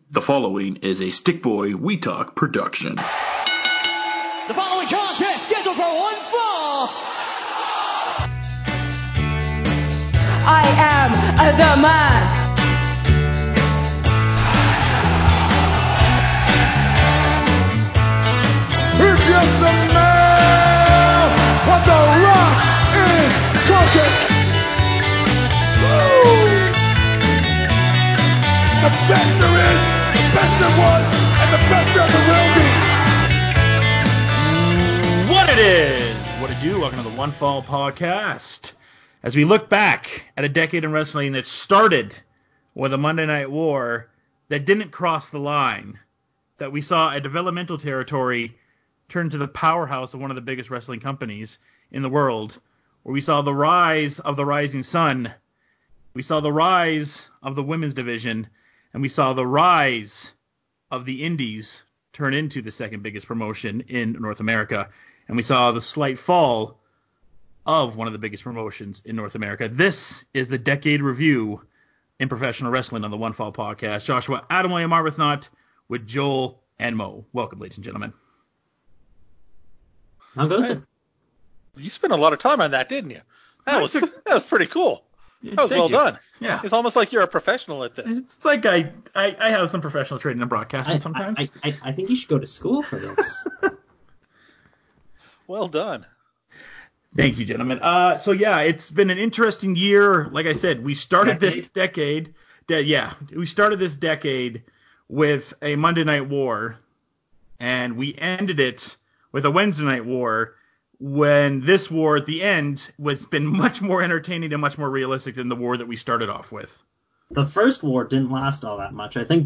The following is a Stick Boy We Talk production. The following contest scheduled for one fall. I am the man. If you're the man, what the rock is cooking. Woo! The best there is, the best there was, and the best there will be. What it is, what it do, welcome to the One Fall Podcast. As we look back at a decade in wrestling that started with a Monday Night War that didn't cross the line, that we saw a developmental territory turn to the powerhouse of one of the biggest wrestling companies in the world, where we saw the rise of the Rising Sun, we saw the rise of the women's division, and we saw the rise of the Indies turn into the second biggest promotion in North America. And we saw the slight fall of one of the biggest promotions in North America. This is the Decade Review in Professional Wrestling on the One Fall Podcast. Joshua, Adam, William Arbuthnot with Joel and Mo. Welcome, ladies and gentlemen. How goes it? You spent a lot of time on that, didn't you? That was pretty cool. That was well done. Yeah. It's almost like you're a professional at this. It's like I have some professional training in broadcasting sometimes. I think you should go to school for this. Well done. Thank you, gentlemen. So yeah, it's been an interesting year. Like I said, we started this decade. We started this decade with a Monday Night War, and we ended it with a Wednesday Night War, when this war at the end was been much more entertaining and much more realistic than the war that we started off with. The first war didn't last all that much. I think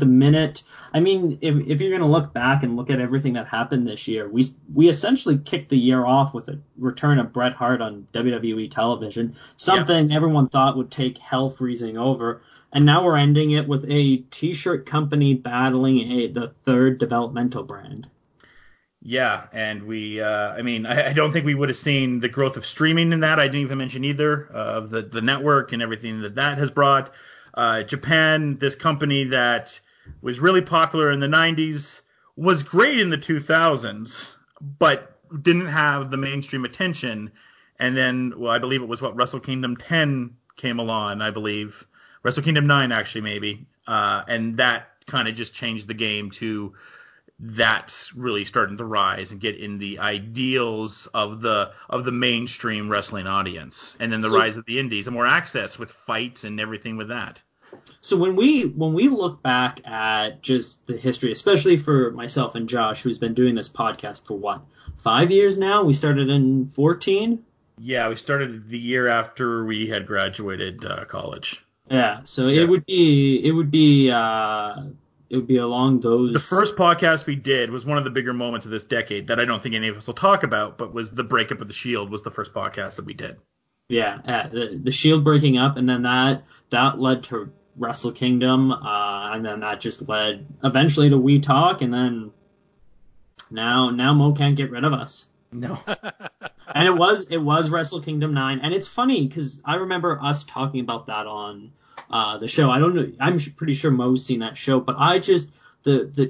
if you're going to look back and look at everything that happened this year, we essentially kicked the year off with a return of Bret Hart on WWE television, something everyone thought would take hell freezing over. And now we're ending it with a T-shirt company battling the third developmental brand. Yeah, and I don't think we would have seen the growth of streaming in that. I didn't even mention either of the network and everything that has brought. Japan, this company that was really popular in the 90s, was great in the 2000s, but didn't have the mainstream attention. And then, I believe it was Wrestle Kingdom 10 came along, I believe. Wrestle Kingdom 9, actually, maybe. And that kind of just changed the game to that's really starting to rise and get in the ideals of the mainstream wrestling audience, and then the rise of the indies and more access with fights and everything with that. So when we look back at just the history, especially for myself and Josh, who's been doing this podcast for 5 years now? We started in 2014. Yeah, we started the year after we had graduated college. Yeah, so it would be along those. The first podcast we did was one of the bigger moments of this decade that I don't think any of us will talk about, but was the breakup of the Shield was the first podcast that we did. Yeah, the Shield breaking up, and then that led to Wrestle Kingdom, and then that just led eventually to We Talk, and then now Mo can't get rid of us. No. And it was Wrestle Kingdom 9, and it's funny because I remember us talking about that on the show. I don't know. I'm pretty sure Mo's seen that show, but the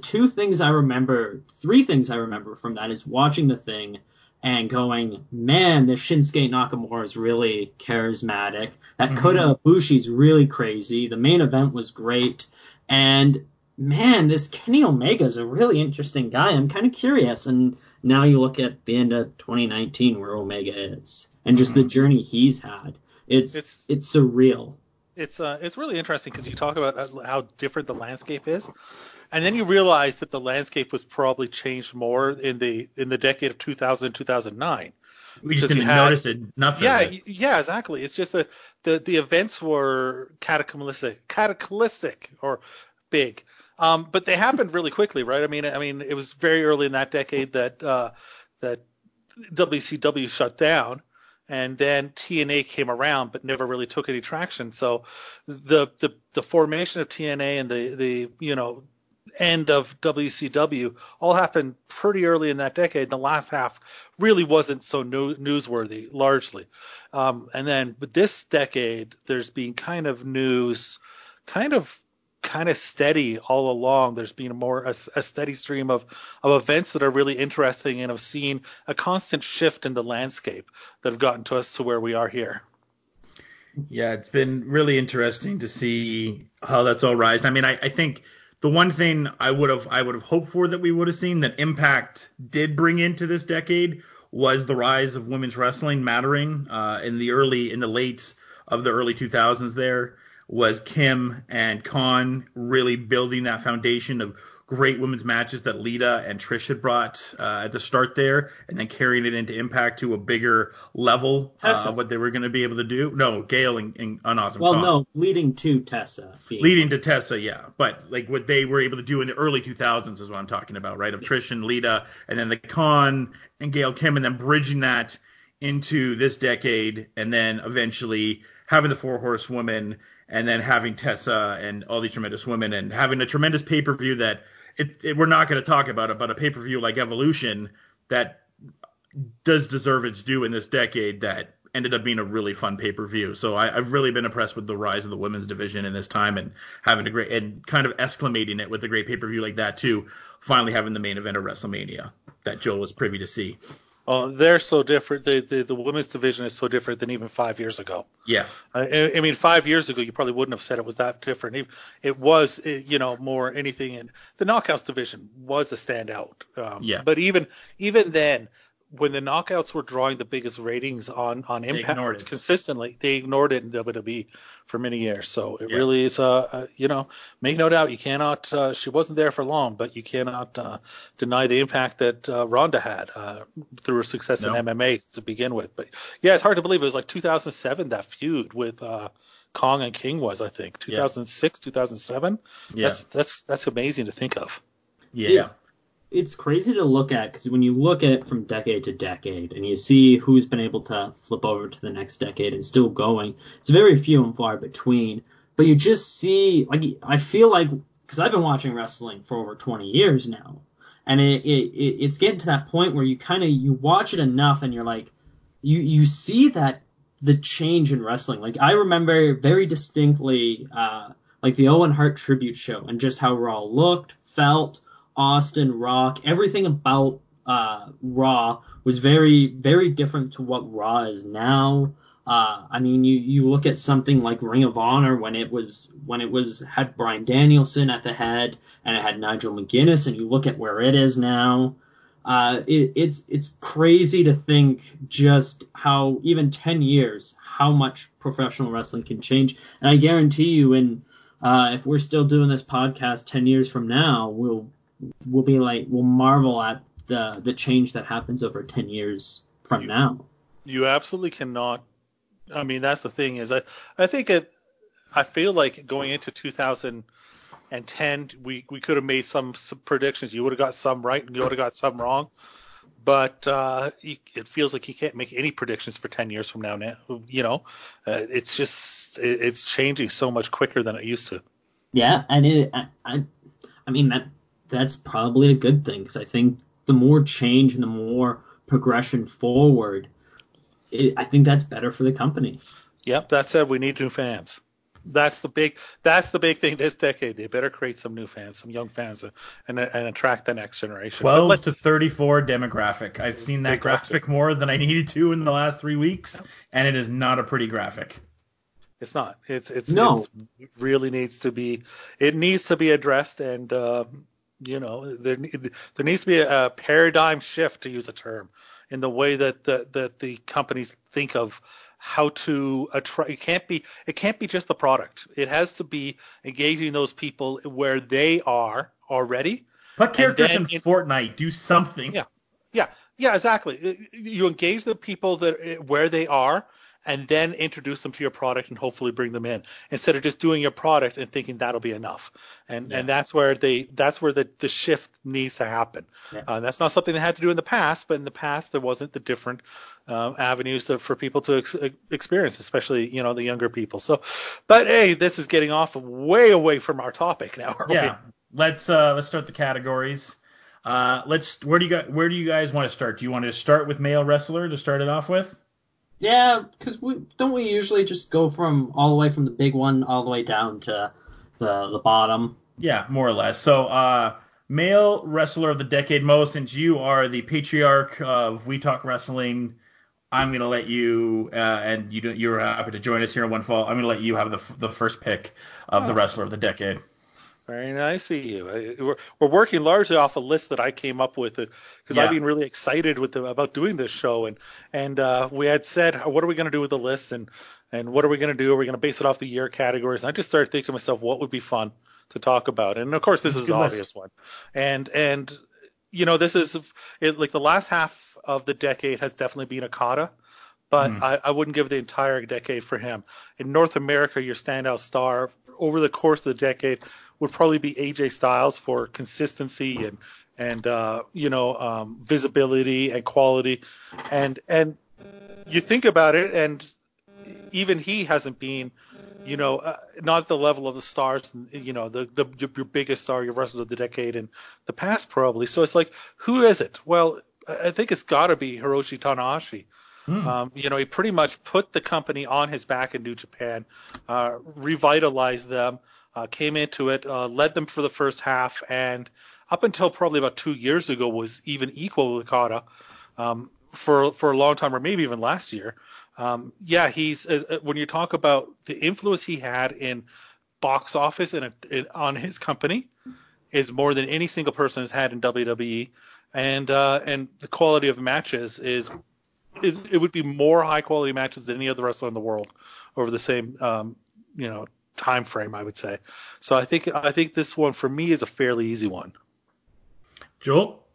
three things I remember from that is watching the thing and going, man, this Shinsuke Nakamura is really charismatic. That Kota Ibushi's really crazy. The main event was great. And man, this Kenny Omega is a really interesting guy. I'm kind of curious. And now you look at the end of 2019 where Omega is and just the journey he's had. It's surreal. It's really interesting because you talk about how different the landscape is, and then you realize that the landscape was probably changed more in the decade of 2000 2009. We just didn't notice it. Nothing. Yeah, exactly. It's just that the events were cataclysmic or big, but they happened really quickly, right? I mean, it was very early in that decade that WCW shut down. And then TNA came around, but never really took any traction. So the formation of TNA and the end of WCW all happened pretty early in that decade. The last half really wasn't so newsworthy, largely. And then with this decade, there's been kind of news, kind of kind of steady all along. There's been a steady stream of events that are really interesting, and have seen a constant shift in the landscape that have gotten to us to where we are here. Yeah, it's been really interesting to see how that's all rising. I mean, I think the one thing I would have hoped for that we would have seen that Impact did bring into this decade was the rise of women's wrestling mattering. In the late of the early 2000s, there was Kim and Khan really building that foundation of great women's matches that Lita and Trish had brought at the start there, and then carrying it into Impact to a bigger level of what they were going to be able to do. No, Gail and Awesome Kong. No, leading to Tessa. Leading to Tessa, yeah. But like what they were able to do in the early 2000s is what I'm talking about, right? Of Trish and Lita, and then the Khan and Gail Kim, and then bridging that into this decade, and then eventually having the Four Horsewomen, and then having Tessa and all these tremendous women, and having a tremendous pay-per-view that we're not going to talk about it, but a pay-per-view like Evolution that does deserve its due in this decade that ended up being a really fun pay-per-view. So I've really been impressed with the rise of the women's division in this time, and having a great, and kind of exclamating it with a great pay-per-view like that too, finally having the main event of WrestleMania that Joel was privy to see. Oh, they're so different. The women's division is so different than even 5 years ago. Yeah. I mean, 5 years ago, you probably wouldn't have said it was that different. It was, more anything. And the Knockouts division was a standout. But even then, when the Knockouts were drawing the biggest ratings on Impact consistently, they ignored it in WWE for many years. So it really is, make no doubt, you cannot, she wasn't there for long, but you cannot deny the impact that Ronda had through her success in MMA to begin with. But yeah, it's hard to believe it was like 2007, that feud with Kong and King was, I think, 2006, 2007. Yeah. That's amazing to think of. Yeah. It's crazy to look at, because when you look at it from decade to decade and you see who's been able to flip over to the next decade and still going, it's very few and far between. But you just see, like, I feel like, because I've been watching wrestling for over 20 years now, and it's getting to that point where you watch it enough and you're like, you see that the change in wrestling. Like, I remember very distinctly, like the Owen Hart tribute show and just how Raw looked, felt. Austin, Rock, everything about Raw was very, very different to what Raw is now. I mean, you look at something like Ring of Honor when it had Bryan Danielson at the head and it had Nigel McGuinness, and you look at where it is now. It's crazy to think just how even 10 years, how much professional wrestling can change. And I guarantee you, if we're still doing this podcast 10 years from now, we'll marvel at the change that happens over 10 years from now. You absolutely cannot. I mean, that's the thing is I feel like going into 2010, we could have made some predictions. You would have got some right and you would have got some wrong. But it feels like you can't make any predictions for 10 years from now. It's just it's changing so much quicker than it used to. Yeah, and I mean that's probably a good thing, because I think the more change and the more progression forward, I think that's better for the company. Yep. That said, we need new fans. That's the big thing this decade. They better create some new fans, some young fans, and attract the next generation. 12 to 34 demographic. I've seen that graphic more than I needed to in the last 3 weeks, and it is not a pretty graphic. It's not. It really needs to be. It needs to be addressed, and there needs to be a paradigm shift, to use a term, in the way that the companies think of how to attract. It can't be just the product. It has to be engaging those people where they are already. Put characters in Fortnite. Do something. Yeah, exactly. You engage the people where they are, and then introduce them to your product and hopefully bring them in, instead of just doing your product and thinking that'll be enough. And that's where the shift needs to happen. Yeah. That's not something they had to do in the past, but in the past there wasn't the different avenues for people to experience, especially the younger people. So, but hey, this is getting off way away from our topic now. Yeah, let's start the categories. Where do you guys want to start? Do you want to start with male wrestler to start it off with? Yeah, because don't we usually just go from all the way from the big one all the way down to the bottom. Yeah, more or less. So, male wrestler of the decade, Mo, since you are the patriarch of We Talk Wrestling, I'm going to let you, and you're happy to join us here in One Fall, I'm going to let you have the first pick of the wrestler of the decade. Very nice of you. We're working largely off a list that I came up with because I've been really excited about doing this show, and we had said, what are we going to do with the list, and what are we going to do? Are we going to base it off the year categories? And I just started thinking to myself, what would be fun to talk about? And of course, this is the obvious one. And this is like the last half of the decade has definitely been Okada. But I wouldn't give the entire decade for him. In North America, your standout star over the course of the decade would probably be AJ Styles for consistency and visibility and quality. And you think about it, and even he hasn't been, not at the level of the stars, your biggest star, your wrestlers of the decade in the past probably. So it's like, who is it? Well, I think it's got to be Hiroshi Tanahashi. He pretty much put the company on his back in New Japan, revitalized them, came into it, led them for the first half, and up until probably about 2 years ago was even equal with Okada for a long time, or maybe even last year. He's when you talk about the influence he had in box office and on his company is more than any single person has had in WWE, and the quality of matches is. It would be more high quality matches than any other wrestler in the world over the same time frame, I would say. So I think this one for me is a fairly easy one. Joel?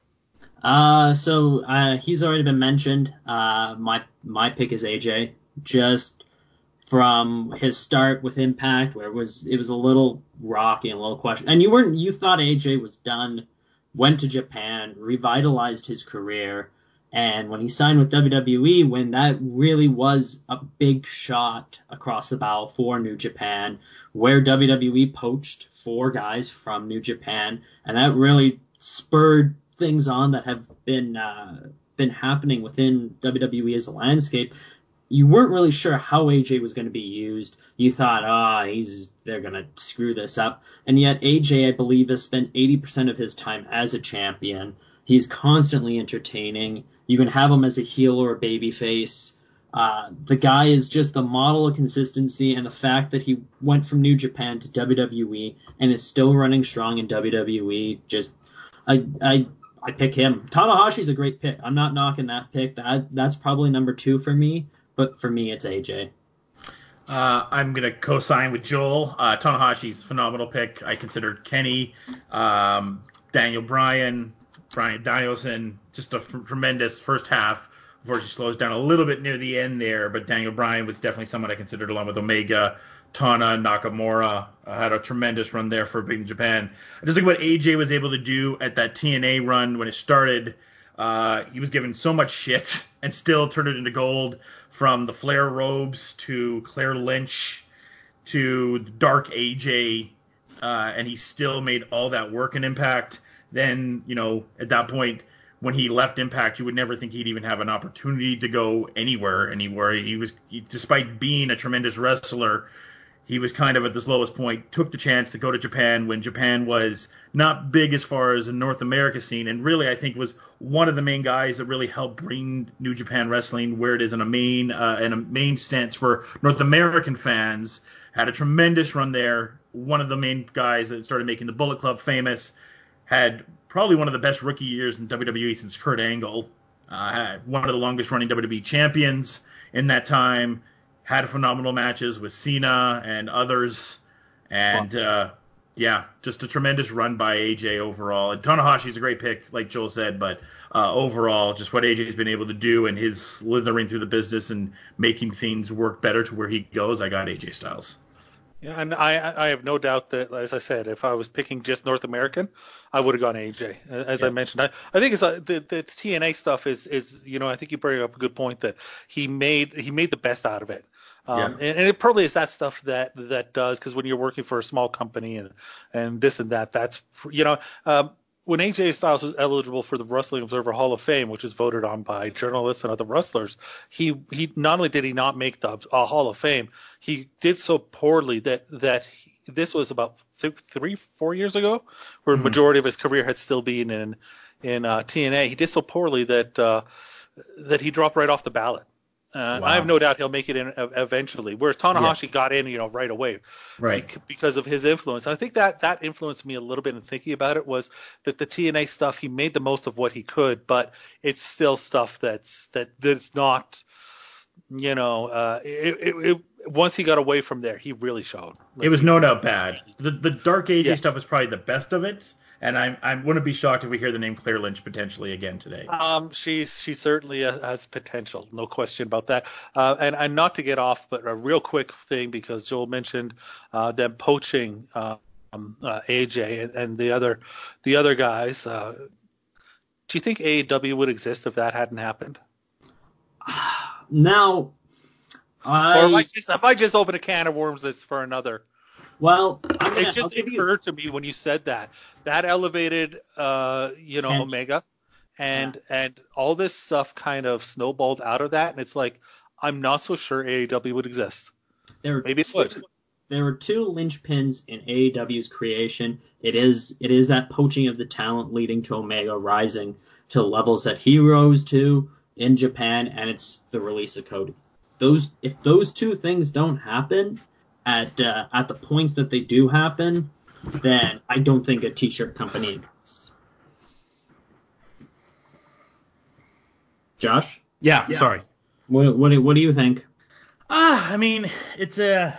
So he's already been mentioned. My pick is AJ, just from his start with Impact, where it was a little rocky and a little question. And you thought AJ was done, went to Japan, revitalized his career. And when he signed with WWE, when that really was a big shot across the bow for New Japan, where WWE poached 4 guys from New Japan, and that really spurred things on that have been happening within WWE as a landscape. You weren't really sure how AJ was going to be used. You thought, they're going to screw this up. And yet AJ, I believe, has spent 80% of his time as a champion. He's constantly entertaining. You can have him as a heel or a babyface. The guy is just the model of consistency, and the fact that he went from New Japan to WWE and is still running strong in WWE, I pick him. Tanahashi's a great pick. I'm not knocking that pick. That's probably number 2 for me, but for me it's AJ. I'm going to co-sign with Joel. Tanahashi's a phenomenal pick. I considered Kenny, Daniel Bryan Danielson, just a tremendous first half before she slows down a little bit near the end there. But Daniel Bryan was definitely someone I considered, along with Omega, Tana, Nakamura. Had a tremendous run there for being Japan. I just think what AJ was able to do at that TNA run when it started. He was given so much shit and still turned it into gold, from the Flair robes to Claire Lynch to Dark AJ, and he still made all that work and Impact. Then, at that point, when he left Impact, you would never think he'd even have an opportunity to go anywhere. Despite being a tremendous wrestler, he was kind of at this lowest point, took the chance to go to Japan when Japan was not big as far as the North America scene, and really I think was one of the main guys that really helped bring New Japan Wrestling where it is in a main stance for North American fans. Had a tremendous run there. One of the main guys that started making the Bullet Club famous. Had probably one of the best rookie years in WWE since Kurt Angle. Had one of the longest running WWE champions in that time. Had phenomenal matches with Cena and others. And, just a tremendous run by AJ overall. And Tanahashi's a great pick, like Joel said, but overall, just what AJ's been able to do and his slithering through the business and making things work better to where he goes, I got AJ Styles. Yeah, and I have no doubt that, as I said, if I was picking just North American, I would have gone AJ. As I mentioned, I think it's the TNA stuff is I think you bring up a good point that he made the best out of it. And it probably is that stuff that does, because when you're working for a small company and this and that, that's when AJ Styles was eligible for the Wrestling Observer Hall of Fame, which is voted on by journalists and other wrestlers, he not only did he not make the Hall of Fame, he did so poorly that this was about 3-4 years ago, where the majority of his career had still been in TNA. He did so poorly that he dropped right off the ballot. Wow. I have no doubt he'll make it in eventually. Where Tanahashi got in, right away, right, because of his influence. And I think that influenced me a little bit in thinking about it, was that the TNA stuff, he made the most of what he could, but it's still stuff that's not, once he got away from there, he really showed. It was no doubt bad. The Dark AJ stuff is probably the best of it. And I wouldn't be shocked if we hear the name Claire Lynch potentially again today. She certainly has potential, no question about that. And not to get off, but a real quick thing, because Joel mentioned them poaching AJ and the other guys. Do you think AEW would exist if that hadn't happened? Now, if I just open a can of worms, it's for another. Well, it just occurred to me when you said that elevated, Omega, and all this stuff kind of snowballed out of that, and it's like, I'm not so sure AEW would exist. Maybe it would. There were two linchpins in AEW's creation. It is that poaching of the talent leading to Omega rising to levels that he rose to in Japan, and it's the release of Cody. If those two things don't happen at the points that they do happen, then I don't think a t-shirt company exists. Josh? Yeah. Sorry. What do you think? I mean, it's a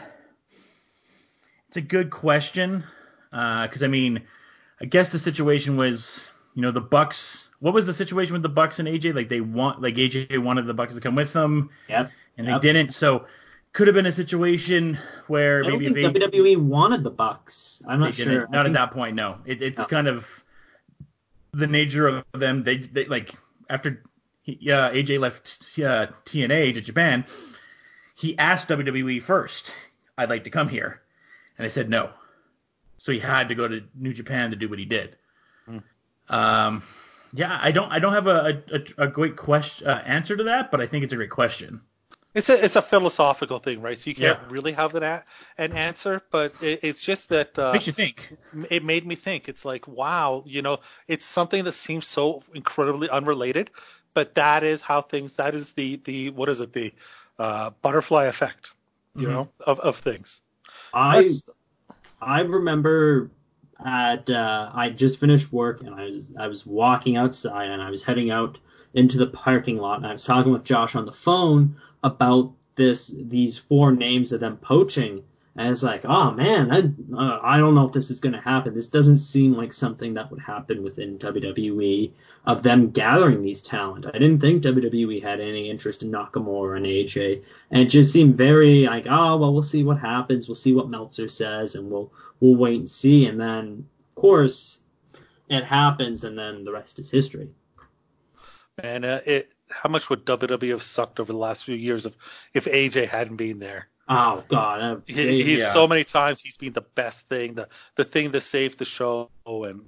good question, because I guess the situation was, the Bucks. What was the situation with the Bucks and AJ? AJ wanted the Bucks to come with them, and they didn't. So could have been a situation where maybe I don't think WWE wanted the Bucks. I'm not sure. Not at that point. No, it's kind of the nature of them. They like after AJ left TNA to Japan, he asked WWE first, "I'd like to come here," and they said no. So he had to go to New Japan to do what he did. I don't have a great answer to that, but I think it's a great question. It's a philosophical thing, right? So you can't really have an answer, but it's just that makes you think. It made me think. It's like, wow, it's something that seems so incredibly unrelated, but that is how things. That is the what is it? The butterfly effect, of things. I remember I just finished work, and I was walking outside, and I was heading out into the parking lot, and I was talking with Josh on the phone about these four names of them poaching, and it's like, oh man, I don't know if this is going to happen. This doesn't seem like something that would happen within WWE, of them gathering these talent. I didn't think WWE had any interest in Nakamura and AJ, and it just seemed very like, oh well, we'll see what happens, we'll see what Meltzer says, and we'll wait and see. And then of course it happens, and then the rest is history. And how much would WWE have sucked over the last few years if AJ hadn't been there? Oh God, he's so many times he's been the best thing, the thing to save the show, and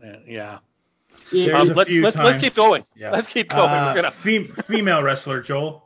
let's keep going. Yeah. Let's keep going. We're gonna female wrestler, Joel.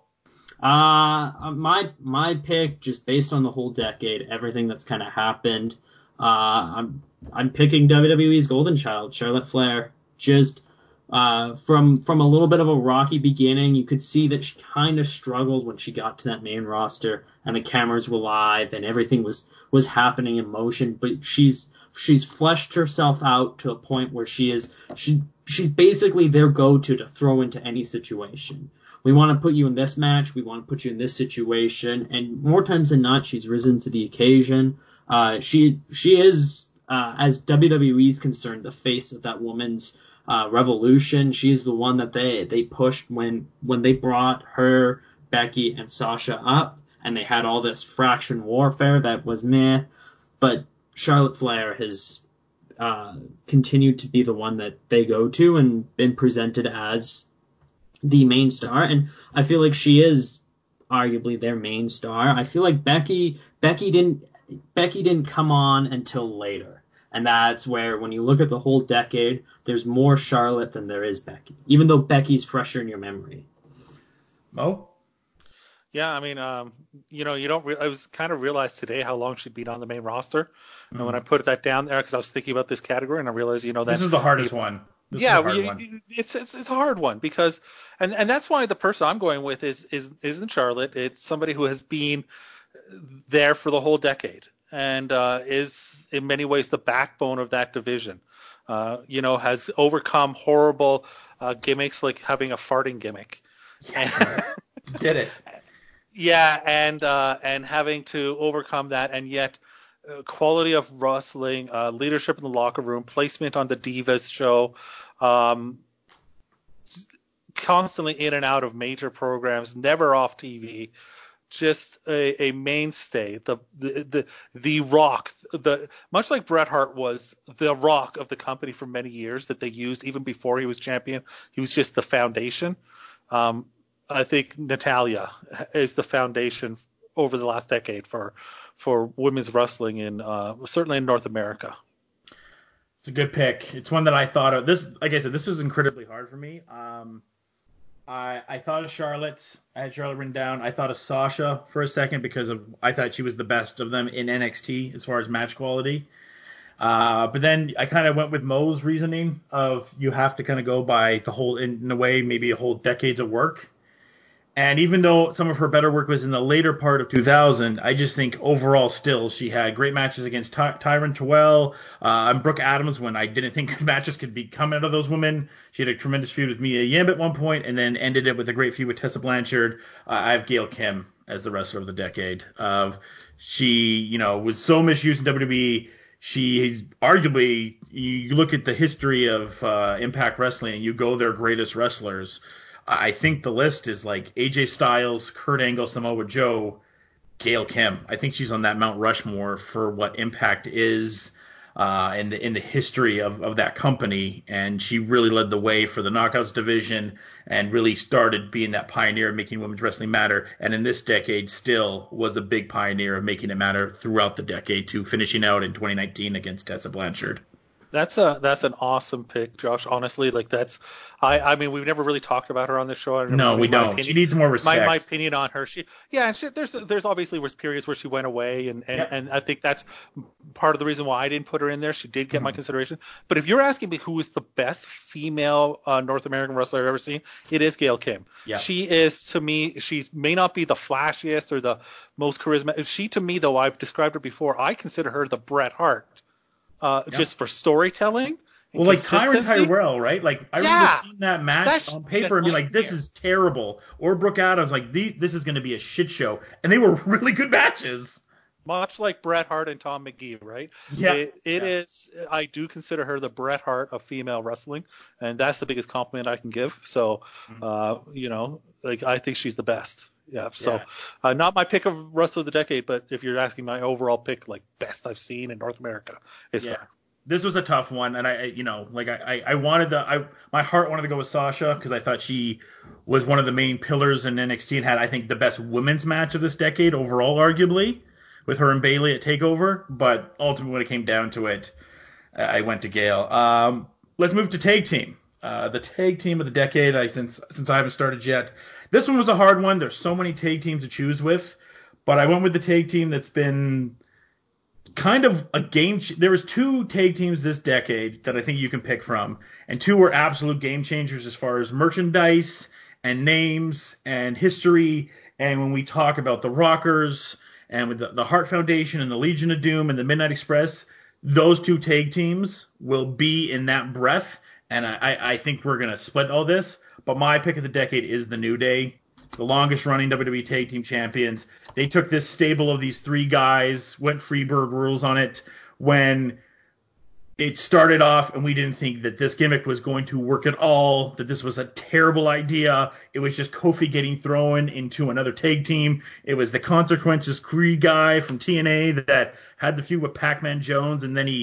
My pick, just based on the whole decade, everything that's kind of happened. I'm picking WWE's golden child, Charlotte Flair. Just from a little bit of a rocky beginning, you could see that she kind of struggled when she got to that main roster and the cameras were live and everything was happening in motion. But she's fleshed herself out to a point where she's basically their go-to to throw into any situation. We want to put you in this match. We want to put you in this situation. And more times than not, she's risen to the occasion. She is, as WWE is concerned, the face of that woman's revolution. She's the one that they pushed when they brought her, Becky, and Sasha up, and they had all this fraction warfare that was meh. But Charlotte Flair has continued to be the one that they go to and been presented as the main star, and I feel like she is arguably their main star. I feel like Becky didn't come on until later. And that's where, when you look at the whole decade, there's more Charlotte than there is Becky, even though Becky's fresher in your memory. Mo? Yeah, I mean, you don't. I was kind of realized today how long she'd been on the main roster, and when I put that down there, because I was thinking about this category, and I realized, that this is the hardest one. It's a hard one because, and that's why the person I'm going with isn't Charlotte. It's somebody who has been there for the whole decade and is in many ways the backbone of that division. Has overcome horrible gimmicks like having a farting gimmick. Did it? Yeah, and having to overcome that, and yet quality of wrestling, leadership in the locker room, placement on the Divas show, constantly in and out of major programs, never off TV, just a mainstay. The Rock, much like Bret Hart was the Rock of the company for many years that they used even before he was champion. He was just the foundation. I think Natalya is the foundation over the last decade for women's wrestling certainly in North America. It's a good pick. It's one that I thought of. This, like I said, this was incredibly hard for me. I thought of Charlotte. I had Charlotte written down. I thought of Sasha for a second because I thought she was the best of them in NXT as far as match quality. But then I kind of went with Mo's reasoning of you have to kind of go by the whole, in a way, maybe a whole decades of work. And even though some of her better work was in the later part of 2000, I just think overall still she had great matches against Tyron Terrell and Brooke Adams when I didn't think matches could come out of those women. She had a tremendous feud with Mia Yim at one point and then ended it with a great feud with Tessa Blanchard. I have Gail Kim as the wrestler of the decade. She, was so misused in WWE. She's arguably, you look at the history of Impact Wrestling and you go their greatest wrestlers. I think the list is like AJ Styles, Kurt Angle, Samoa Joe, Gail Kim. I think she's on that Mount Rushmore for what Impact is in the history of that company. And she really led the way for the Knockouts division and really started being that pioneer of making women's wrestling matter. And in this decade still was a big pioneer of making it matter throughout the decade too, finishing out in 2019 against Tessa Blanchard. That's an awesome pick, Josh. Honestly, I mean, we've never really talked about her on this show. No, we don't. She needs more respect. My opinion on her, there's obviously periods where she went away, and I think that's part of the reason why I didn't put her in there. She did get my consideration, but if you're asking me who is the best female North American wrestler I've ever seen, it is Gail Kim. Yeah. She is, to me, she may not be the flashiest or the most charismatic. She, to me, though, I've described her before. I consider her the Bret Hart. Just for storytelling. Well, like Tyron Tyrell, right? Like I remember seeing that match on paper and be like, "This is terrible." Or Brooke Adams, like, "This is going to be a shit show," and they were really good matches. Much like Bret Hart and Tom McGee, right? Yeah, it is. I do consider her the Bret Hart of female wrestling, and that's the biggest compliment I can give. So, I think she's the best. Yeah. So, not my pick of wrestler of the decade, but if you're asking my overall pick, like best I've seen in North America, is her. This was a tough one, and I wanted my heart wanted to go with Sasha because I thought she was one of the main pillars in NXT and had, I think, the best women's match of this decade overall, arguably, with her and Bayley at TakeOver. But ultimately, when it came down to it, I went to Gail. Let's move to tag team. The tag team of the decade. Since I haven't started yet. This one was a hard one. There's so many tag teams to choose with, but I went with the tag team that's been kind of a game. There was two tag teams this decade that I think you can pick from, and two were absolute game changers as far as merchandise and names and history. And when we talk about the Rockers and with the Hart Foundation and the Legion of Doom and the Midnight Express, those two tag teams will be in that breath. And I think we're going to split all this. But my pick of the decade is the New Day, the longest-running WWE Tag Team Champions. They took this stable of these three guys, went Freebird rules on it when it started off, and we didn't think that this gimmick was going to work at all, that this was a terrible idea. It was just Kofi getting thrown into another tag team. It was the Consequences Creed guy from TNA that had the feud with Pac-Man Jones, and then he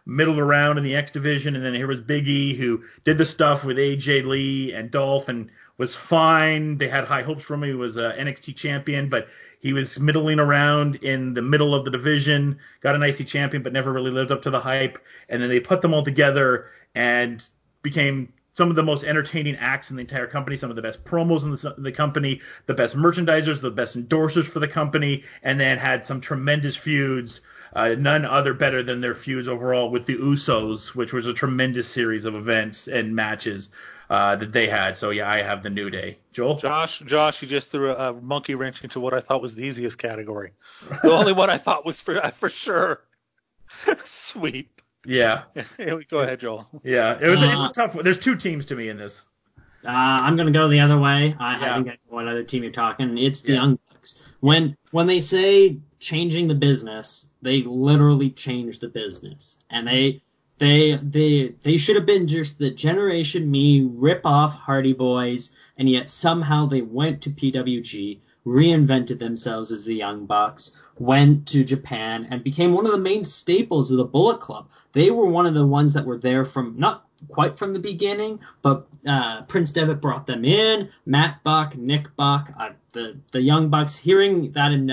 middled around in the X division, and then here was Big E, who did the stuff with AJ Lee and Dolph and was fine. They had high hopes for him. He was a NXT champion, but he was middling around in the middle of the division, got an IC champion, but never really lived up to the hype. And then they put them all together and became some of the most entertaining acts in the entire company, some of the best promos in the company, the best merchandisers, the best endorsers for the company, and then had some tremendous feuds, none other better than their feuds overall with the Usos, which was a tremendous series of events and matches that they had. So, yeah, I have the New Day. Joel? Josh, you just threw a monkey wrench into what I thought was the easiest category. The only one I thought was for sure sweep. Yeah. Go ahead, Joel. Yeah, it's a tough one. There's two teams to me in this. I'm going to go the other way. I think I know what other team you're talking. It's the Young Bucks. When they say changing the business, they literally change the business. And they should have been just the Generation Me rip-off Hardy Boys, and yet somehow they went to PWG, reinvented themselves as the Young Bucks, went to Japan, and became one of the main staples of the Bullet Club. They were one of the ones that were there from, not quite from the beginning, but Prince Devitt brought them in, Matt Buck, Nick Buck, the Young Bucks. Hearing that in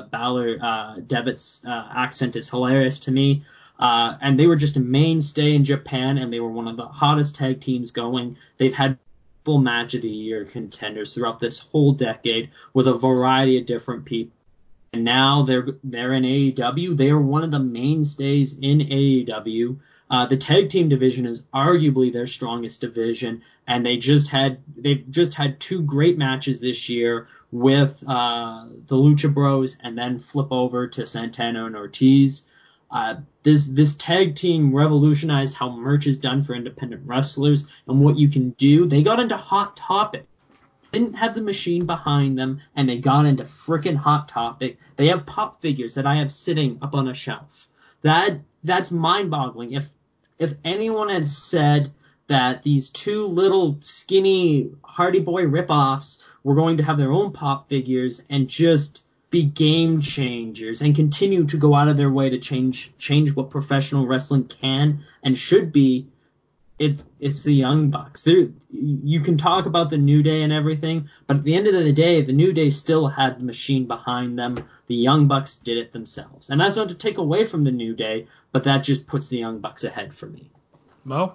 Devitt's accent is hilarious to me. And they were just a mainstay in Japan, and they were one of the hottest tag teams going. They've had full match of the year contenders throughout this whole decade with a variety of different people. And now they're in AEW. They are one of the mainstays in AEW. The tag team division is arguably their strongest division, and they've just had two great matches this year with the Lucha Bros, and then flip over to Santana and Ortiz. This tag team revolutionized how merch is done for independent wrestlers and what you can do. They got into Hot Topic. Didn't have the machine behind them, and they got into frickin' Hot Topic. They have pop figures that I have sitting up on a shelf. That's mind-boggling. If anyone had said that these two little skinny Hardy Boy ripoffs were going to have their own pop figures and just be game changers and continue to go out of their way to change what professional wrestling can and should be, it's the Young Bucks. You can talk about the New Day and everything, but at the end of the day, the New Day still had the machine behind them. The Young Bucks did it themselves. And that's not to take away from the New Day, but that just puts the Young Bucks ahead for me. Mo?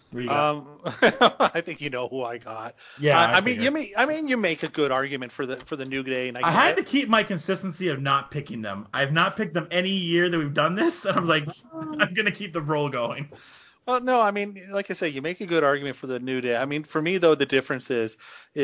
I think you know who I got. Yeah, I mean, you make a good argument for the New Day, and I had to keep my consistency of not picking them. I've not picked them any year that we've done this, and I was like, I'm gonna keep the roll going. Well, no, I mean, like I say, you make a good argument for the New Day. I mean, for me though, the difference is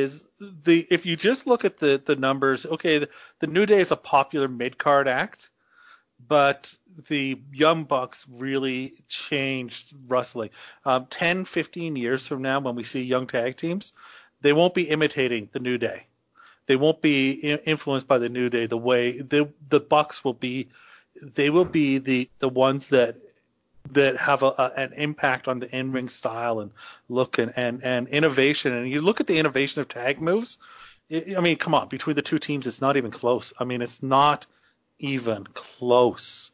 if you just look at the numbers, okay, the New Day is a popular mid-card act, but the Young Bucks really changed wrestling. 10, 15 years from now, when we see young tag teams, they won't be imitating the New Day. They won't be influenced by the New Day the way the Bucks will be. They will be the ones that have an impact on the in-ring style and look and innovation. And you look at the innovation of tag moves. I mean, come on, between the two teams, it's not even close. I mean, it's not even close.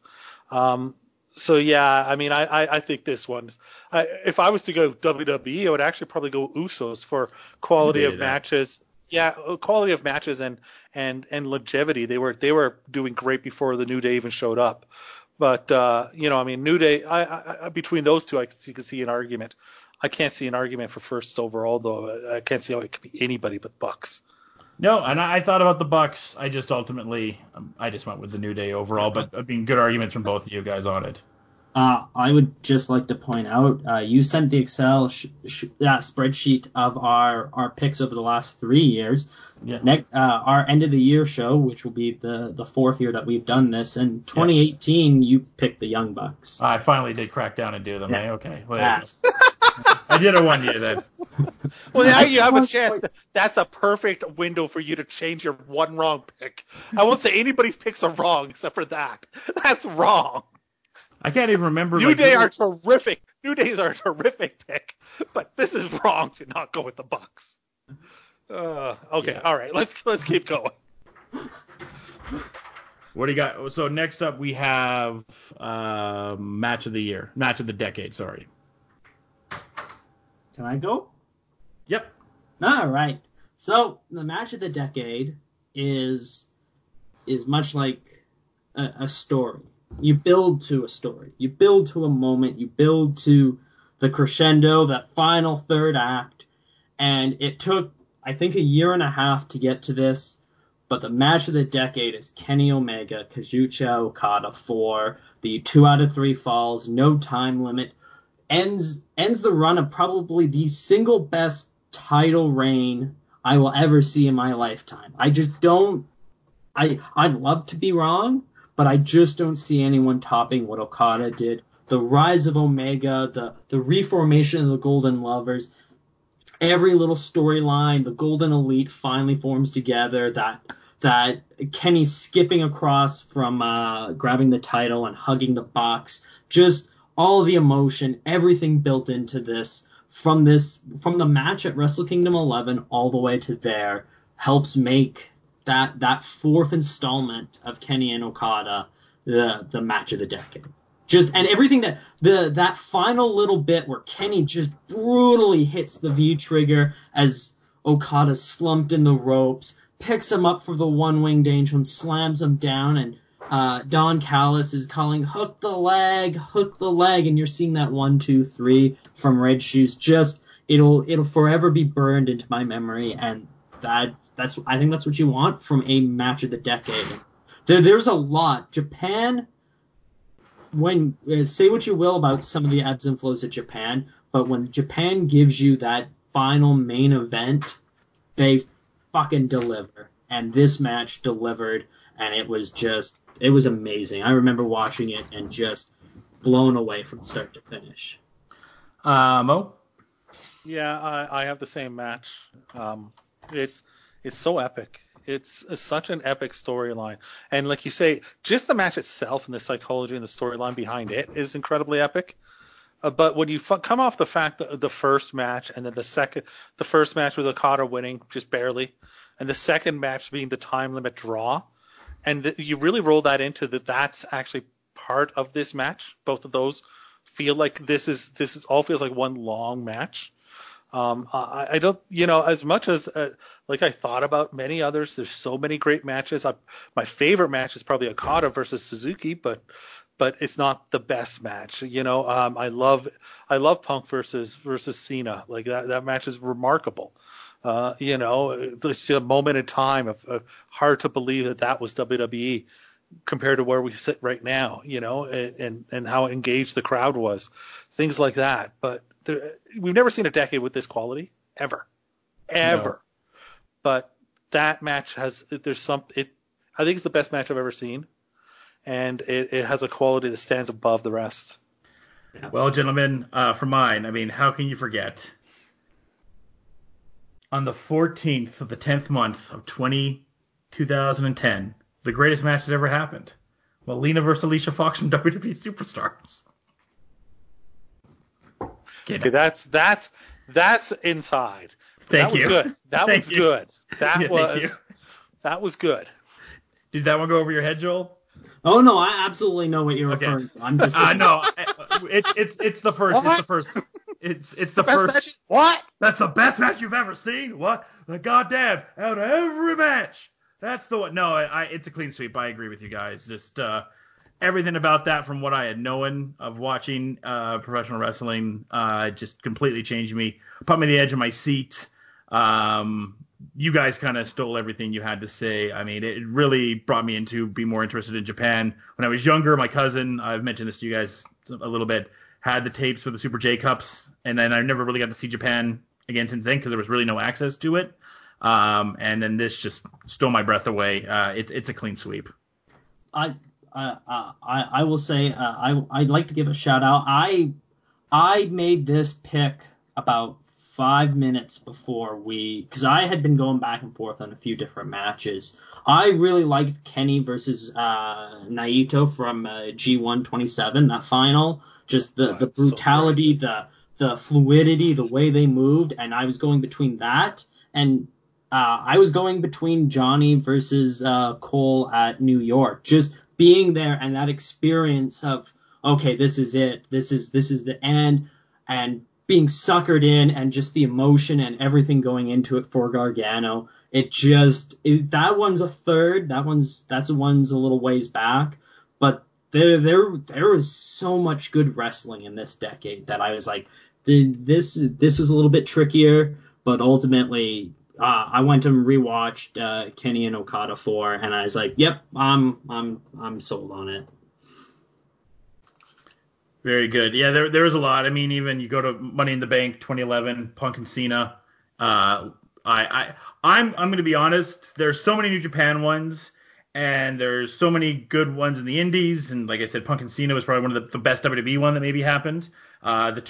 So yeah, I mean, I think this one, if I was to go WWE, I would actually probably go Usos for quality of matches. Yeah, quality of matches and longevity. They were doing great before the New Day even showed up. But I mean, New Day. I between those two, you can see an argument. I can't see an argument for first overall, though. I can't see how it could be anybody but Bucks. No, and I thought about the Bucks. I just ultimately, I just went with the New Day overall. But I mean, good arguments from both of you guys on it. I would just like to point out, you sent the Excel spreadsheet of our picks over the last 3 years. Yeah. Our end of the year show, which will be the fourth year that we've done this, in 2018 you picked the Young Bucks. I finally did crack down and do them. Yeah. Okay. Well, I did it 1 year then. Well, now you have a chance. That's a perfect window for you to change your one wrong pick. I won't say anybody's picks are wrong except for that. That's wrong. I can't even remember. New Day are terrific. New Days are a terrific pick, but this is wrong to not go with the Bucks. Okay, yeah. All right. Let's keep going. What do you got? So next up we have match of the decade. Sorry. Can I go? Yep. All right. So the match of the decade is much like a story. You build to a story. You build to a moment. You build to the crescendo, that final third act. And it took, I think, 1.5 years to get to this. But the match of the decade is Kenny Omega, Kazuchika Okada for the 2 out of 3 falls, no time limit. Ends the run of probably the single best title reign I will ever see in my lifetime. I just don't. I'd love to be wrong, but I just don't see anyone topping what Okada did. The rise of Omega, the reformation of the Golden Lovers, every little storyline, the Golden Elite finally forms together. That Kenny skipping across from grabbing the title and hugging the box, just all the emotion, everything built into this from the match at Wrestle Kingdom 11 all the way to there helps make that fourth installment of Kenny and Okada the match of the decade. And everything that final little bit where Kenny just brutally hits the V trigger as Okada slumped in the ropes, picks him up for the one-winged angel and slams him down, and Don Callis is calling hook the leg, and you're seeing that 1, 2, 3 from Red Shoes. Just it'll forever be burned into my memory, and I think that's what you want from a match of the decade. There's a lot. Japan, when say what you will about some of the ebbs and flows of Japan, but when Japan gives you that final main event, they fucking deliver. And this match delivered, and it was amazing. I remember watching it and just blown away from start to finish. Mo? Yeah, I have the same match. It's so epic. It's such an epic storyline. And like you say, just the match itself and the psychology and the storyline behind it is incredibly epic. But when you come off the fact that the first match and then the first match with Okada winning just barely, and the second match being the time limit draw, and you really roll that into that's actually part of this match. Both of those feel like this is all feels like one long match. I don't, as much as like I thought about many others, there's so many great matches. My favorite match is probably Okada versus Suzuki, but it's not the best match. I love Punk versus Cena. Like that match is remarkable. It's a moment in time of hard to believe that was WWE compared to where we sit right now, and how engaged the crowd was, things like that. But we've never seen a decade with this quality ever. No. But that match I think it's the best match I've ever seen, and it has a quality that stands above the rest. Yeah. Well, gentlemen, for mine, I mean, how can you forget? On the 14th of the 10th month of 2010, the greatest match that ever happened. Melina versus Alicia Fox from WWE Superstars. Okay, that's inside. Thank you. Good. That was good. That was good. Did that one go over your head, Joel? Oh no, I absolutely know what you're referring to. I'm just. No, it's the first. What? It's the first. It's the first. Match? What? That's the best match you've ever seen? What? The goddamn out of every match. That's the one. No, it's a clean sweep. I agree with you guys. Just everything about that from what I had known of watching professional wrestling just completely changed me. Put me on the edge of my seat. You guys kind of stole everything you had to say. I mean, it really brought me into be more interested in Japan. When I was younger, my cousin, I've mentioned this to you guys a little bit, had the tapes for the Super J Cups, and then I never really got to see Japan again since then because there was really no access to it. And then this just stole my breath away. It's a clean sweep. I will say I'd like to give a shout out. I made this pick about 5 minutes before because I had been going back and forth on a few different matches. I really liked Kenny versus Naito from G127, that final. Just the brutality, so the fluidity, the way they moved, and I was going between that and I was going between Johnny versus Cole at New York. Just being there and that experience of, okay, this is it. This is the end, and being suckered in, and just the emotion and everything going into it for Gargano. That one's a third. That's a little ways back, but there was so much good wrestling in this decade that I was like, this was a little bit trickier, but ultimately I went and rewatched Kenny and Okada 4, and I was like, yep, I'm sold on it. Very good. Yeah, there was a lot. I mean, even you go to Money in the Bank 2011, Punk and Cena. I'm going to be honest. There's so many New Japan ones, and there's so many good ones in the Indies. And like I said, Punk and Cena was probably one of the best WWE one that maybe happened. The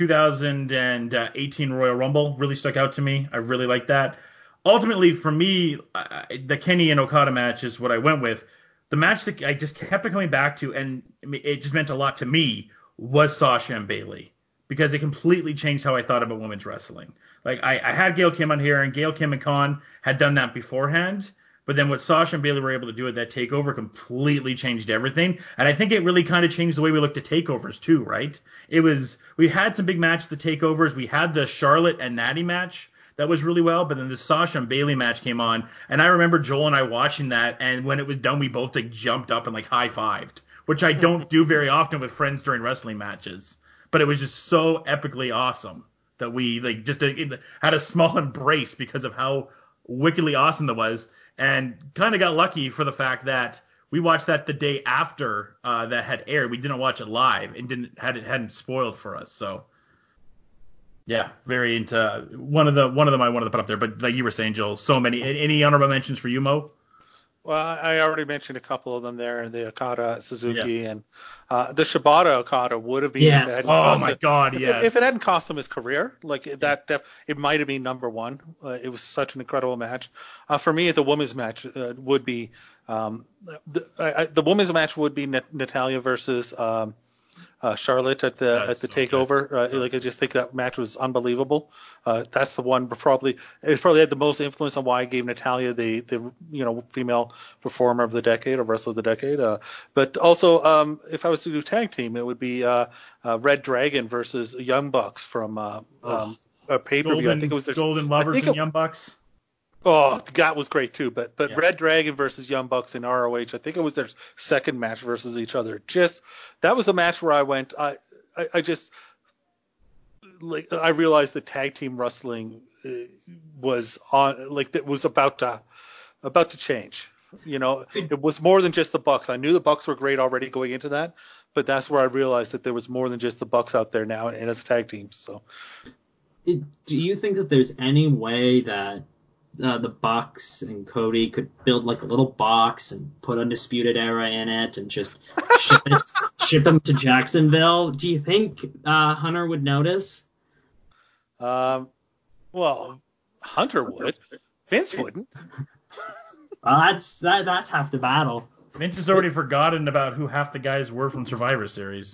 2018 Royal Rumble really stuck out to me. I really liked that. Ultimately, for me, the Kenny and Okada match is what I went with. The match that I just kept coming back to, and it just meant a lot to me, was Sasha and Bayley, because it completely changed how I thought about women's wrestling. Like, I had Gail Kim on here, and Gail Kim and Khan had done that beforehand, but then what Sasha and Bayley were able to do at that takeover completely changed everything. And I think it really kind of changed the way we looked at takeovers too, right? We had some big matches at the takeovers. We had the Charlotte and Natty match that was really well, but then the Sasha and Bayley match came on, and I remember Joel and I watching that, and when it was done, we both like jumped up and like high-fived, which I don't do very often with friends during wrestling matches. But it was just so epically awesome that we like just had a small embrace because of how wickedly awesome that was, and kind of got lucky for the fact that we watched that the day after that had aired. We didn't watch it live and hadn't spoiled for us. So yeah, very into one of them I wanted to put up there. But like you were saying, Joel, so many. Any honorable mentions for you, Mo? Well, I already mentioned a couple of them there, the Okada Suzuki, and the Shibata Okada would have been. Yes. Oh my God, yes. If it hadn't cost him his career, like that, it might have been number one. It was such an incredible match. For me, the women's match would be the women's match would be Natalya versus Charlotte at the takeover. Like, I just think that match was unbelievable. That's the one probably had the most influence on why I gave Natalya the female performer of the decade or wrestler of the decade. But also, if I was to do tag team, it would be Red Dragon versus Young Bucks from a pay-per-view. I think it was their Golden Lovers and Young Bucks. Oh, that was great too. But yeah. Red Dragon versus Young Bucks in ROH, I think it was their second match versus each other. Just that was the match where I went. I realized that tag team wrestling was on, like, it was about to change. You know, it was more than just the Bucks. I knew the Bucks were great already going into that, but that's where I realized that there was more than just the Bucks out there now, and it's tag teams. So, do you think that there's any way that the Bucks and Cody could build like a little box and put Undisputed Era in it and just ship them to Jacksonville? Do you think Hunter would notice? Well, Hunter would. Vince wouldn't. Well, that's half the battle. Vince has already forgotten about who half the guys were from Survivor Series.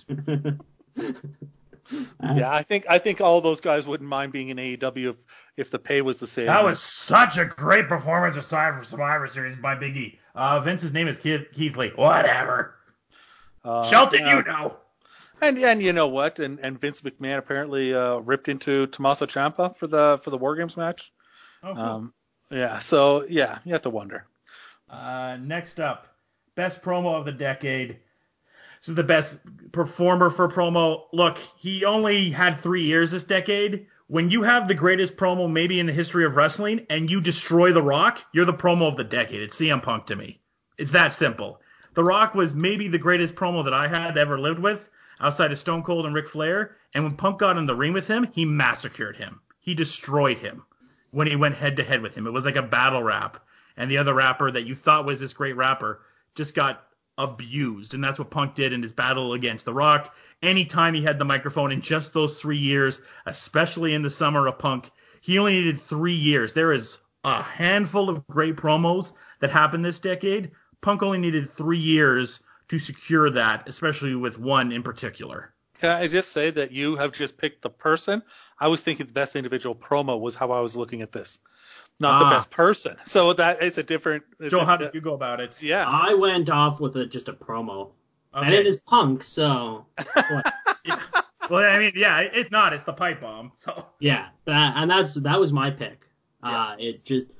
Yeah, I think all those guys wouldn't mind being in AEW if the pay was the same. That was such a great performance aside from Survivor Series by Big E. Vince's name is Keith Lee. Whatever. Shelton, you know. And you know what? And Vince McMahon apparently ripped into Tommaso Ciampa for the War Games match. Oh, cool. Yeah. So yeah, you have to wonder. Next up, best promo of the decade. This is the best performer for promo. Look, he only had 3 years this decade. When you have the greatest promo maybe in the history of wrestling and you destroy The Rock, you're the promo of the decade. It's CM Punk to me. It's that simple. The Rock was maybe the greatest promo that I had ever lived with outside of Stone Cold and Ric Flair. And when Punk got in the ring with him, he massacred him. He destroyed him when he went head to head with him. It was like a battle rap. And the other rapper that you thought was this great rapper just got abused, and that's what Punk did in his battle against The Rock. Anytime he had the microphone in just those 3 years, especially in the summer of Punk, he only needed 3 years. There is a handful of great promos that happened this decade. Punk only needed 3 years to secure that, especially with one in particular. Can I just say that you have just picked the person? I was thinking the best individual promo was how I was looking at this, not the best person. So that is a different. Joe, how did you go about it? Yeah, I went off with just a promo, Okay. and it is Punk. So Yeah. Well, I mean, yeah, it's not. It's the pipe bomb. So yeah, that was my pick. Yeah. It just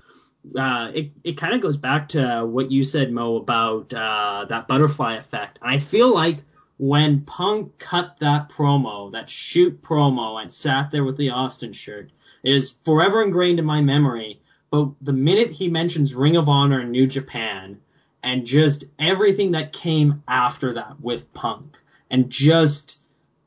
it kind of goes back to what you said, Mo, about that butterfly effect. And I feel like when Punk cut that promo, that shoot promo, and sat there with the Austin shirt, it is forever ingrained in my memory. But the minute he mentions Ring of Honor and New Japan, and just everything that came after that with Punk, and just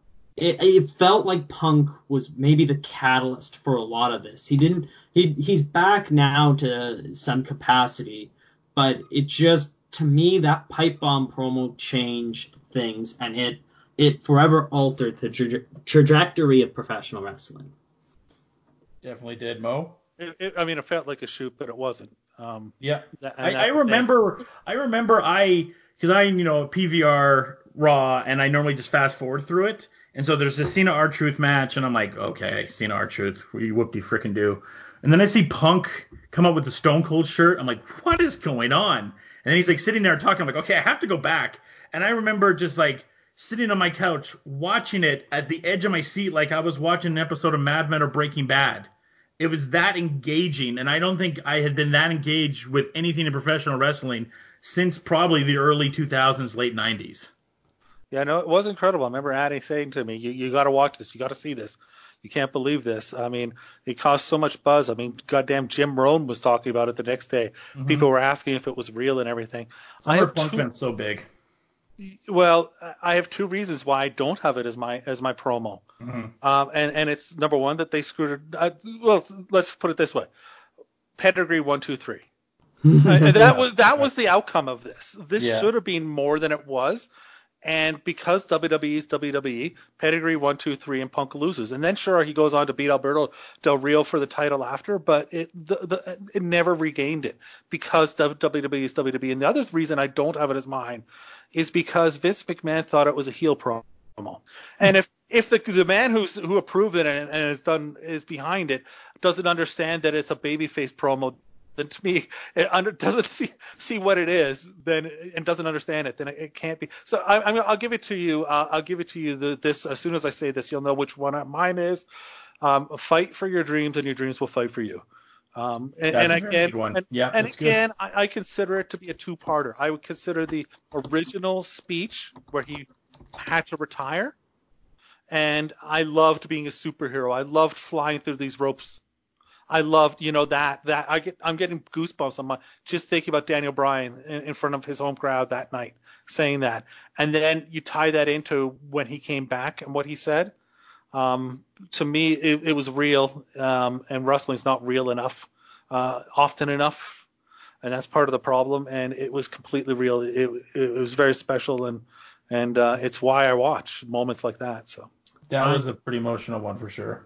it felt like Punk was maybe the catalyst for a lot of this. He's back now to some capacity, but it just, to me, that pipe bomb promo changed things, and it forever altered the trajectory of professional wrestling. definitely did, Mo. it felt like a shoot, but it wasn't. Yeah, And I remember because I PVR Raw, and I normally just fast forward through it. And so there's this Cena R-Truth match, and I'm like, okay, Cena R-Truth, whoop-de-frickin' do. And then I see Punk come up with the Stone Cold shirt. I'm like, what is going on? And then he's like sitting there talking. I'm like, okay, I have to go back. And I remember just like sitting on my couch watching it at the edge of my seat like I was watching an episode of Mad Men or Breaking Bad. It was that engaging, and I don't think I had been that engaged with anything in professional wrestling since probably the early 2000s, late 90s. Yeah, no, it was incredible. I remember Addie saying to me, you got to watch this. You got to see this. You can't believe this. I mean, it caused so much buzz. I mean, goddamn, Jim Rohn was talking about it the next day. Mm-hmm. People were asking if it was real and everything. Punk went so big. Well, I have two reasons why I don't have it as my promo. Mm-hmm. And it's number one that they screwed it. Well, let's put it this way: pedigree 1, 2, 3. And that was the outcome of this. This should have been more than it was. And because WWE's WWE, pedigree 1, 2, 3, and Punk loses, and then sure he goes on to beat Alberto Del Rio for the title after, but it never regained it because WWE's WWE. And the other reason I don't have it as mine is because Vince McMahon thought it was a heel promo, and if the man who approved it and is behind it doesn't understand that it's a babyface promo, then to me it doesn't see what it is, then and doesn't understand it, then it can't be. So I'll give it to you. I'll give it to you. This as soon as I say this, you'll know which one mine is. Fight for your dreams, and your dreams will fight for you. Again, I consider it to be a two-parter. I would consider the original speech where he had to retire, and I loved being a superhero. I loved flying through these ropes. I loved, that I'm getting goosebumps just thinking about Daniel Bryan in front of his home crowd that night saying that. And then you tie that into when he came back and what he said. To me, it was real, and wrestling's not real enough, often enough. And that's part of the problem. And it was completely real. It was very special. And it's why I watch moments like that. So that was a pretty emotional one for sure.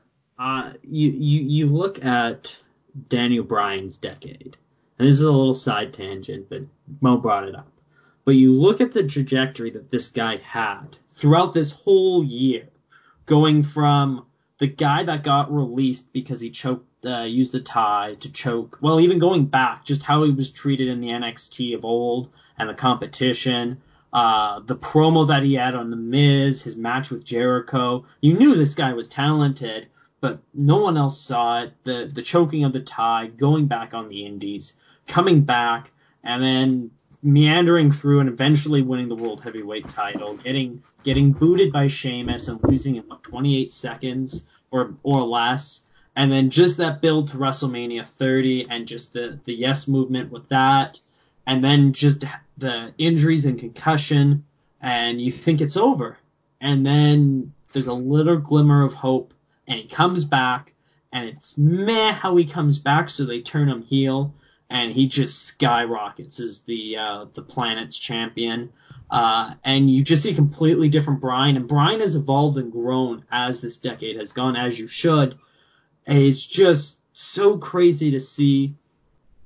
You look at Daniel Bryan's decade, and this is a little side tangent, but Mo brought it up. But you look at the trajectory that this guy had throughout this whole year, going from the guy that got released because he used a tie to choke, well, even going back, just how he was treated in the NXT of old and the competition, the promo that he had on The Miz, his match with Jericho. You knew this guy was talented, but no one else saw it. The choking of the tie, going back on the indies, coming back, and then meandering through and eventually winning the World Heavyweight title, getting booted by Sheamus and losing in 28 seconds or less, and then just that build to WrestleMania 30 and just the yes movement with that, and then just the injuries and concussion, and you think it's over. And then there's a little glimmer of hope, and he comes back, and it's meh how he comes back, so they turn him heel, and he just skyrockets as the Planet's champion. And you just see a completely different Bryan, and Bryan has evolved and grown as this decade has gone, as you should. And it's just so crazy to see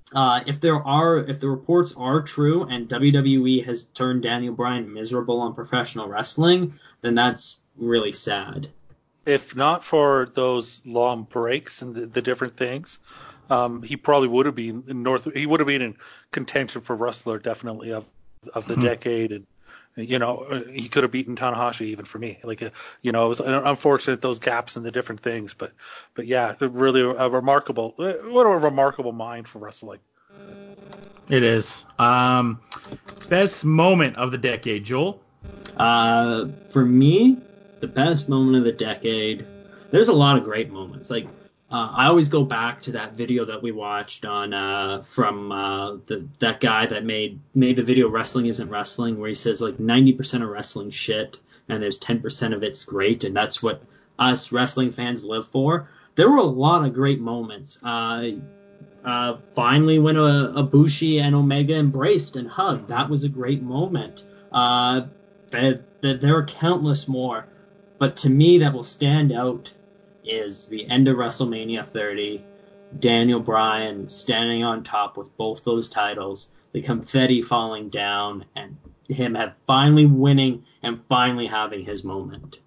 if the reports are true and WWE has turned Daniel Bryan miserable on professional wrestling, then that's really sad. If not for those long breaks and the different things, he probably would have been in contention for wrestler definitely of the decade, and he could have beaten Tanahashi even for me. It was unfortunate those gaps and the different things, but yeah, really what a remarkable mind for wrestling. It is. Best moment of the decade, Joel? For me, the best moment of the decade, there's a lot of great moments. I always go back to that video that we watched on from that guy that made the video Wrestling Isn't Wrestling, where he says 90% of wrestling shit and there's 10% of it's great, and that's what us wrestling fans live for. There were a lot of great moments. Finally when Ibushi and Omega embraced and hugged, that was a great moment. There are countless more, but to me that will stand out is the end of WrestleMania 30, Daniel Bryan standing on top with both those titles, the confetti falling down, and him finally winning and finally having his moment.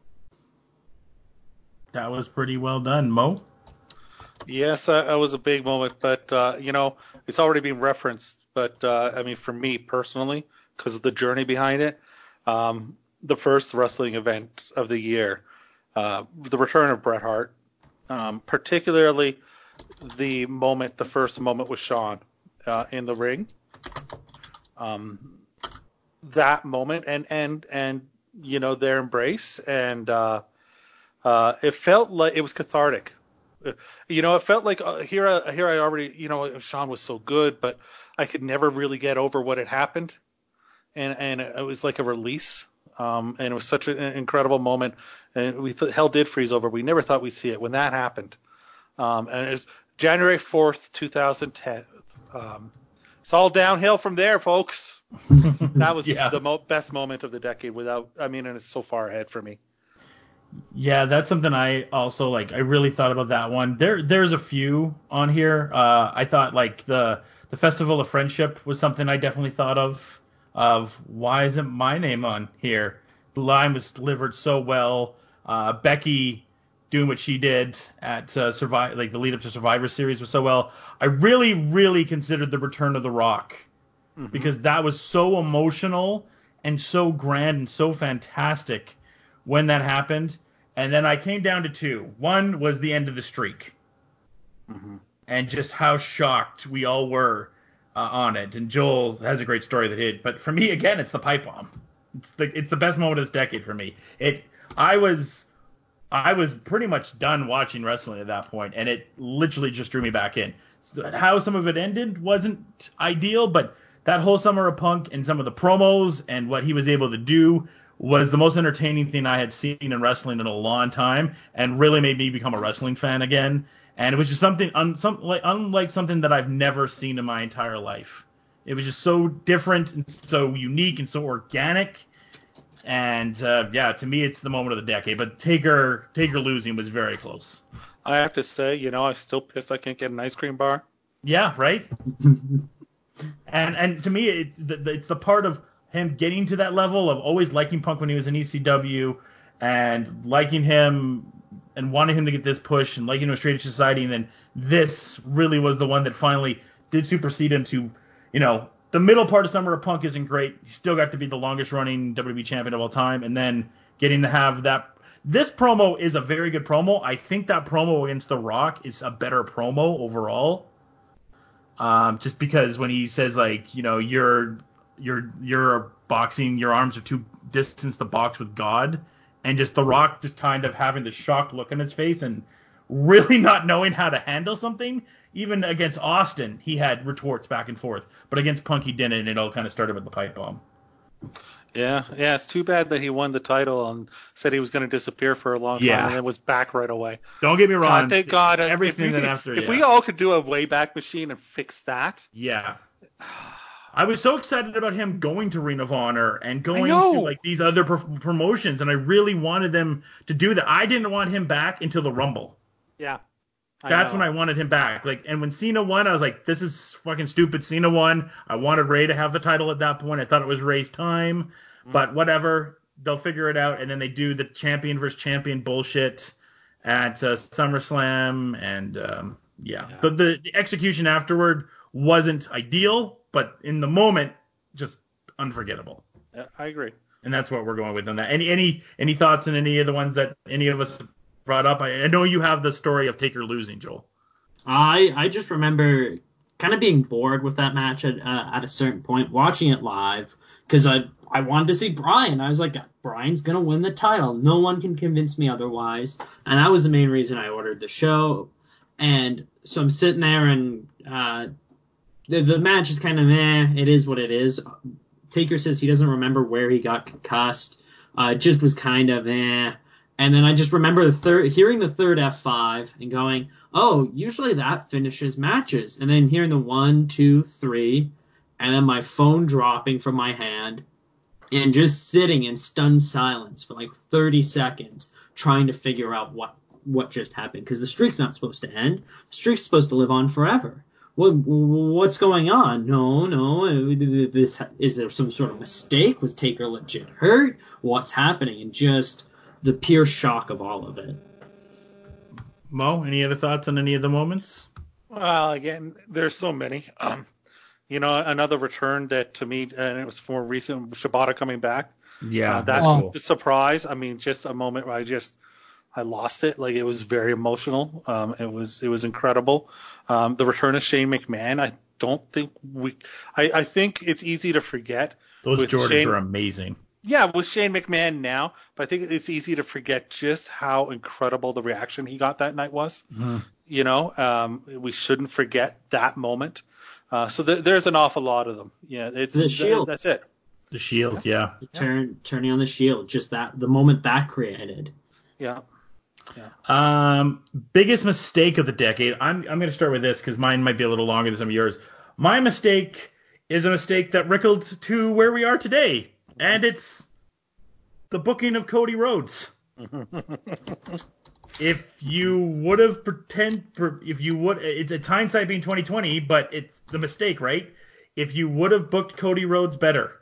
That was pretty well done, Mo. Yes, it was a big moment, but it's already been referenced. But for me personally, because of the journey behind it, the first wrestling event of the year. The return of Bret Hart, particularly the first moment with Shawn in the ring. That moment and their embrace, and it felt like it was cathartic. It felt like here I already, Shawn was so good, but I could never really get over what had happened, and it was like a release. And it was such an incredible moment, and hell did freeze over. We never thought we'd see it when that happened. And it's January 4th, 2010. It's all downhill from there, folks. That was the best moment of the decade and it's so far ahead for me. Yeah, that's something I also I really thought about that one. There's a few on here. I thought the Festival of Friendship was something I definitely thought of why isn't my name on here? The line was delivered so well. Becky doing what she did at the lead up to Survivor Series was so well. I really, really considered the return of The Rock because that was so emotional and so grand and so fantastic when that happened. And then I came down to two. One was the end of the streak, and just how shocked we all were on it. And Joel has a great story that hit, but for me, again, it's the pipe bomb. It's the best moment of this decade for me. I was pretty much done watching wrestling at that point, and it literally just drew me back in. How some of it ended wasn't ideal, but that whole Summer of Punk and some of the promos and what he was able to do was the most entertaining thing I had seen in wrestling in a long time, and really made me become a wrestling fan again. And it was just something unlike something that I've never seen in my entire life. It was just so different and so unique and so organic. And to me, it's the moment of the decade. But Taker losing was very close. I have to say, I'm still pissed I can't get an ice cream bar. Yeah, right. and to me, it's the part of him getting to that level of always liking Punk when he was in ECW, and liking him and wanting him to get this push and liking him in Straight Edge Society, and then this really was the one that finally did supersede him to, the middle part of Summer of Punk isn't great. He still got to be the longest running WWE champion of all time, and then getting to have that. This promo is a very good promo. I think that promo against The Rock is a better promo overall. Just because when he says you're boxing, your arms are too distant to box with God. And just The Rock just kind of having the shocked look on his face and really not knowing how to handle something. Even against Austin, he had retorts back and forth. But against Punk, he didn't, and it all kind of started with the pipe bomb. Yeah, it's too bad that he won the title and said he was going to disappear for a long time and then was back right away. Don't get me wrong. God, thank God. Everything if we all could do a Wayback Machine and fix that. Yeah. I was so excited about him going to Ring of Honor and going to these other promotions, and I really wanted them to do that. I didn't want him back until the Rumble. Yeah. That's when I wanted him back. Like, and when Cena won, I was like, this is fucking stupid. Cena won. I wanted Ray to have the title at that point. I thought it was Ray's time, but whatever. They'll figure it out. And then they do the champion versus champion bullshit at SummerSlam. And, the execution afterward wasn't ideal, but in the moment, just unforgettable. Yeah, I agree. And that's what we're going with on that. Any thoughts on any of the ones that any of us brought up? I know you have the story of Taker losing, Joel. I just remember kind of being bored with that match at a certain point, watching it live, because I wanted to see Bryan. I was like, Bryan's going to win the title. No one can convince me otherwise. And that was the main reason I ordered the show. And so I'm sitting there, and the match is kind of it is what it is. Taker says he doesn't remember where he got concussed. It just was kind of And then I just remember hearing the third F5 and going, oh, usually that finishes matches. And then hearing the 1, 2, 3, and then my phone dropping from my hand and just sitting in stunned silence for like 30 seconds trying to figure out what just happened. Because the streak's not supposed to end. The streak's supposed to live on forever. What's going on? No. Is there some sort of mistake? Was Taker legit hurt? What's happening? And just the pure shock of all of it. Mo, any other thoughts on any of the moments? Well, again, there's so many. Another return that to me, and it was more recent, Shibata coming back. Yeah, that's cool. a surprise. I mean, just a moment where I lost it. Like, it was very emotional. It was incredible. The return of Shane McMahon. I think it's easy to forget. Those Jordans are amazing. Yeah, with Shane McMahon now, but I think it's easy to forget just how incredible the reaction he got that night was. Mm-hmm. We shouldn't forget that moment. So there's an awful lot of them. Yeah, it's the Shield. That's it. The Shield, yeah. Turning on the Shield, just the moment that created. Yeah. Biggest mistake of the decade. I'm going to start with this because mine might be a little longer than some of yours. My mistake is a mistake that rickled to where we are today, and it's the booking of Cody Rhodes. If you would have it's hindsight being 2020, but it's the mistake, right? If you would have booked Cody Rhodes better,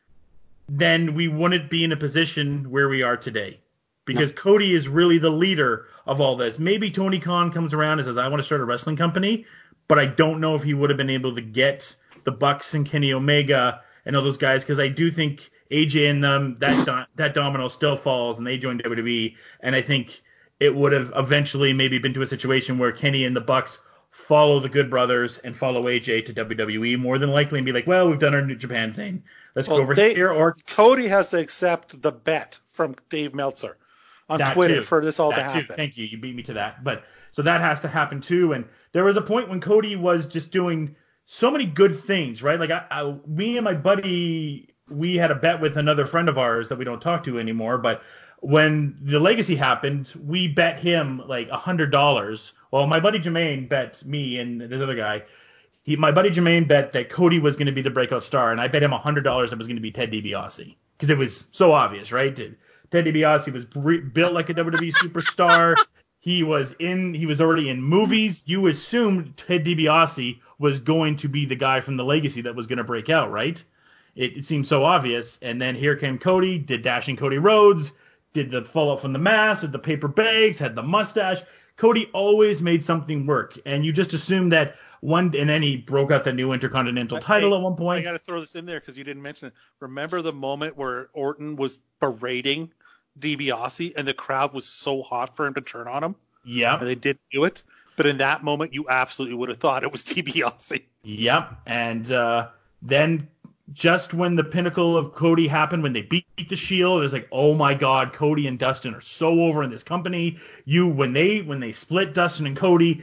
then we wouldn't be in a position where we are today. Because Cody is really the leader of all this. Maybe Tony Khan comes around and says, I want to start a wrestling company, but I don't know if he would have been able to get the Bucks and Kenny Omega and all those guys, because I do think AJ and them, that domino still falls, and they joined WWE, and I think it would have eventually maybe been to a situation where Kenny and the Bucks follow the Good Brothers and follow AJ to WWE more than likely and be like, well, we've done our New Japan thing. Let's go over here. Or Cody has to accept the bet from Dave Meltzer on Twitter for this all to happen. Thank you. You beat me to that. But so that has to happen too. And there was a point when Cody was just doing so many good things, right? Like me and my buddy, we had a bet with another friend of ours that we don't talk to anymore. But when the Legacy happened, we bet him like $100. Well, my buddy Jermaine bet me and this other guy. My buddy Jermaine bet that Cody was going to be the breakout star, and I bet him $100 it was going to be Ted DiBiase because it was so obvious, right? Ted DiBiase was built like a WWE superstar. He was already in movies. You assumed Ted DiBiase was going to be the guy from the Legacy that was going to break out, right? It seemed so obvious. And then here came Cody, did Dashing Cody Rhodes, did the fallout from the mask, did the paper bags, had the mustache. Cody always made something work. And you just assumed that and then he broke out the new Intercontinental title at one point. I got to throw this in there because you didn't mention it. Remember the moment where Orton was berating DiBiase and the crowd was so hot for him to turn on him? Yeah. And they didn't do it. But in that moment, you absolutely would have thought it was DiBiase. Yep. And then just when the pinnacle of Cody happened, when they beat the Shield, it was like, oh my God, Cody and Dustin are so over in this company. When they split Dustin and Cody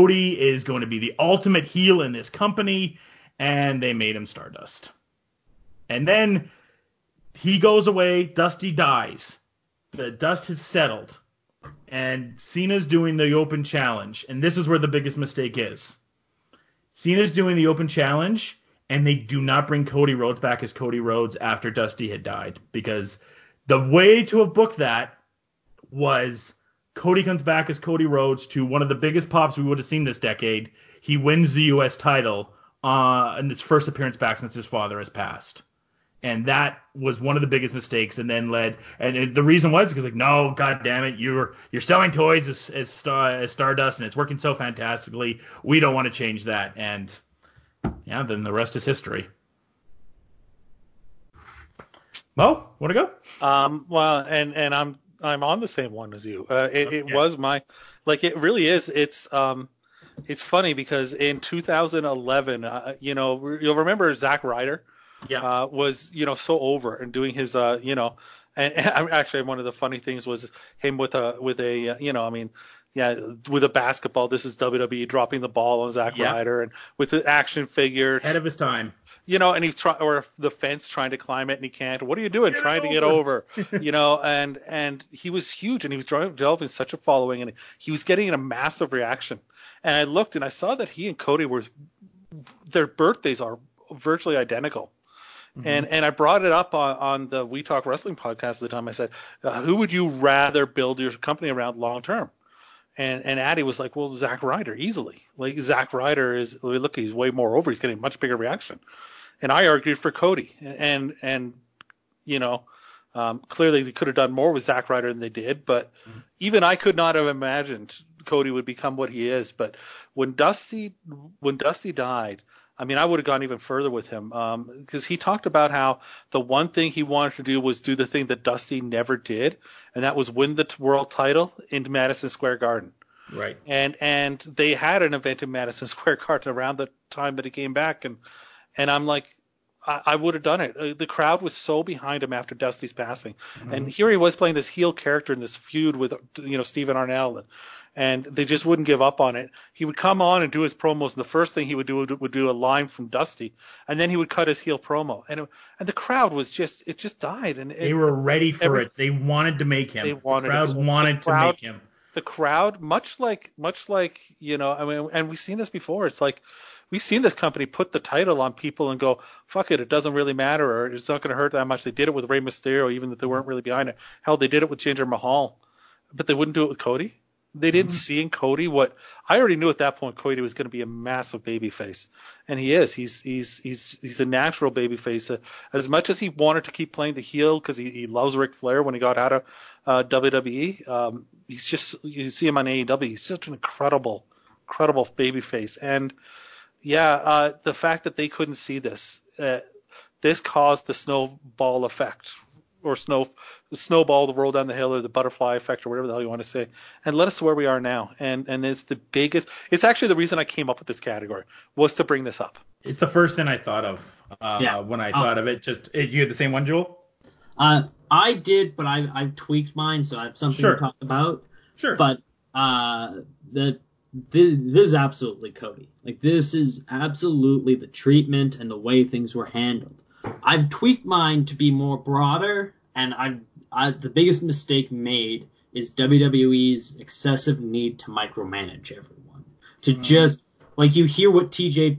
is going to be the ultimate heel in this company, and they made him Stardust. And then he goes away, Dusty dies. The dust has settled, and Cena's doing the Open Challenge, and this is where the biggest mistake is. Cena's doing the Open Challenge, and they do not bring Cody Rhodes back as Cody Rhodes after Dusty had died, because the way to have booked that was Cody comes back as Cody Rhodes to one of the biggest pops we would have seen this decade. He wins the U.S. title in his first appearance back since his father has passed. And that was one of the biggest mistakes, and then the reason was because, like, no, God damn it, you're selling toys as Stardust, and it's working so fantastically. We don't want to change that. And yeah, then the rest is history. Mo, want to go? Well, and I'm on the same one as you. Was my, like, it really is. It's funny because in 2011, you'll remember Zack Ryder. Yeah. Was so over and doing his and actually one of the funny things was him with a basketball. This is WWE dropping the ball on Zack Ryder, and with the action figure ahead of his time. And he's or the fence trying to climb it and he can't. What are you doing? Trying to get over. And he was huge and he was developing such a following and he was getting a massive reaction. And I looked and I saw that he and Cody their birthdays are virtually identical. Mm-hmm. And I brought it up on the We Talk Wrestling podcast at the time. I said, who would you rather build your company around long term? And Addy was like, well, Zack Ryder, easily. Like, Zack Ryder he's way more over. He's getting a much bigger reaction. And I argued for Cody. And clearly they could have done more with Zack Ryder than they did. But even I could not have imagined Cody would become what he is. But when Dusty died, I mean, I would have gone even further with him because he talked about how the one thing he wanted to do was do the thing that Dusty never did, and that was win the world title in Madison Square Garden. Right. And they had an event in Madison Square Garden around the time that he came back, and I'm like, I would have done it. The crowd was so behind him after Dusty's passing, and here he was playing this heel character in this feud with Stephen Arnell. And they just wouldn't give up on it. He would come on and do his promos, and the first thing he would do would do a line from Dusty, and then he would cut his heel promo. And the crowd was just and they were ready for it. They wanted to make him. The crowd wanted to make him. The crowd, much like and we've seen this before. It's like we've seen this company put the title on people and go, fuck it doesn't really matter, or it's not going to hurt that much. They did it with Rey Mysterio, even if they weren't really behind it. Hell, they did it with Jinder Mahal, but they wouldn't do it with Cody. They didn't see in Cody what I already knew at that point. Cody was going to be a massive babyface, and he is. He's a natural babyface. As much as he wanted to keep playing the heel because he loves Ric Flair when he got out of WWE, he's just, you see him on AEW. He's such an incredible babyface, and the fact that they couldn't see this caused the snowball effect. Or the snowball to roll down the hill, or the butterfly effect, or whatever the hell you want to say, and led us to where we are now. And it's the biggest. It's actually the reason I came up with this category was to bring this up. It's the first thing I thought of when I thought of it. You had the same one, Joel? I did, but I've tweaked mine, so I have something to talk about. Sure. But this is absolutely Cody. Like, this is absolutely the treatment and the way things were handled. I've tweaked mine to be more broader, and the biggest mistake made is WWE's excessive need to micromanage everyone. To just, like, you hear what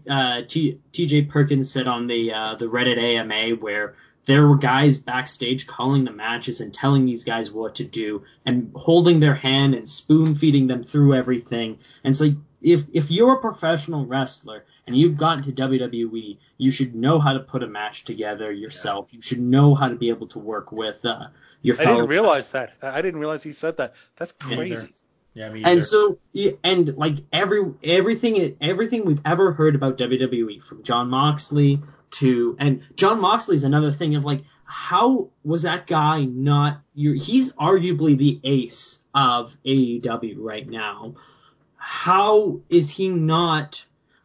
TJ Perkins said on the Reddit AMA, where there were guys backstage calling the matches and telling these guys what to do and holding their hand and spoon feeding them through everything. And it's like, if you're a professional wrestler and you've gotten to WWE, you should know how to put a match together yourself. Yeah. You should know how to be able to work with your fellow. I didn't realize that. I didn't realize he said that. That's crazy. Yeah, me either. And so, and like everything we've ever heard about WWE, from Jon Moxley and Jon Moxley's another thing of, like, how was that guy not? He's arguably the ace of AEW right now. How is he not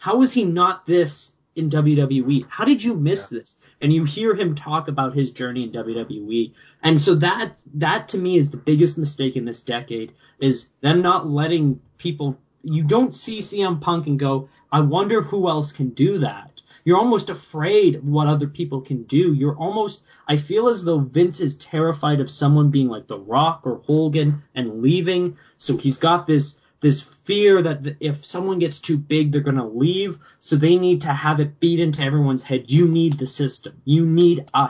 this in WWE? How did you miss this? And you hear him talk about his journey in WWE. And so that to me is the biggest mistake in this decade, is them not letting people. You don't see CM Punk and go, I wonder who else can do that. You're almost afraid of what other people can do. I feel as though Vince is terrified of someone being like The Rock or Hogan and leaving. So he's got this fear that if someone gets too big, they're going to leave. So they need to have it beat into everyone's head. You need the system. You need us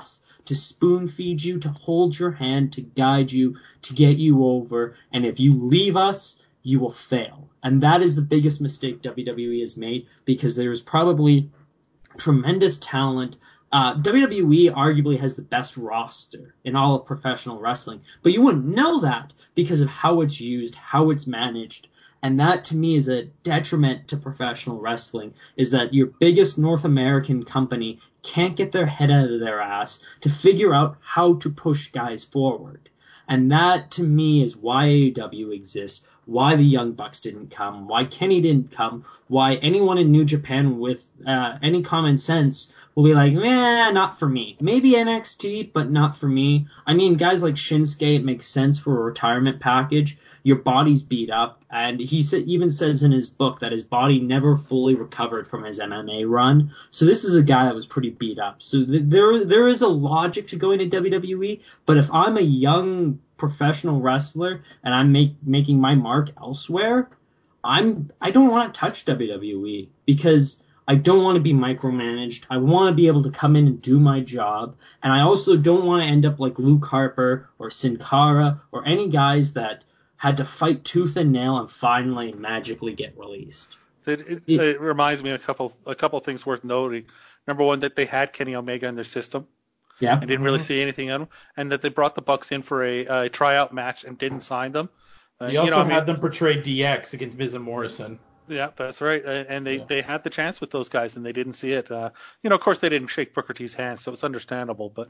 to spoon feed you, to hold your hand, to guide you, to get you over. And if you leave us, you will fail. And that is the biggest mistake WWE has made, because there's probably tremendous talent. WWE arguably has the best roster in all of professional wrestling, but you wouldn't know that because of how it's used, how it's managed. And that, to me, is a detriment to professional wrestling, is that your biggest North American company can't get their head out of their ass to figure out how to push guys forward. And that, to me, is why AEW exists, why the Young Bucks didn't come, why Kenny didn't come, why anyone in New Japan with any common sense will be like, not for me. Maybe NXT, but not for me. I mean, guys like Shinsuke, it makes sense for a retirement package. Your body's beat up, and he even says in his book that his body never fully recovered from his MMA run. So this is a guy that was pretty beat up. So there is a logic to going to WWE, but if I'm a young professional wrestler and I'm making my mark elsewhere, I don't want to touch WWE, because I don't want to be micromanaged. I want to be able to come in and do my job, and I also don't want to end up like Luke Harper or Sin Cara or any guys that had to fight tooth and nail and finally magically get released. It reminds me of a couple of things worth noting. Number one, that they had Kenny Omega in their system. Yeah. And didn't really see anything on them, and that they brought the Bucks in for a tryout match and didn't sign them. They also had them portray DX against Miz and Morrison. Yeah, that's right. And they had the chance with those guys, and they didn't see it. Of course, they didn't shake Booker T's hand, so it's understandable. But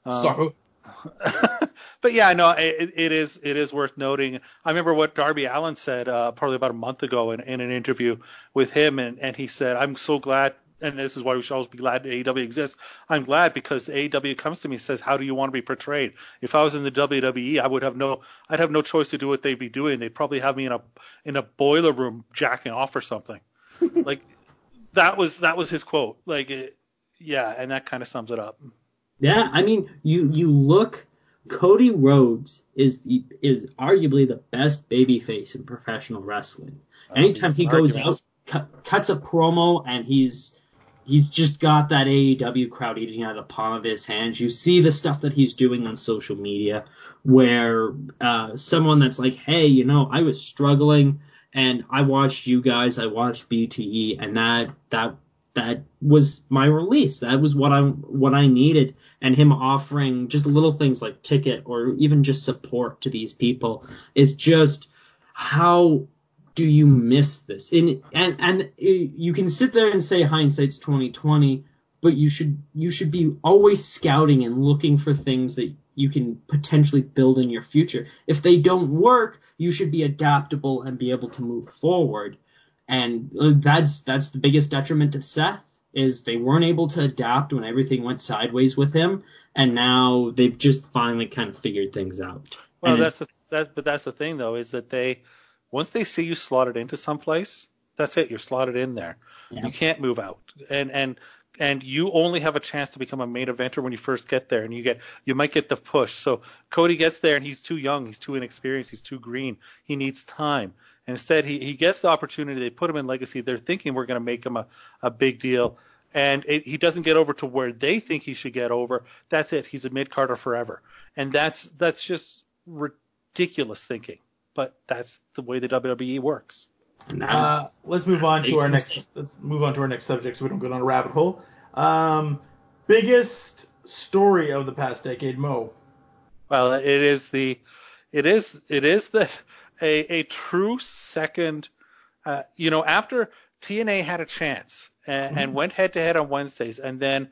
but yeah, no, it is worth noting. I remember what Darby Allin said probably about a month ago in an interview with him, and he said, "I'm so glad." And this is why we should always be glad AEW exists. I'm glad because AEW comes to me and says, "How do you want to be portrayed?" If I was in the WWE, I'd have no choice to do what they'd be doing. They'd probably have me in a boiler room jacking off or something. Like that was his quote. And that kind of sums it up. Yeah, I mean, you look, Cody Rhodes is arguably the best babyface in professional wrestling. Anytime he goes out, cuts a promo, and he's just got that AEW crowd eating out of the palm of his hands. You see the stuff that he's doing on social media, where someone that's like, hey, I was struggling, and I watched you guys, I watched BTE, and that was my release. That was what I needed. And him offering just little things like ticket or even just support to these people is just, how do you miss this? And you can sit there and say hindsight's 20/20, but you should be always scouting and looking for things that you can potentially build in your future. If they don't work, you should be adaptable and be able to move forward. And that's the biggest detriment to Seth, is they weren't able to adapt when everything went sideways with him, and now they've just finally kind of figured things out. Well, that's the thing though, is that once they see you slotted into someplace, that's it. You're slotted in there. Yeah. You can't move out, and you only have a chance to become a main eventer when you first get there, and you might get the push. So Cody gets there and he's too young, he's too inexperienced, he's too green. He needs time. Instead, he gets the opportunity. They put him in Legacy. They're thinking we're going to make him a big deal. And he doesn't get over to where they think he should get over. That's it. He's a mid-carder forever. And that's just ridiculous thinking. But that's the way the WWE works. Let's move on to our next subject so we don't go down a rabbit hole. Biggest story of the past decade, Mo. Well, it is that a true second, after TNA had a chance and went head to head on Wednesdays, and then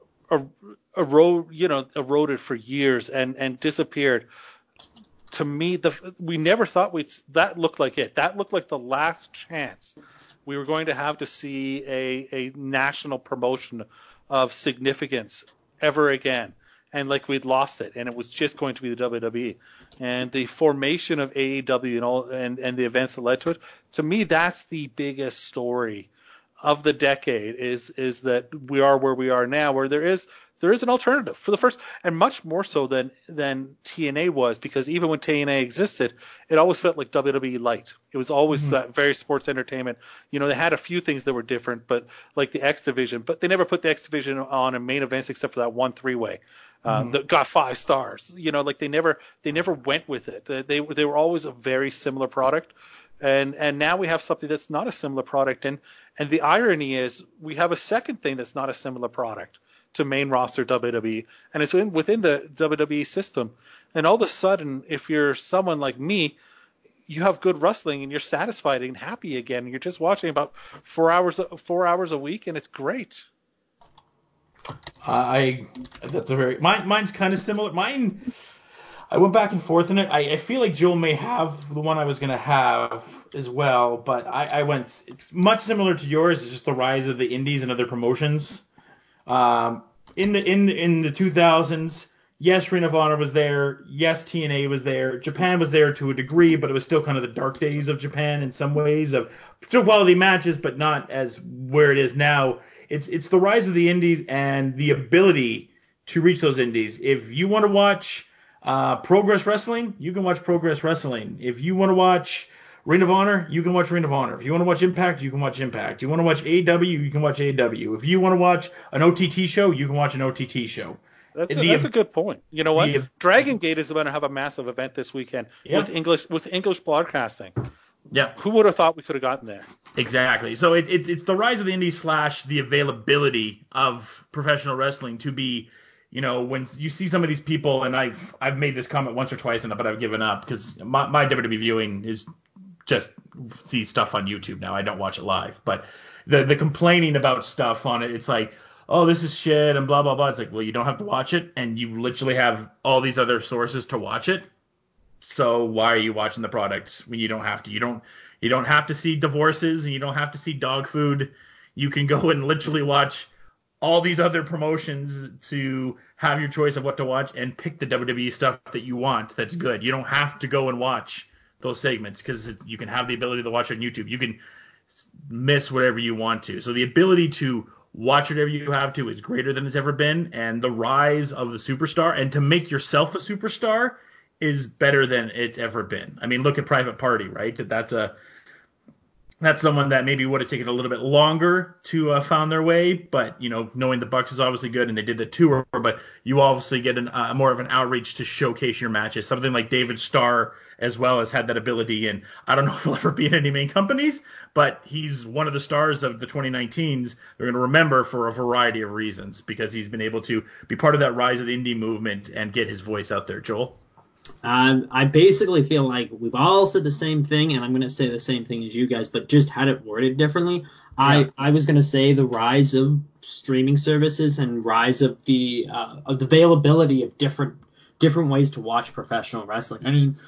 eroded for years and disappeared. To me, we never thought that looked like it. That looked like the last chance we were going to have to see a national promotion of significance ever again. And we'd lost it, and it was just going to be the WWE. And the formation of AEW and the events that led to it, to me, that's the biggest story of the decade, is that we are where we are now, where there is there is an alternative for the first, and much more so than TNA was, because even when TNA existed, it always felt like WWE light. It was always that very sports entertainment. You know, they had a few things that were different, but like the X Division, but they never put the X Division on in main events except for that one 3-way that got 5 stars. You know, like they never went with it. They were always a very similar product. And now we have something that's not a similar product. And the irony is we have a second thing that's not a similar product to main roster WWE, and it's within the WWE system. And all of a sudden, if you're someone like me, you have good wrestling and you're satisfied and happy again. And you're just watching about 4 hours a week, and it's great. Mine's kind of similar. I went back and forth in it. I feel like Joel may have the one I was going to have as well, but it's much similar to yours. It's just the rise of the indies and other promotions. In the 2000s, yes, Ring of Honor was there. Yes, TNA was there. Japan was there to a degree, but it was still kind of the dark days of Japan in some ways, of still quality matches, but not as where it is now. It's the rise of the indies and the ability to reach those indies. If you want to watch Progress Wrestling, you can watch Progress Wrestling. If you want to watch Ring of Honor, you can watch Ring of Honor. If you want to watch Impact, you can watch Impact. You want to watch AEW, you can watch AEW. If you want to watch an OTT show, you can watch an OTT show. That's a good point. You know what? Dragon Gate is going to have a massive event this weekend with English broadcasting. Yeah. Who would have thought we could have gotten there? Exactly. So it's the rise of the indies / the availability of professional wrestling to be, you know, when you see some of these people, and I've made this comment once or twice, but I've given up because my WWE viewing is just see stuff on YouTube now. I don't watch it live. But the complaining about stuff on it, it's like, oh, this is shit and blah, blah, blah. It's like, well, you don't have to watch it, and you literally have all these other sources to watch it. So why are you watching the product when you don't have to? You don't have to see divorces, and you don't have to see dog food. You can go and literally watch all these other promotions to have your choice of what to watch and pick the WWE stuff that you want that's good. You don't have to go and watch those segments because you can have the ability to watch on YouTube. You can miss whatever you want to. So the ability to watch whatever you have to is greater than it's ever been. And the rise of the superstar and to make yourself a superstar is better than it's ever been. I mean, look at Private Party, right? That's someone that maybe would have taken a little bit longer to found their way, but, you know, knowing the Bucks is obviously good and they did the tour, but you obviously get more of an outreach to showcase your matches. Something like David Starr as well has had that ability, and I don't know if he'll ever be in any main companies, but he's one of the stars of the 2019s they're going to remember for a variety of reasons because he's been able to be part of that rise of the indie movement and get his voice out there. Joel? I basically feel like we've all said the same thing, and I'm going to say the same thing as you guys, but just had it worded differently. Yeah. I was going to say the rise of streaming services and rise of the availability of different ways to watch professional wrestling. I mean,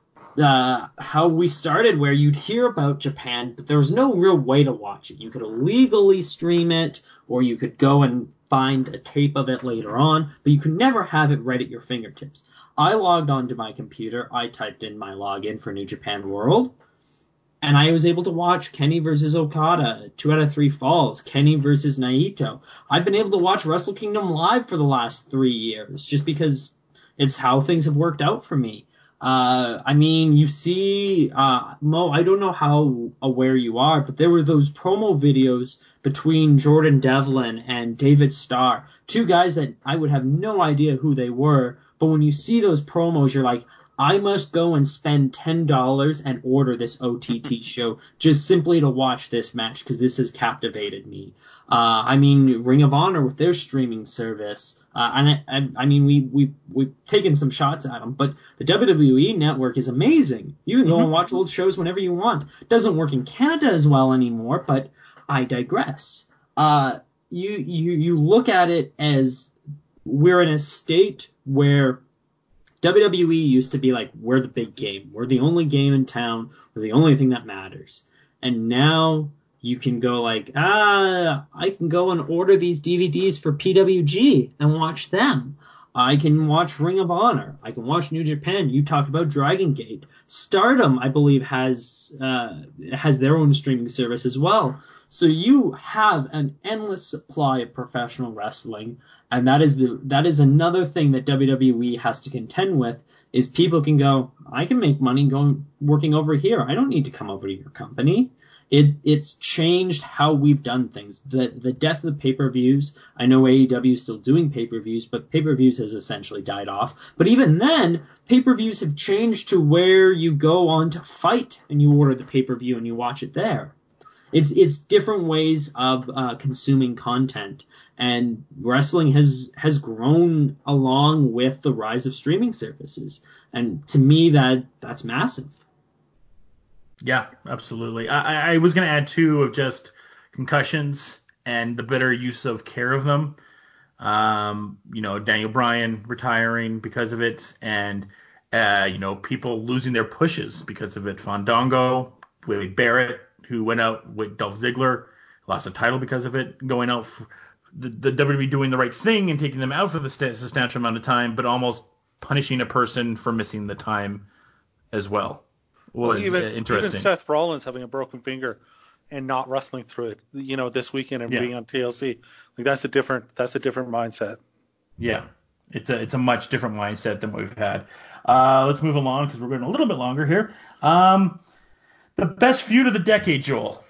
how we started where you'd hear about Japan, but there was no real way to watch it. You could illegally stream it, or you could go and find a tape of it later on, but you could never have it right at your fingertips. I logged onto my computer, I typed in my login for New Japan World, and I was able to watch Kenny versus Okada, 2 out of 3 falls, Kenny versus Naito. I've been able to watch Wrestle Kingdom live for the last 3 years, just because it's how things have worked out for me. I mean, you see, Mo, I don't know how aware you are, but there were those promo videos between Jordan Devlin and David Starr, 2 guys that I would have no idea who they were, but when you see those promos, you're like, I must go and spend $10 and order this OTT show just simply to watch this match because this has captivated me. I mean, Ring of Honor with their streaming service, and I mean, we've taken some shots at them, but the WWE network is amazing. You can go and watch old shows whenever you want. It doesn't work in Canada as well anymore, but I digress. You look at it as we're in a state where WWE used to be like, we're the big game. We're the only game in town. We're the only thing that matters. And now you can go like, I can go and order these DVDs for PWG and watch them. I can watch Ring of Honor. I can watch New Japan. You talked about Dragon Gate. Stardom, I believe, has their own streaming service as well. So you have an endless supply of professional wrestling, and that is another thing that WWE has to contend with. Is people can go, I can make money working over here. I don't need to come over to your company. It's changed how we've done things. The death of the pay-per-views. I know AEW is still doing pay-per-views, but pay-per-views has essentially died off. But even then, pay-per-views have changed to where you go on to Fight and you order the pay-per-view and you watch it there. It's different ways of consuming content, and wrestling has grown along with the rise of streaming services. And to me, that's massive. Yeah, absolutely. I was going to add too of just concussions and the better use of care of them. Daniel Bryan retiring because of it, and people losing their pushes because of it. Fandango, Wade Barrett, who went out with Dolph Ziggler, lost a title because of it, going out. The WWE doing the right thing and taking them out for the substantial amount of time, but almost punishing a person for missing the time as well. Interesting. Even Seth Rollins having a broken finger and not wrestling through it, this weekend and being on TLC, like that's a different mindset. Yeah, it's a much different mindset than what we've had. Let's move along because we're going a little bit longer here. The best feud of the decade, Joel.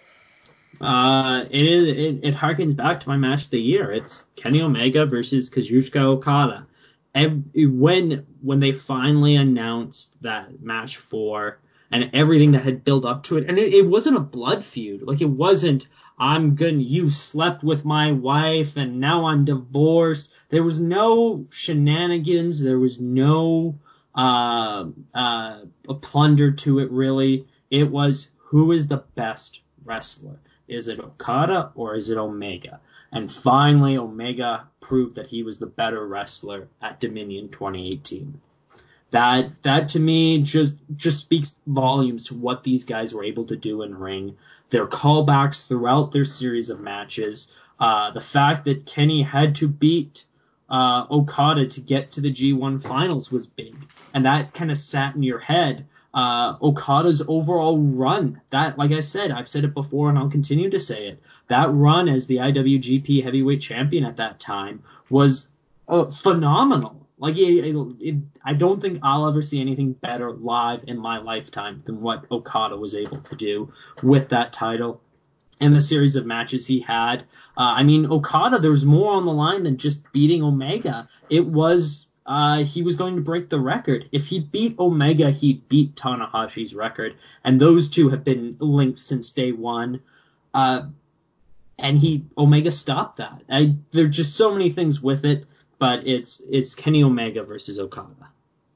It harkens back to my match of the year. It's Kenny Omega versus Kazuchika Okada. When they finally announced that match and everything that had built up to it. And it wasn't a blood feud. Like, it wasn't, you slept with my wife and now I'm divorced. There was no shenanigans. There was no a plunder to it, really. It was, who is the best wrestler? Is it Okada or is it Omega? And finally, Omega proved that he was the better wrestler at Dominion 2018. That to me just speaks volumes to what these guys were able to do in ring. Their callbacks throughout their series of matches. The fact that Kenny had to beat Okada to get to the G1 finals was big. And that kind of sat in your head. Okada's overall run, that, like I said, I've said it before and I'll continue to say it, that run as the IWGP Heavyweight Champion at that time was phenomenal. Like, I don't think I'll ever see anything better live in my lifetime than what Okada was able to do with that title and the series of matches he had. Okada, there was more on the line than just beating Omega. It was he was going to break the record. If he beat Omega, he beat Tanahashi's record, and those two have been linked since day one. And Omega stopped that. There are just so many things with it. But it's Kenny Omega versus Okada.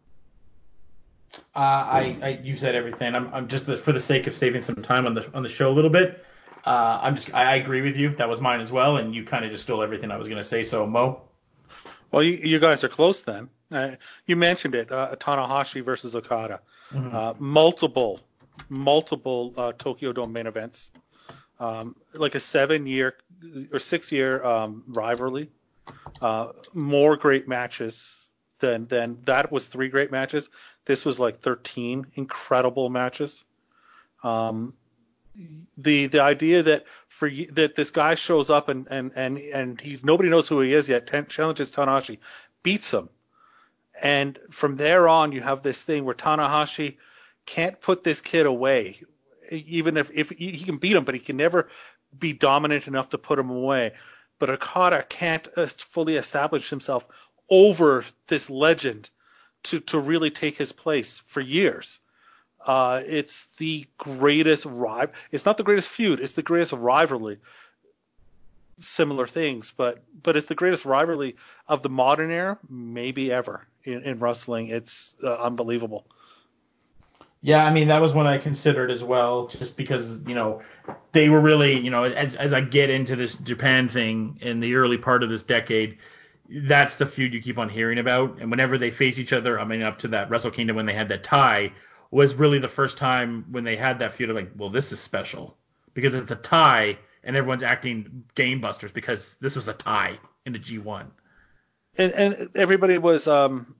You said everything. I'm just for the sake of saving some time on the show a little bit. I agree with you. That was mine as well, and you kind of just stole everything I was going to say. So Mo. Well, you guys are close then. You mentioned it. Tanahashi versus Okada. Mm-hmm. Multiple Tokyo Dome main events. Like a 7-year or 6-year rivalry. More great matches than that was 3 great matches. This was like 13 incredible matches. The idea that that this guy shows up and nobody knows who he is yet, challenges Tanahashi, beats him, and from there on you have this thing where Tanahashi can't put this kid away, even if he can beat him, but he can never be dominant enough to put him away. But Okada can't fully establish himself over this legend to really take his place for years. It's the greatest It's not the greatest feud. It's the greatest rivalry. Similar things, but it's the greatest rivalry of the modern era, maybe ever in wrestling. It's unbelievable. Yeah, that was one I considered as well, just because, they were really, as I get into this Japan thing in the early part of this decade, that's the feud you keep on hearing about. And whenever they face each other, up to that Wrestle Kingdom when they had that tie, was really the first time when they had that feud of like, well, this is special because it's a tie and everyone's acting game busters because this was a tie in the G1. and everybody was,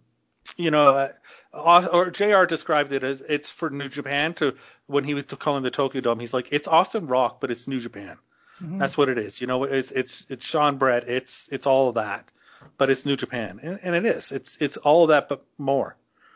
or JR described it as it's for New Japan when he was calling the Tokyo Dome. He's like, it's Austin Rock, but it's New Japan. Mm-hmm. That's what it is. It's Sean Brett. It's all of that, but it's New Japan, and it is. It's all of that, but more.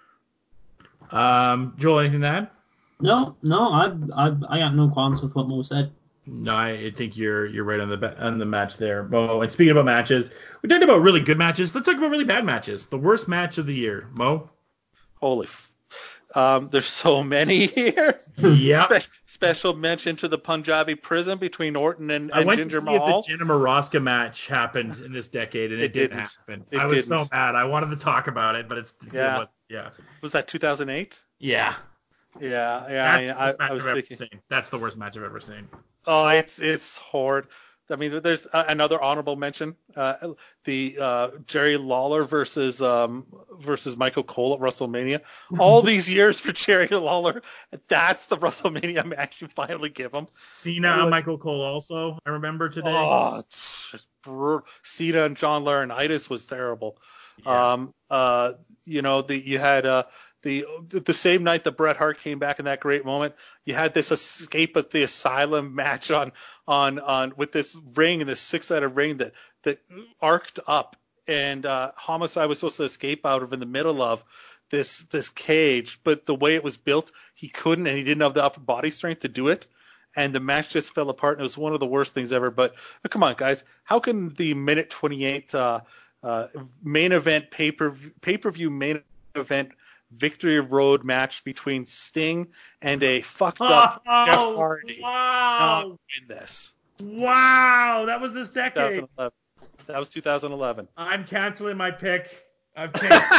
Joel, anything to add? No, I got no qualms with what Mo said. No, I think you're right on the match there. Mo, and speaking about matches, we talked about really good matches. Let's talk about really bad matches. The worst match of the year, Mo. Holy. There's so many here. Yeah. Special mention to the Punjabi prison between Orton and I went Jinder to see Mahal. if the Jinder Maraska match happened in this decade, and it didn't happen. I was so mad. I wanted to talk about it, but it wasn't. Yeah. Was that 2008? Yeah. Yeah. I was thinking that's the worst match I've ever seen. Oh, it's horrid. I mean, there's another honorable mention. The Jerry Lawler versus Michael Cole at WrestleMania. All these years for Jerry Lawler, that's the WrestleMania match you finally give him. Cena and Michael Cole also, I remember today. Oh, it's just brutal. Cena and John Laurinaitis was terrible. Yeah. You had the same night that Bret Hart came back in that great moment, you had this escape at the Asylum match on with this ring and this 6-sided ring that arced up, and Homicide was supposed to escape out of in the middle of this cage, but the way it was built, he couldn't, and he didn't have the upper body strength to do it, and the match just fell apart, and it was one of the worst things ever. But come on, guys, how can the minute 28 main event pay-per-view main event Victory Road match between Sting and a fucked up Jeff Hardy not win this? Wow, that was this decade. 2011. That was 2011. I'm canceling my pick. I've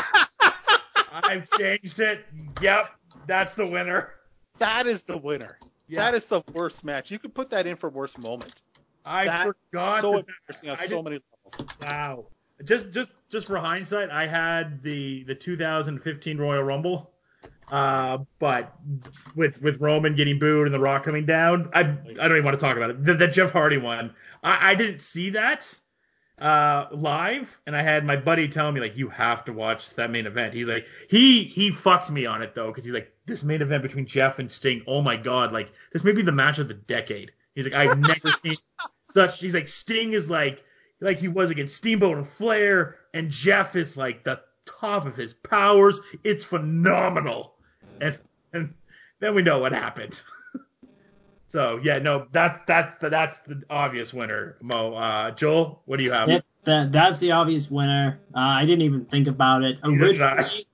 changed it. Yep, that's the winner. That is the winner. Yep. That is the worst match. You could put that in for worst moment. I forgot. So embarrassing on so many levels. Wow. Just for hindsight, I had the 2015 Royal Rumble, but with Roman getting booed and The Rock coming down, I don't even want to talk about it. The Jeff Hardy one, I didn't see that live, and I had my buddy telling me, like, you have to watch that main event. He's like, he fucked me on it though, because he's like, this main event between Jeff and Sting, oh my god, like this may be the match of the decade. He's like, I've never seen such. He's like, Sting is like he was against Steamboat and Flair, and Jeff is like the top of his powers. It's phenomenal. And then we know what happened. So yeah, no, that's the obvious winner, Mo. Joel, what do you have? Yep, that's the obvious winner. I didn't even think about it. Originally,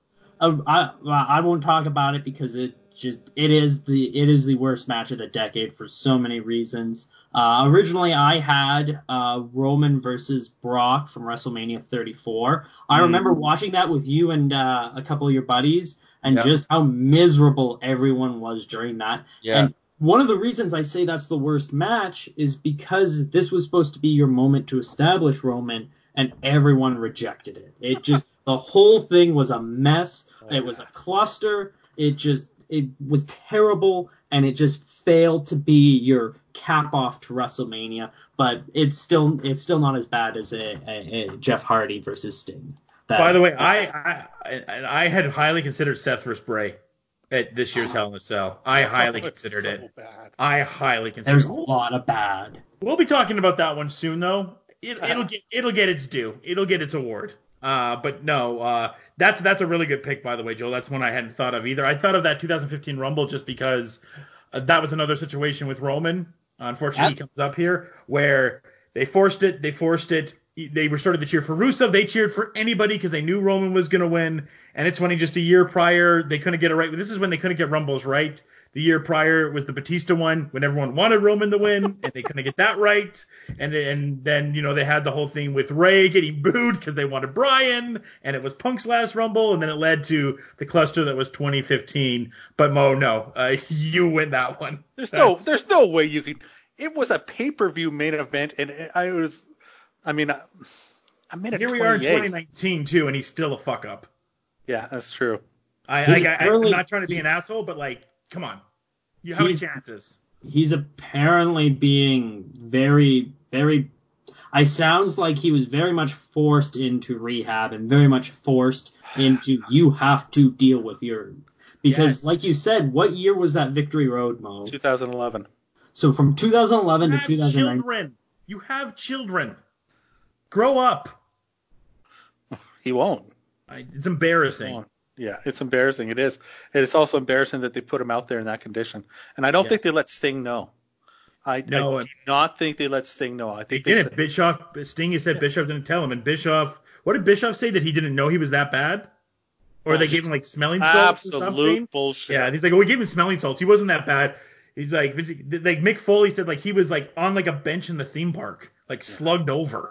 I won't talk about it because it is the worst match of the decade for so many reasons. Originally, I had Roman versus Brock from WrestleMania 34. I remember watching that with you and a couple of your buddies, and just how miserable everyone was during that. Yeah. And one of the reasons I say that's the worst match is because this was supposed to be your moment to establish Roman, and everyone rejected it. It just the whole thing was a mess. It was a cluster. It was terrible, and it just failed to be your cap off to WrestleMania. But it's still not as bad as a Jeff Hardy versus Sting. By the way, I had highly considered Seth versus Bray at this year's Hell in a Cell. I highly considered it. Bad. I highly considered There's it. a lot of bad. We'll be talking about that one soon, though. It'll get its due. It'll get its award. But no, that's a really good pick, by the way, Joel. That's one I hadn't thought of either. I thought of that 2015 Rumble just because that was another situation with Roman. Unfortunately, he comes up here where they forced it. They started to cheer for Rusev. They cheered for anybody because they knew Roman was going to win. And it's funny, just a year prior, they couldn't get it right. This is when they couldn't get Rumbles right. The year prior was the Batista one when everyone wanted Roman to win, and they couldn't get that right. And then they had the whole thing with Ray getting booed because they wanted Bryan, and it was Punk's last Rumble, and then it led to the cluster that was 2015. But Mo, no, you win that one. There's no way you could. It was a pay-per-view main event, and I'm in Here we are in 2019 too, and he's still a fuck up. Yeah, that's true. I'm not trying to be an asshole, but like, come on, how many chances? He's apparently being very, very. I sounds like he was very much forced into rehab and very much forced into you have to deal with your because like you said, what year was that Victory Road, Mo? 2011. So from 2011 to 2009. Children. You have children. Grow up. He won't. It's embarrassing. Yeah, it's embarrassing. It is. It is also embarrassing that they put him out there in that condition. And I don't think they let Sting know. I do not think they let Sting know. I think they didn't. Sting said Bischoff didn't tell him. And Bischoff, what did Bischoff say? That he didn't know he was that bad? Or they gave him like smelling salts or something? Absolute bullshit. Yeah, and he's like, we gave him smelling salts. He wasn't that bad. He's like Mick Foley said like he was like on like a bench in the theme park, like slugged over.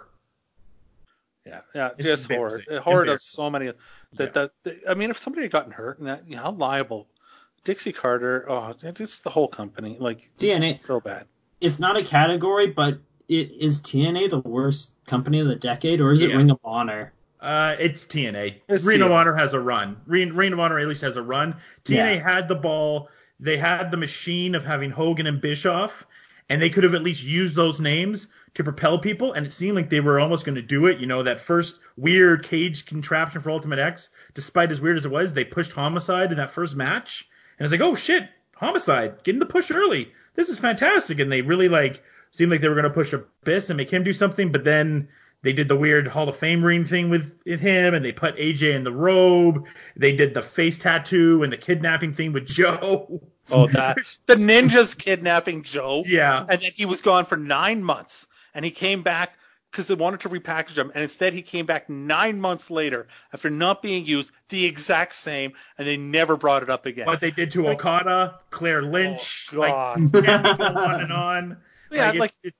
Yeah, just horror. Horror does so many. I mean, if somebody had gotten hurt, and how liable. Dixie Carter, just the whole company, like TNA, so bad. It's not a category, but is TNA the worst company of the decade, or is it Ring of Honor? It's TNA. Ring of Honor has a run. Ring of Honor at least has a run. TNA had the ball. They had the machine of having Hogan and Bischoff, and they could have at least used those names to propel people, and it seemed like they were almost going to do it. You know, that first weird cage contraption for Ultimate X, despite as weird as it was, they pushed Homicide in that first match, and it's like, oh shit, Homicide, getting the push early. This is fantastic, and they really seemed like they were going to push Abyss and make him do something, but then they did the weird Hall of Fame ring thing with him, and they put AJ in the robe. They did the face tattoo and the kidnapping thing with Joe. Oh, the ninjas kidnapping Joe. Yeah. And then he was gone for 9 months, and he came back because they wanted to repackage him, and instead he came back 9 months later after not being used, the exact same, and they never brought it up again. What they did to Okada, Claire Lynch, on and on. Yeah,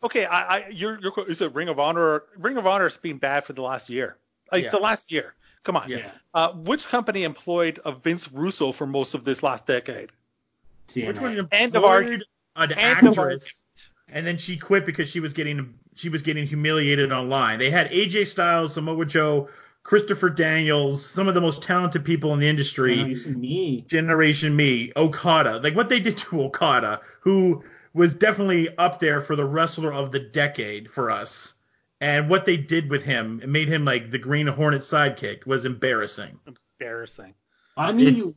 is it Ring of Honor? Ring of Honor has been bad for the last year. The last year. Come on. Yeah. Which company employed Vince Russo for most of this last decade? TNA. Which one End of argument. An actress, and then she quit because she was getting humiliated online. They had AJ Styles, Samoa Joe, Christopher Daniels, some of the most talented people in the industry. Generation Me. Okada. Like what they did to Okada, who was definitely up there for the wrestler of the decade for us. And what they did with him, it made him like the Green Hornet sidekick, was embarrassing. I mean,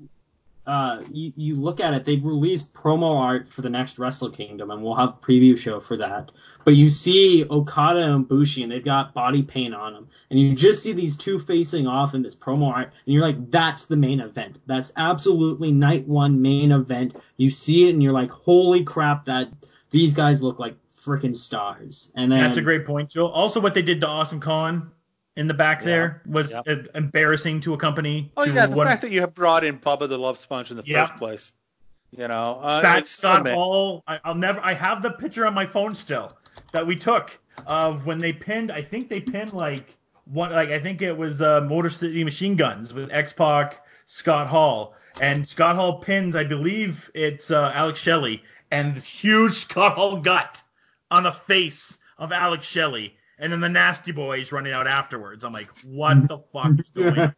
you look at it, they've released promo art for the next Wrestle Kingdom, and we'll have a preview show for that. But you see Okada and Bushi, and they've got body paint on them. And you just see these two facing off in this promo art, and you're like, that's the main event. That's absolutely night one main event. You see it, and you're like, holy crap, that these guys look like freaking stars. And then, that's a great point, Joe. Also, what they did to Awesome Khan in the back there was embarrassing to a company. Oh, the fact that you have brought in Bubba the Love Sponge in the first place. You know, that's Scott Hall. I have the picture on my phone still that we took of when they pinned. I think they pinned I think it was Motor City Machine Guns with X-Pac, Scott Hall, and Scott Hall pins. I believe it's Alex Shelley, and the huge Scott Hall gut on the face of Alex Shelley. And then the Nasty Boys running out afterwards. I'm like, what the fuck is going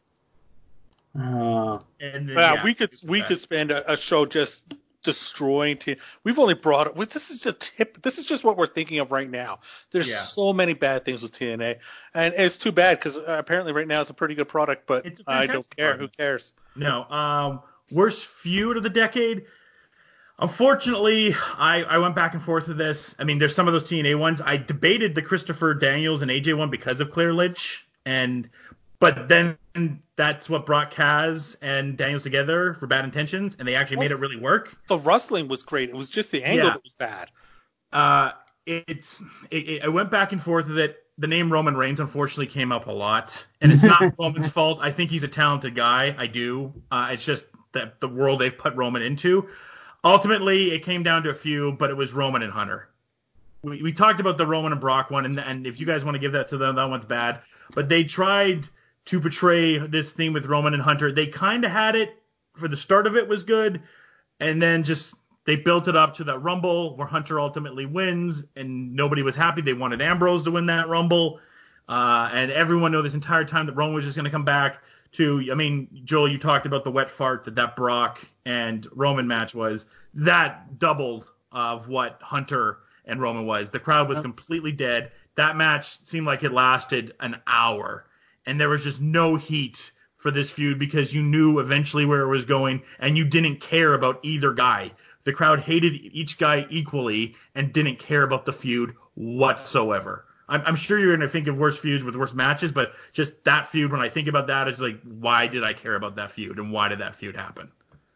on? We could spend a show just destroying team. We've only brought it. This is a tip. This is just what we're thinking of right now. There's so many bad things with TNA, and it's too bad because apparently right now it's a pretty good product, but I don't care. Who cares? No. Worst feud of the decade. Unfortunately, I went back and forth with this. I mean, there's some of those TNA ones. I debated the Christopher Daniels and AJ one because of Claire Lynch, but then that's what brought Kaz and Daniels together for Bad Intentions, and they actually made it really work. The wrestling was great. It was just the angle that was bad. I went back and forth with it. The name Roman Reigns unfortunately came up a lot, and it's not Roman's fault. I think he's a talented guy. I do. It's just that the world they've put Roman into. Ultimately, it came down to a few, but it was Roman and Hunter. We talked about the Roman and Brock one, and if you guys want to give that to them, that one's bad. But they tried to portray this thing with Roman and Hunter. They kind of had it for the start of it was good, and then just they built it up to that Rumble where Hunter ultimately wins, and nobody was happy. They wanted Ambrose to win that Rumble, and everyone knew this entire time that Roman was just going to come back. Joel, you talked about the wet fart that Brock and Roman match was. That doubled of what Hunter and Roman was. The crowd was completely dead. That match seemed like it lasted an hour, and there was just no heat for this feud because you knew eventually where it was going, and you didn't care about either guy. The crowd hated each guy equally and didn't care about the feud whatsoever. I'm sure you're going to think of worse feuds with worse matches, but just that feud, when I think about that, it's like, why did I care about that feud, and why did that feud happen?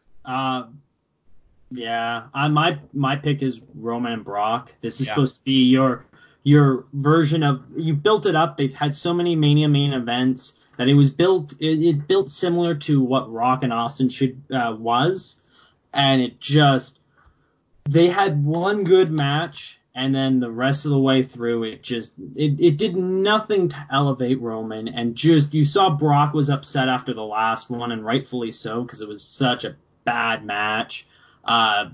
Yeah, my pick is Roman and Brock. This is supposed to be your version of, you built it up. They've had so many Mania main events that it was built. It built similar to what Rock and Austin was, and it just, they had one good match. And then the rest of the way through, it did nothing to elevate Roman. And just, you saw Brock was upset after the last one, and rightfully so, because it was such a bad match. To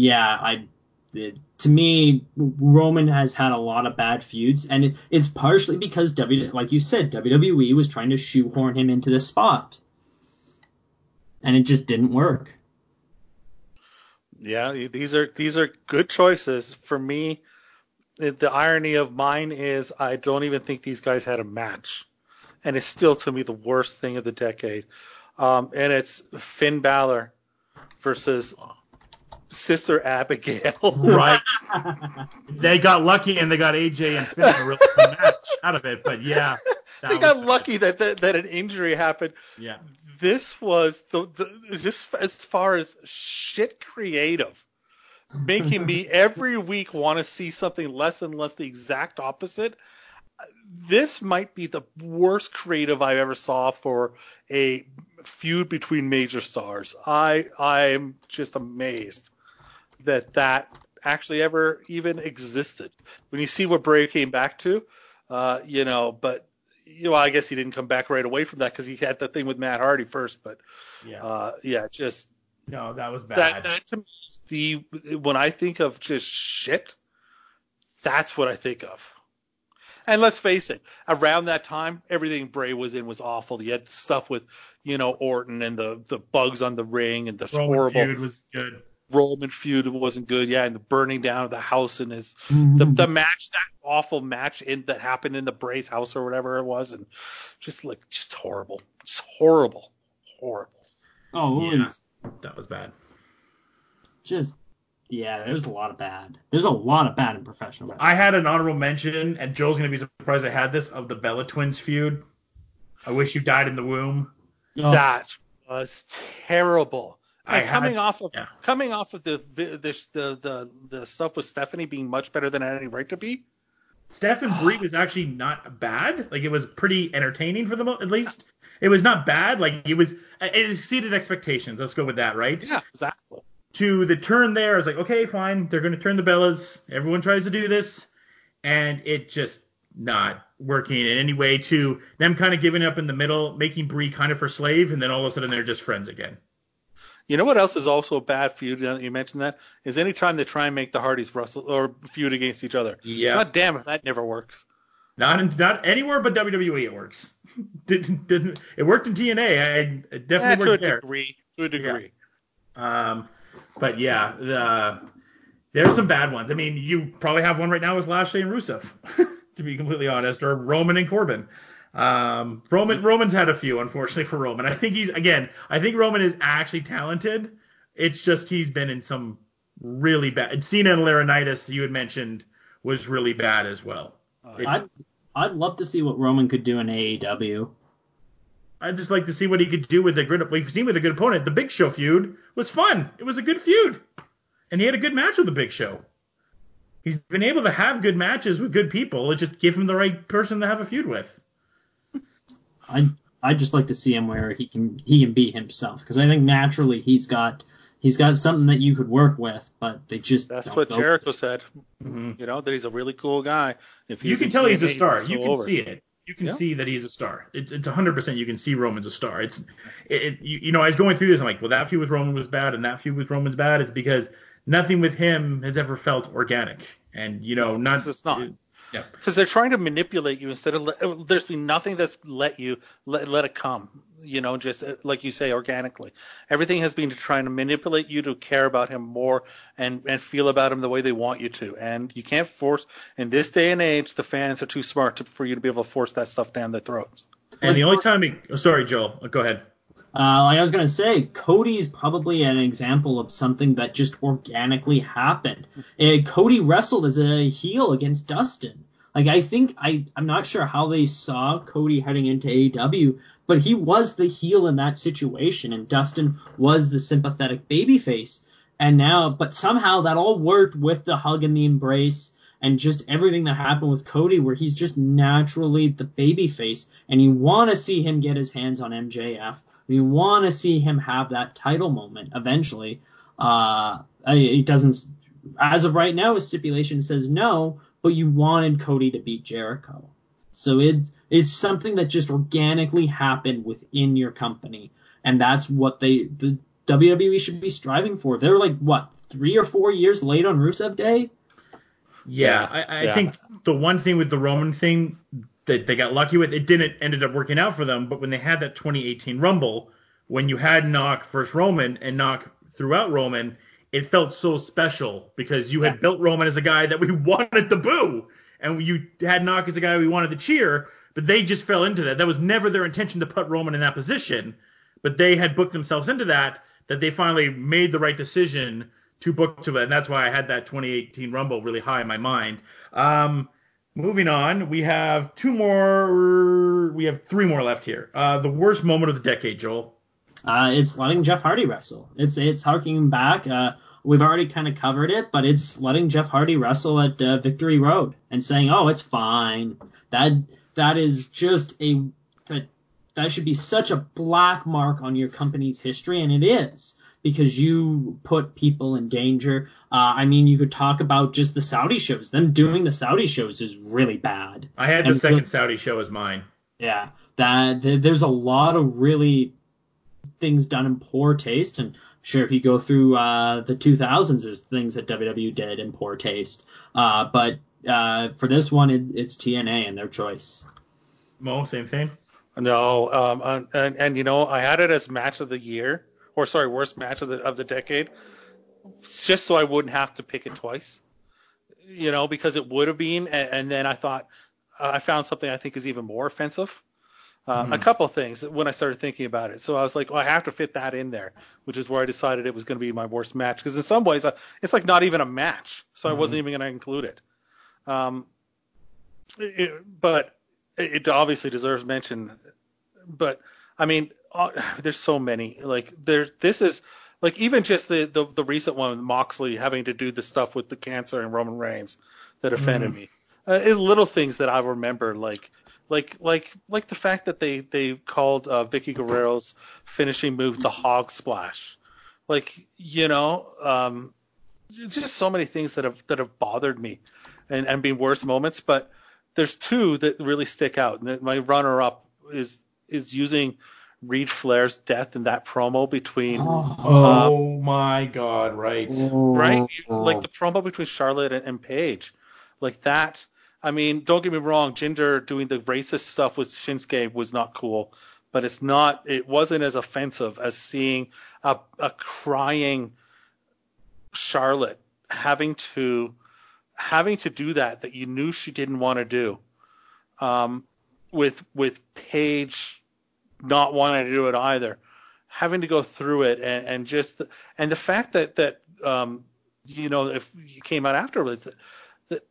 me, Roman has had a lot of bad feuds, and it's partially because like you said, WWE was trying to shoehorn him into this spot, and it just didn't work. Yeah, these are good choices. For me, the irony of mine is I don't even think these guys had a match, and it's still, to me, the worst thing of the decade. And it's Finn Balor versus Sister Abigail. Right. They got lucky and they got AJ and Finn a really good match out of it, but yeah. They got lucky that an injury happened. Yeah. This was just as far as shit creative, making me every week want to see something less and less the exact opposite. This might be the worst creative I ever saw for a feud between major stars. I'm just amazed that actually ever even existed. When you see what Bray came back to, but I guess he didn't come back right away from that because he had the thing with Matt Hardy first. But no, that was bad. That to me, when I think of just shit, that's what I think of. And let's face it, around that time, everything Bray was in was awful. You had stuff with, Orton and the bugs on the ring and the Roman horrible feud was good. Roman feud wasn't good. Yeah, and the burning down of the house and the match, that awful match that happened in the Bray's house or whatever it was, and just horrible. Just horrible. Oh, that was bad. There's a lot of bad. There's a lot of bad in professional wrestling. I had an honorable mention, and Joel's going to be surprised I had this, of the Bella Twins feud. I Wish You Died in the Womb. Oh. That was terrible. Coming off of the stuff with Stephanie being much better than it had any right to be. Steph and Brie was actually not bad. Like, it was pretty entertaining for at least. It was not bad. Like, it exceeded expectations. Let's go with that, right? Yeah, exactly. To the turn there, I was like, okay, fine. They're going to turn the Bellas. Everyone tries to do this. And it just not working in any way, to them kind of giving up in the middle, making Brie kind of her slave, and then all of a sudden they're just friends again. You know what else is also a bad feud? You mentioned that is anytime they try and make the Hardys wrestle or feud against each other. Yeah. God damn it, that never works. Not anywhere but WWE it works. Didn't it worked in TNA? I definitely worked there. To a degree. Yeah. But yeah, there's some bad ones. I mean, you probably have one right now with Lashley and Rusev, to be completely honest, or Roman and Corbin. Roman's had a few, unfortunately, for Roman. I think Roman is actually talented. It's just he's been in some really bad. Cena and Laurinaitis, you had mentioned, was really bad as well. I'd love to see what Roman could do in AEW. I'd just like to see what he could do with a good opponent. The Big Show feud was fun. It was a good feud, and he had a good match with the Big Show. He's been able to have good matches with good people. It just give him the right person to have a feud with. I'd just like to see him where he can be himself, because I think naturally he's got something that you could work with, but they just that's what Jericho said. Mm-hmm. That he's a really cool guy. If you can tell he's a star. You can over. See it. You can see that he's a star. It's 100%. You can see Roman's a star. I was going through this. I'm like, well, that feud with Roman was bad, and that feud with Roman's bad. It's because nothing with him has ever felt organic, and it's not. Yeah. Because they're trying to manipulate you instead of there's been nothing that's let it come, just like you say, organically. Everything has been to try to manipulate you to care about him more and feel about him the way they want you to. And you can't force, in this day and age, the fans are too smart for you to be able to force that stuff down their throats. And the only time sorry, Joel, go ahead. Like I was going to say, Cody's probably an example of something that just organically happened. Cody wrestled as a heel against Dustin. Like, I'm not sure how they saw Cody heading into AEW, but he was the heel in that situation, and Dustin was the sympathetic babyface. But somehow that all worked with the hug and the embrace and just everything that happened with Cody, where he's just naturally the babyface, and you want to see him get his hands on MJF. You want to see him have that title moment eventually. It doesn't, as of right now, a stipulation says no, but you wanted Cody to beat Jericho. So it's something that just organically happened within your company, and that's what the WWE should be striving for. They're like, what, 3 or 4 years late on Rusev Day? Yeah, I think the one thing with the Roman thing that they got lucky with, it ended up working out for them, but when they had that 2018 Rumble, when you had Knock versus Roman and Knock throughout Roman, it felt so special because you had built Roman as a guy that we wanted to boo, and you had Knock as a guy we wanted to cheer, but they just fell into that. That was never their intention to put Roman in that position, but they had booked themselves into that they finally made the right decision to book to it, and that's why I had that 2018 Rumble really high in my mind. Moving on, we have 3 more left here. The worst moment of the decade, Joel. It's letting Jeff Hardy wrestle. It's harking back. We've already kind of covered it, but it's letting Jeff Hardy wrestle at Victory Road and saying, "Oh, it's fine." That is just that should be such a black mark on your company's history, and it is, because you put people in danger. You could talk about just the Saudi shows. Them doing the Saudi shows is really bad. I had the second Saudi show as mine. Yeah, there's a lot of really things done in poor taste, and sure, if you go through the 2000s, there's things that WWE did in poor taste. But for this one, it's TNA and their choice. Mo, same thing? No, and I had it as match of the year. Worst match of the decade, just so I wouldn't have to pick it twice, because it would have been, and then I thought I found something I think is even more offensive. A couple of things when I started thinking about it. So I was like, I have to fit that in there, which is where I decided it was going to be my worst match, because in some ways it's like not even a match, so I wasn't even going to include it. But it obviously deserves mention. But I mean, there's so many. This is like even just the recent one with Moxley having to do the stuff with the cancer and Roman Reigns that offended me. Little things that I remember, like the fact that they called Vicky Guerrero's finishing move the Hog Splash. It's just so many things that have bothered me and been worse moments. But there's 2 that really stick out. And my runner-up is using Reed Flair's death in that promo between. Oh my God! Right. Right. Like the promo between Charlotte and Paige, like that. I mean, don't get me wrong. Jinder doing the racist stuff with Shinsuke was not cool, but it wasn't as offensive as seeing a crying Charlotte having to do that you knew she didn't want to do, with Paige not wanting to do it either, having to go through it, and the fact that if you came out afterwards that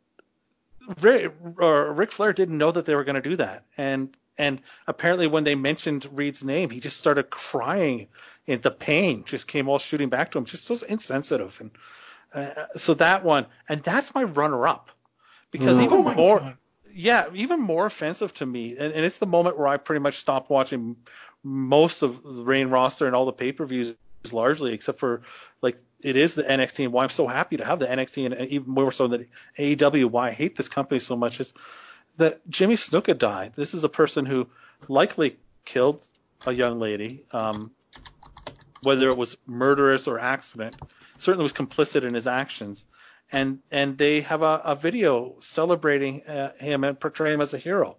Ric Flair didn't know that they were going to do that, and apparently when they mentioned Reed's name, he just started crying, and the pain just came all shooting back to him, just so insensitive. And so that one, and that's my runner-up, because even more offensive to me, and it's the moment where I pretty much stopped watching most of the Reign roster and all the pay-per-views largely, except for it is the NXT, and why I'm so happy to have the NXT, and even more so than AEW, why I hate this company so much, is that Jimmy Snuka died. This is a person who likely killed a young lady, whether it was murderous or accident, certainly was complicit in his actions. and they have a video celebrating him and portraying him as a hero.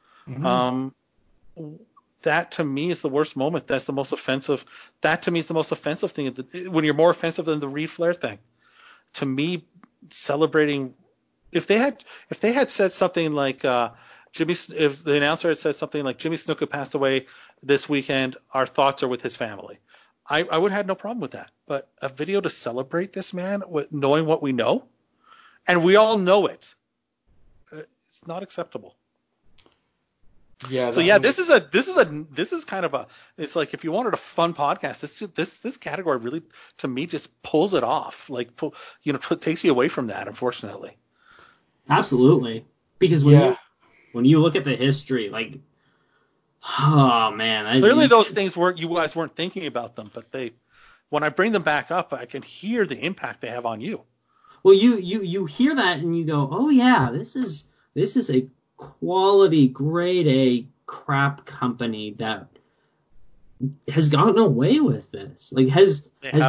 That to me is the worst moment. That's the most offensive. That to me is the most offensive thing. When you're more offensive than the Reed Flair thing, to me, celebrating. If they had said something like if the announcer had said something like Jimmy Snuka passed away this weekend, our thoughts are with his family, I would have had no problem with that. But a video to celebrate this man, with knowing what we know, and we all know it, it's not acceptable. Yeah. So yeah, this is kind of it's like if you wanted a fun podcast, this category really to me just pulls it off, like takes you away from that, unfortunately. Absolutely, because when you look at the history, like, oh man, clearly those things you guys weren't thinking about them, but when I bring them back up, I can hear the impact they have on you. Well, you hear that and you go, oh yeah, this is a quality grade A crap company that has gotten away with this. Like has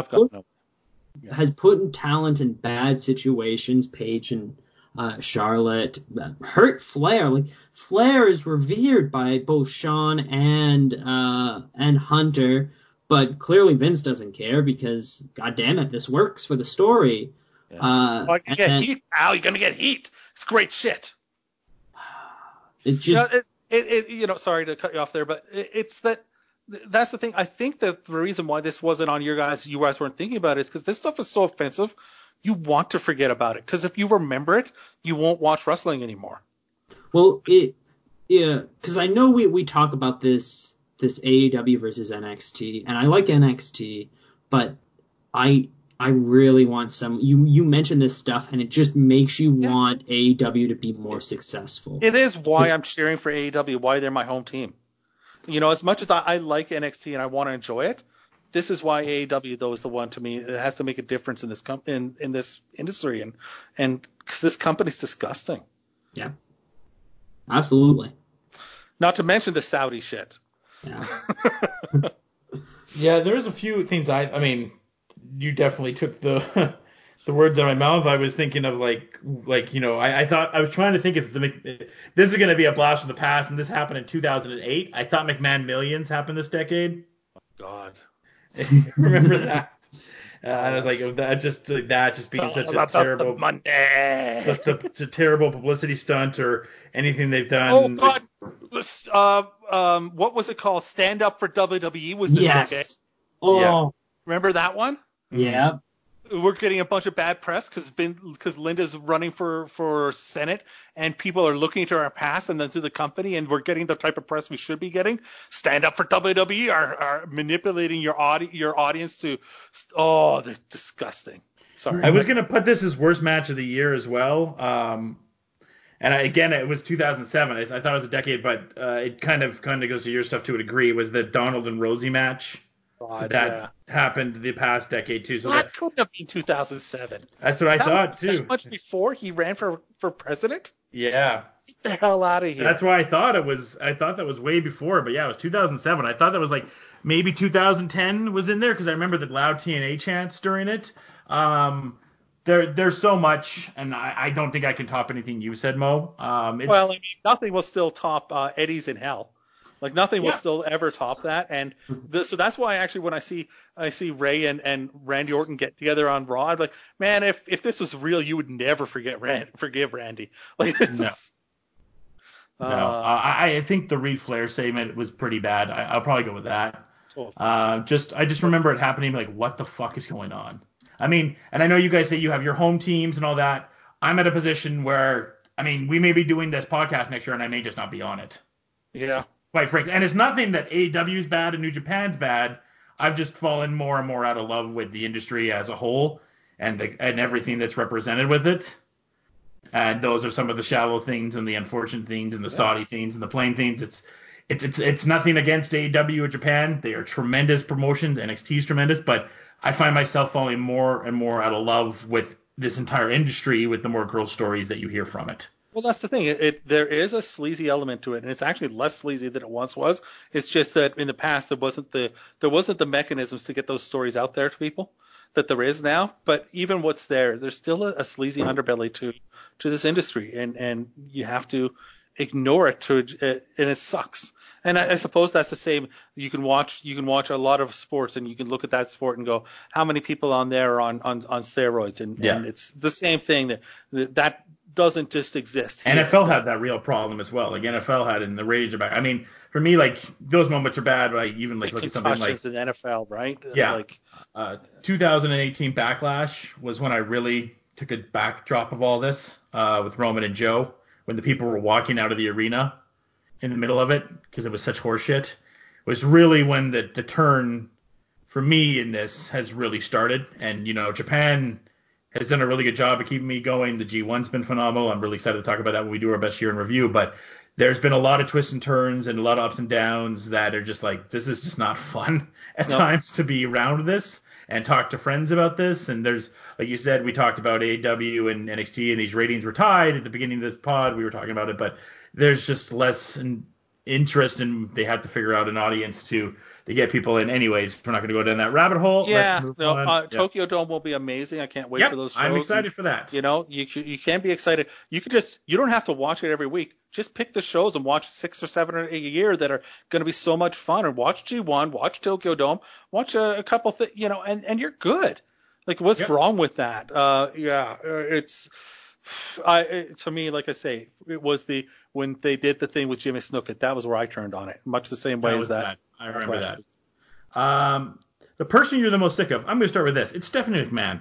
put talent in bad situations. Paige and Charlotte hurt Flair. Like Flair is revered by both Shawn and Hunter, but clearly Vince doesn't care because God damn it, this works for the story. Yeah. You're gonna get heat, Al. You're gonna get heat. It's great shit. It just sorry to cut you off there, but it's that's the thing. I think that the reason why this wasn't on you guys weren't thinking about it is because this stuff is so offensive. You want to forget about it because if you remember it, you won't watch wrestling anymore. Well, because I know we talk about this AEW versus NXT, and I like NXT, but I really want some. You mentioned this stuff, and it just makes you want AEW to be more successful. It is why I'm cheering for AEW, why they're my home team. As much as I like NXT and I want to enjoy it, this is why AEW though is the one to me. It has to make a difference in this in this industry, and because this company's disgusting. Yeah, absolutely. Not to mention the Saudi shit. Yeah. Yeah, there's a few things. I mean, you definitely took the words out of my mouth. I was thinking of I thought I was trying to think if this is going to be a blast from the past, and this happened in 2008. I thought McMahon Millions happened this decade. God. Remember that? And I was like, that just being such a terrible Monday. Just a terrible publicity stunt or anything they've done. Oh God! What was it called? Stand Up for WWE was this decade. Oh. Yeah. Remember that one? Yeah. We're getting a bunch of bad press because Linda's running for Senate and people are looking to our past and then to the company, and we're getting the type of press we should be getting. Stand Up for WWE are manipulating your audience to they're disgusting. Sorry. I was gonna put this as worst match of the year as well. It was 2007. I thought it was a decade, but it kind of goes to your stuff to a degree. It was the Donald and Rosie match. That happened the past decade too. So that couldn't have been 2007. That's what I thought too. That much before he ran for president. Yeah. Get the hell out of here. That's why I thought it was. I thought that was way before, but yeah, it was 2007. I thought that was like maybe 2010 was in there because I remember the loud TNA chants during it. There's so much, and I don't think I can top anything you said, Mo. Nothing will still top Eddie's in Hell. Like nothing will still ever top that, and so that's why actually when I see Ray and Randy Orton get together on Raw, I'm like, man, if this was real, you would never forgive Randy. Like no, I think the Reed Flair segment was pretty bad. I'll probably go with that. I just remember it happening, like what the fuck is going on? I mean, and I know you guys say you have your home teams and all that. I'm at a position where we may be doing this podcast next year, and I may just not be on it. Yeah. Quite frankly, and it's nothing that AEW is bad and New Japan's bad. I've just fallen more and more out of love with the industry as a whole and everything that's represented with it. And those are some of the shallow things and the unfortunate things and the Saudi things and the plain things. It's nothing against AEW or Japan. They are tremendous promotions. NXT is tremendous, but I find myself falling more and more out of love with this entire industry with the more girl stories that you hear from it. Well, that's the thing. There is a sleazy element to it, and it's actually less sleazy than it once was. It's just that in the past there wasn't the mechanisms to get those stories out there to people. that there is now. But even what's there, there's still a sleazy underbelly to this industry, and you have to ignore it and it sucks. And I suppose that's the same. You can watch a lot of sports, and you can look at that sport and go, how many people on there are on steroids? And it's the same thing that doesn't just exist here. NFL had that real problem as well. Like NFL had it in the rage about. I mean, for me, like those moments are bad, but I even like look at something like in the NFL, right? Yeah. Like 2018 Backlash was when I really took a backdrop of all this with Roman and Joe, when the people were walking out of the arena in the middle of it because it was such horseshit, was really when the turn for me in this has really started. And, Japan has done a really good job of keeping me going. The G1's been phenomenal. I'm really excited to talk about that when we do our best year in review. But there's been a lot of twists and turns and a lot of ups and downs that are just like, this is just not fun at times to be around this and talk to friends about this. And there's, like you said, we talked about AEW and NXT, and these ratings were tied at the beginning of this pod. We were talking about it, but there's just less interest, and they have to figure out an audience to get people in. Anyways, we're not going to go down that rabbit hole. Yeah, Let's move on. Tokyo Dome will be amazing. I can't wait for those shows. I'm excited for that. You can be excited. You don't have to watch it every week. Just pick the shows and watch 6 or 7 a year that are going to be so much fun. And watch G1, watch Tokyo Dome, watch a couple things, and you're good. Like, what's wrong with that? It's. To me, like I say, it was when they did the thing with Jimmy Snuka, that was where I turned on it, much the same way as that. I remember that. The person you're the most sick of, I'm going to start with this. It's Stephanie McMahon.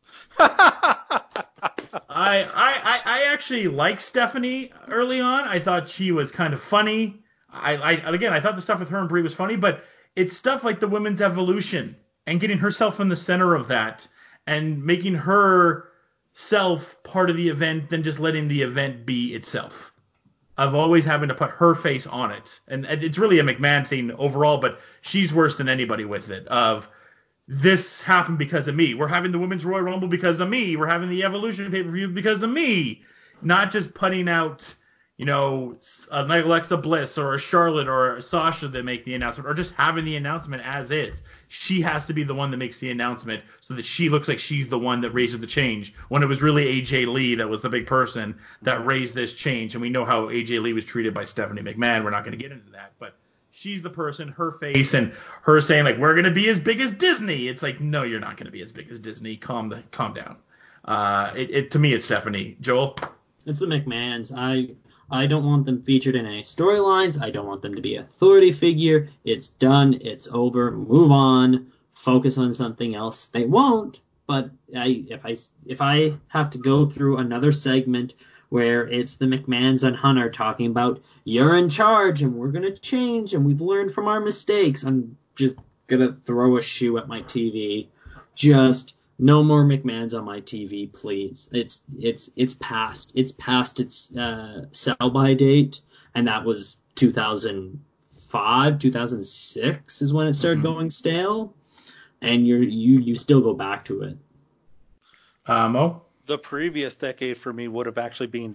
I actually liked Stephanie early on. I thought she was kind of funny. I thought the stuff with her and Brie was funny, but it's stuff like the women's evolution and getting herself in the center of that and making her self part of the event than just letting the event be itself. Of always having to put her face on it. And it's really a McMahon thing overall, but she's worse than anybody with it. Of this happened because of me. We're having the Women's Royal Rumble because of me. We're having the Evolution pay-per-view because of me. Not just putting out, an Alexa Bliss or a Charlotte or a Sasha that make the announcement, or just having the announcement as is. She has to be the one that makes the announcement so that she looks like she's the one that raises the change, when it was really AJ Lee that was the big person that raised this change. And we know how AJ Lee was treated by Stephanie McMahon. We're not going to get into that, but she's the person, her face, and her saying, like, we're going to be as big as Disney. It's like, no, you're not going to be as big as Disney. Calm down. To me, it's Stephanie. Joel? It's the McMahons. I don't want them featured in any storylines. I don't want them to be an authority figure. It's done. It's over. Move on. Focus on something else. They won't, but if I have to go through another segment where it's the McMahons and Hunter talking about you're in charge and we're going to change and we've learned from our mistakes, I'm just going to throw a shoe at my TV. Just no more McMahons on my TV, please. It's past its sell-by date, and that was 2005, 2006 is when it started going stale, and you still go back to it. Mo? The previous decade for me would have actually been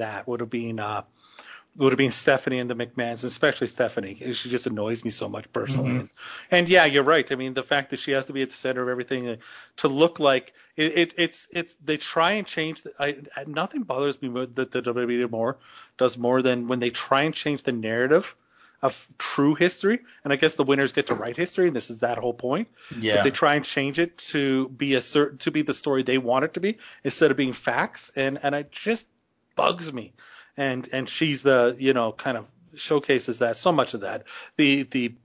Stephanie and the McMahons, especially Stephanie. She just annoys me so much personally. Mm-hmm. And yeah, you're right. I mean, the fact that she has to be at the center of everything to look like it's they try and change. Nothing bothers me that the WWE does more than when they try and change the narrative of true history. And I guess the winners get to write history, and this is that whole point. Yeah. But they try and change it to be the story they want it to be instead of being facts. And it just bugs me. And she's the, kind of showcases that, so much of that, the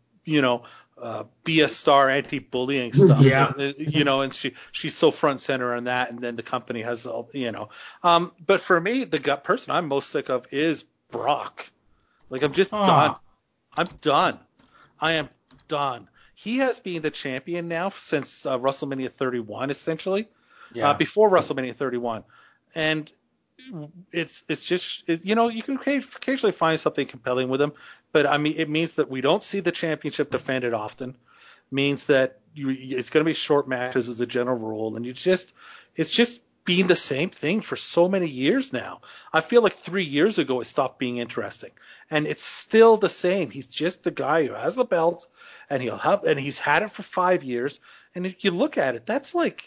be a star anti-bullying stuff, and she's so front center on that. And then the company has, but for me, the gut person I'm most sick of is Brock. Like, I'm just done. I'm done. I am done. He has been the champion now since WrestleMania 31, essentially, before WrestleMania 31. And it's just, you can occasionally find something compelling with him, but I mean, it means that we don't see the championship defended often. It means that it's going to be short matches as a general rule, and it's just been the same thing for so many years now. I feel like 3 years ago it stopped being interesting, and it's still the same. He's just the guy who has the belt, and he's had it for 5 years. And if you look at it, that's like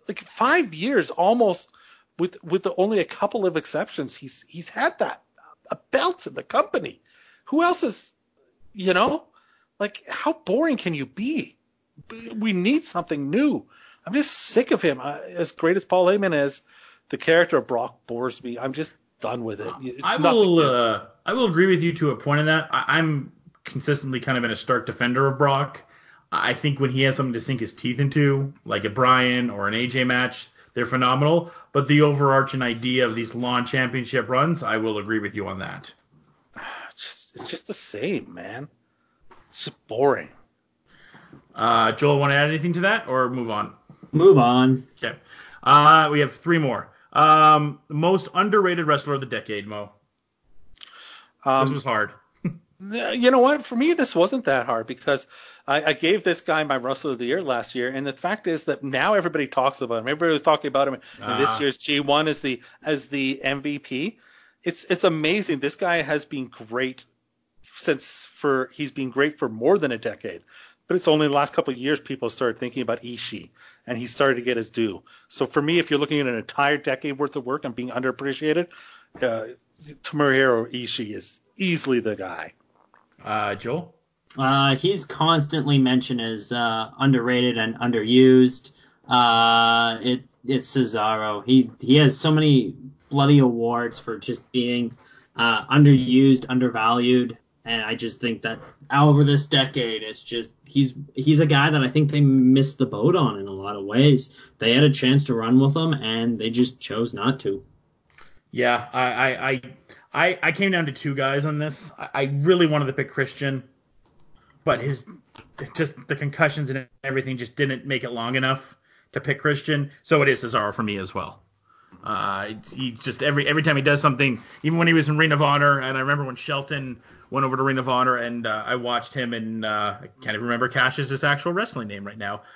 like 5 years almost, with only a couple of exceptions, he's had a belt in the company. Who else is, like, how boring can you be? We need something new. I'm just sick of him. As great as Paul Heyman is, the character of Brock bores me. I'm just done with it. I will agree with you to a point in that. I'm consistently kind of been a stark defender of Brock. I think when he has something to sink his teeth into, like a Bryan or an AJ match, they're phenomenal. But the overarching idea of these long championship runs, I will agree with you on that. It's just the same, man. It's just boring. Joel, want to add anything to that or move on? Move on. Okay. We have 3 more. Most underrated wrestler of the decade, Mo. This was hard. You know what? For me, this wasn't that hard because I gave this guy my Wrestler of the Year last year, and the fact is that now everybody talks about him. Everybody was talking about him in this year's G1 as the MVP. It's amazing. This guy has been great he's been great for more than a decade. But it's only the last couple of years people started thinking about Ishii, and he started to get his due. So for me, if you're looking at an entire decade worth of work and being underappreciated, Tomohiro Ishii is easily the guy. Joel? He's constantly mentioned as underrated and underused. It's Cesaro. He has so many bloody awards for just being underused, undervalued. And I just think that over this decade, it's just he's a guy that I think they missed the boat on in a lot of ways. They had a chance to run with him, and they just chose not to. Yeah, I came down to 2 guys on this. I really wanted to pick Christian, but the concussions and everything just didn't make it long enough to pick Christian. So it is Cesaro for me as well. He just every time he does something, even when he was in Ring of Honor, and I remember when Shelton went over to Ring of Honor, and I watched him, and I can't even remember Cash's actual wrestling name right now.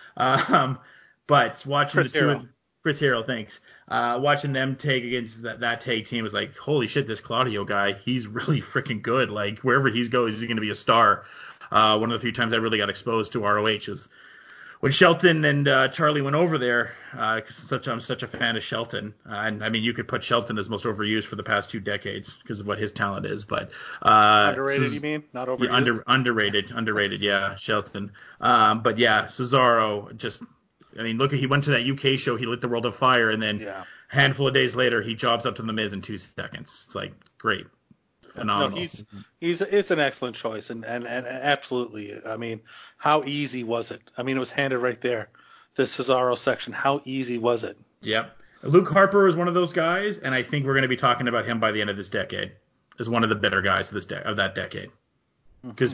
But watching Chris Hero, thanks. Watching them take against that tag team was like, holy shit, this Claudio guy, he's really freaking good. Like wherever he goes, he's going to be a star. One of the few times I really got exposed to ROH was when Shelton and Charlie went over there, because I'm such a fan of Shelton. And I mean, you could put Shelton as most overused for the past 2 decades because of what his talent is. But underrated, you mean? Not overused? Yeah, underrated, yeah, Shelton. But yeah, Cesaro just, I mean, look, he went to that UK show, he lit the world on fire, and then a handful of days later, he jobs up to The Miz in 2 seconds. It's like, great. Phenomenal. No, it's an excellent choice, and absolutely. I mean, how easy was it? I mean, it was handed right there. The Cesaro section. How easy was it? Yep. Luke Harper is one of those guys, and I think we're going to be talking about him by the end of this decade as one of the better guys of that decade. Because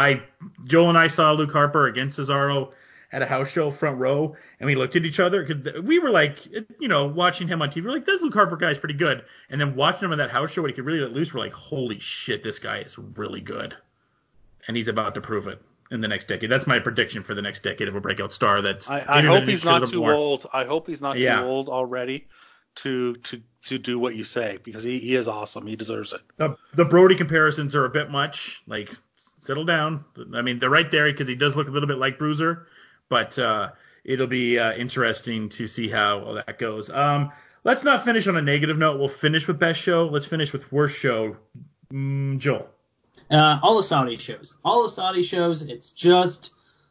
Joel and I saw Luke Harper against Cesaro at a house show, front row, and we looked at each other because we were like, watching him on TV, we're like, this Luke Harper guy's pretty good. And then watching him at that house show when he could really let loose, we're like, holy shit, this guy is really good. And he's about to prove it in the next decade. That's my prediction for the next decade of a breakout star. I hope he's not too old. I hope he's not too old already to do what you say, because he is awesome. He deserves it. The Brody comparisons are a bit much. Like, settle down. I mean, they're right there because he does look a little bit like Bruiser. But it'll be interesting to see how all that goes. Let's not finish on a negative note. We'll finish with best show. Let's finish with worst show. Joel. All the Saudi shows. All the Saudi shows, it's just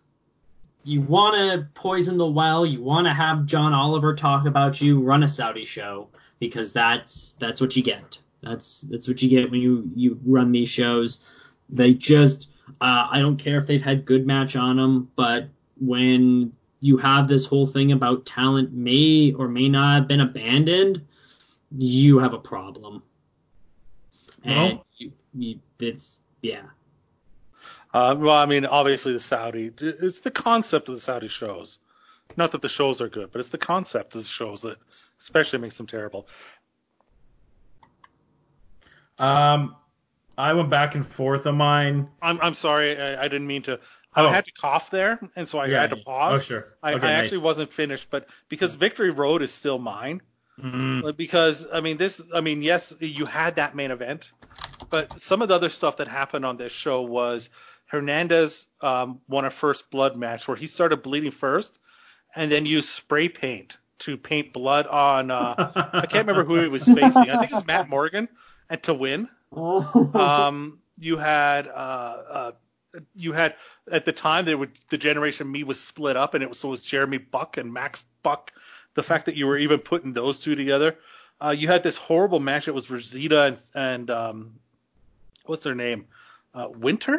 you want to poison the well. You want to have John Oliver talk about you. Run a Saudi show, because that's what you get. That's what you get when you run these shows. They just I don't care if they've had good match on them, but when you have this whole thing about talent may or may not have been abandoned, you have a problem. And it's. Well, I mean, obviously it's the concept of the Saudi shows. Not that the shows are good, but it's the concept of the shows that especially makes them terrible. I went back and forth on mine. I'm sorry, I didn't mean to. I had to cough there, and so I had to pause. Oh, sure. I actually wasn't finished, but because Victory Road is still mine. Mm-hmm. Because, yes, you had that main event, but some of the other stuff that happened on this show was Hernandez won a first blood match where he started bleeding first and then used spray paint to paint blood on I can't remember who he was facing. I think it's Matt Morgan, and to win. You had at the time the Generation Me was split up, and it was Jeremy Buck and Max Buck. The fact that you were even putting those two together, you had this horrible match. It was Rosita and what's her name? Winter.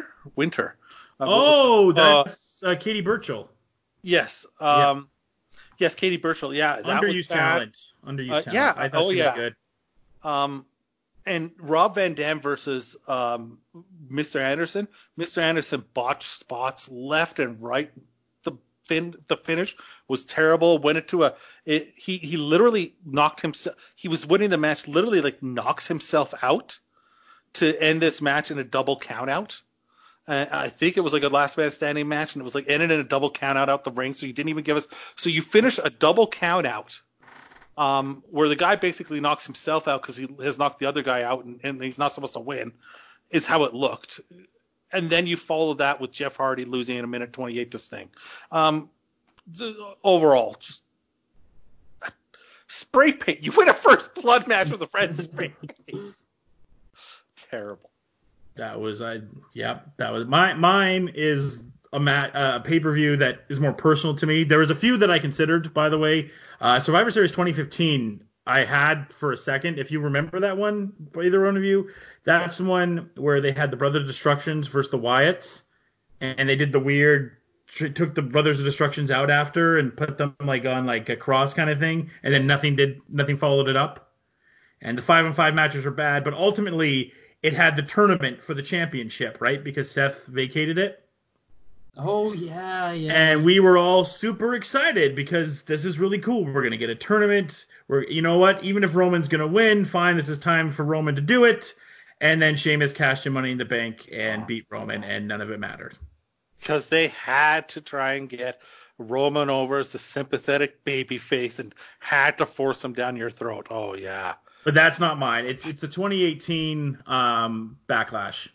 That's Katie Burchill. Yes. Yes, Katie Burchill. Yeah, that underused talent. Underused talent. Yeah. I thought she was good. And Rob Van Dam versus Mr. Anderson. Mr. Anderson botched spots left and right. The finish was terrible. Went into he literally knocked himself. He was winning the match. Literally like knocks himself out to end this match in a double count out. I think it was like a last man standing match, and it was like ended in a double count out the ring. So you didn't even give us. So you finish a double count out. Where the guy basically knocks himself out because he has knocked the other guy out and he's not supposed to win, is how it looked. And then you follow that with Jeff Hardy losing in a minute 28 to Sting. Overall, just spray paint. You win a first blood match with a friend spray paint. Terrible. That was mine is a pay-per-view that is more personal to me. There was a few that I considered, by the way. Survivor Series 2015, I had for a second. If you remember that one, either one of you, that's one where they had the Brothers of Destructions versus the Wyatts, and they did the weird, took the Brothers of Destructions out after and put them like on like a cross kind of thing, and then nothing followed it up. And the 5-on-5 matches were bad, but ultimately it had the tournament for the championship, right? Because Seth vacated it. Oh, yeah. And we were all super excited because this is really cool. We're going to get a tournament. You know what? Even if Roman's going to win, fine, this is time for Roman to do it. And then Sheamus cashed in Money in the Bank and beat Roman, and none of it mattered. Because they had to try and get Roman over as the sympathetic babyface and had to force him down your throat. Oh, yeah. But that's not mine. It's a 2018 Backlash.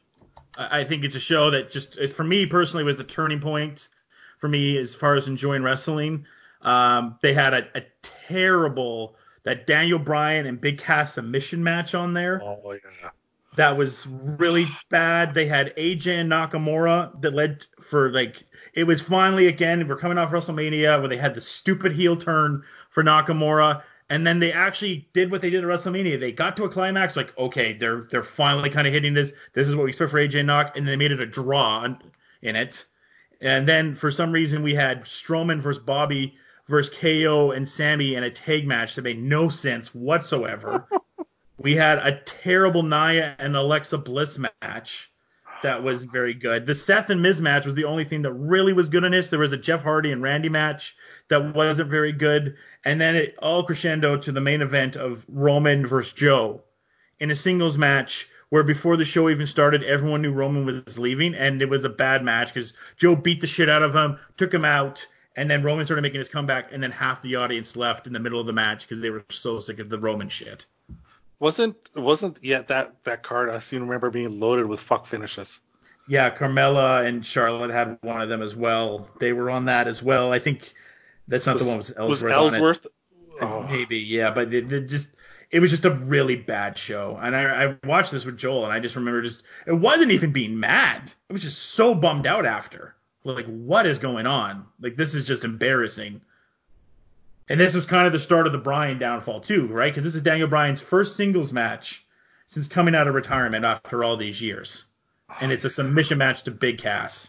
I think it's a show that just, for me personally, was the turning point for me as far as enjoying wrestling. They had a terrible, that Daniel Bryan and Big Cass submission match on there. Oh, yeah. That was really bad. They had AJ and Nakamura that led for it was finally, again, we're coming off WrestleMania where they had the stupid heel turn for Nakamura. And then they actually did what they did at WrestleMania. They got to a climax, like, okay, they're finally kind of hitting this. This is what we expect for AJ and Knock, and they made it a draw in it. And then for some reason we had Strowman versus Bobby versus KO and Sammy in a tag match that made no sense whatsoever. We had a terrible Nia and Alexa Bliss match that was very good. The Seth and Miz match was the only thing that really was good in this. There was a Jeff Hardy and Randy match that wasn't very good. And then it all crescendo to the main event of Roman versus Joe in a singles match where before the show even started, everyone knew Roman was leaving. And it was a bad match because Joe beat the shit out of him, took him out, and then Roman started making his comeback. And then half the audience left in the middle of the match because they were so sick of the Roman shit. Wasn't yet that card I seem to remember being loaded with fuck finishes. Yeah, Carmella and Charlotte had one of them as well. They were on that as well. I think that's not the one with Ellsworth. Was Ellsworth? Oh. Maybe, yeah, but it was just a really bad show. And I watched this with Joel, and I just remember it wasn't even being mad. I was just so bummed out after. Like, what is going on? Like, this is just embarrassing. And this was kind of the start of the Bryan downfall too, right? Because this is Daniel Bryan's first singles match since coming out of retirement after all these years. And it's a submission match to Big Cass.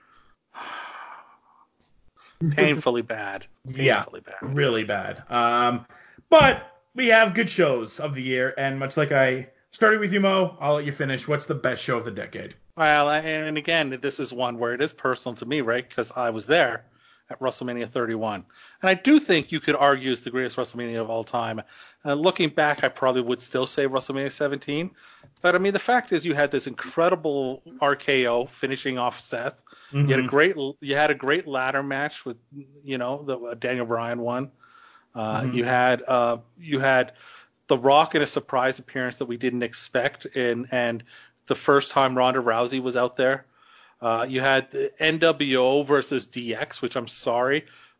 Painfully bad. Painfully bad. Really bad. But we have good shows of the year, and much like I started with you, Mo, I'll let you finish. What's the best show of the decade? Well, and again, this is one where it is personal to me, right? Because I was there at WrestleMania 31. And I do think you could argue it's the greatest WrestleMania of all time. Looking back, I probably would still say WrestleMania 17. But, I mean, the fact is you had this incredible RKO finishing off Seth. Mm-hmm. You had a great ladder match with, the Daniel Bryan one. Mm-hmm. You had The Rock in a surprise appearance that we didn't expect, and the first time Ronda Rousey was out there. You had the NWO versus DX, which I'm sorry.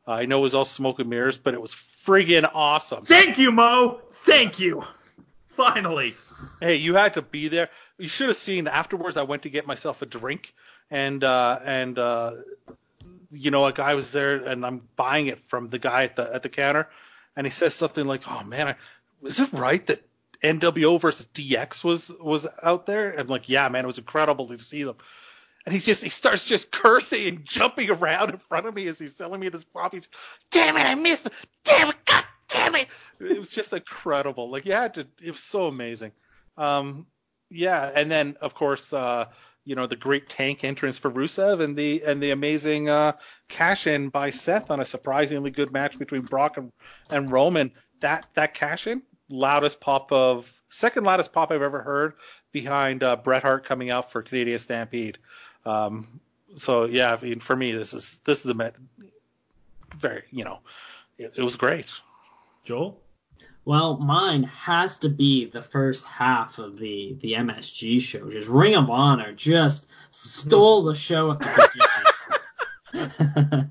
I know it was all smoke and mirrors, but it was friggin' awesome. Thank you, Mo. Thank you. Finally. Hey, you had to be there. You should have seen afterwards. I went to get myself a drink, and a guy was there, and I'm buying it from the guy at the counter, and he says something like, "Oh man, is it right that NWO versus DX was out there?" And I'm like, "Yeah, man, it was incredible to see them." And he starts just cursing and jumping around in front of me as he's selling me this prop. He's, "Damn it, I missed it! Damn it, God damn it!" It was just incredible. Like, it was so amazing. Yeah, and then of course, the great tank entrance for Rusev and the amazing cash in by Seth on a surprisingly good match between Brock and Roman. That cash in, second loudest pop I've ever heard, behind Bret Hart coming out for Canadian Stampede. So yeah, I mean, for me, this is the very, it was great. Joel? Well, mine has to be the first half of the MSG show. Just Ring of Honor just stole the show at the beginning.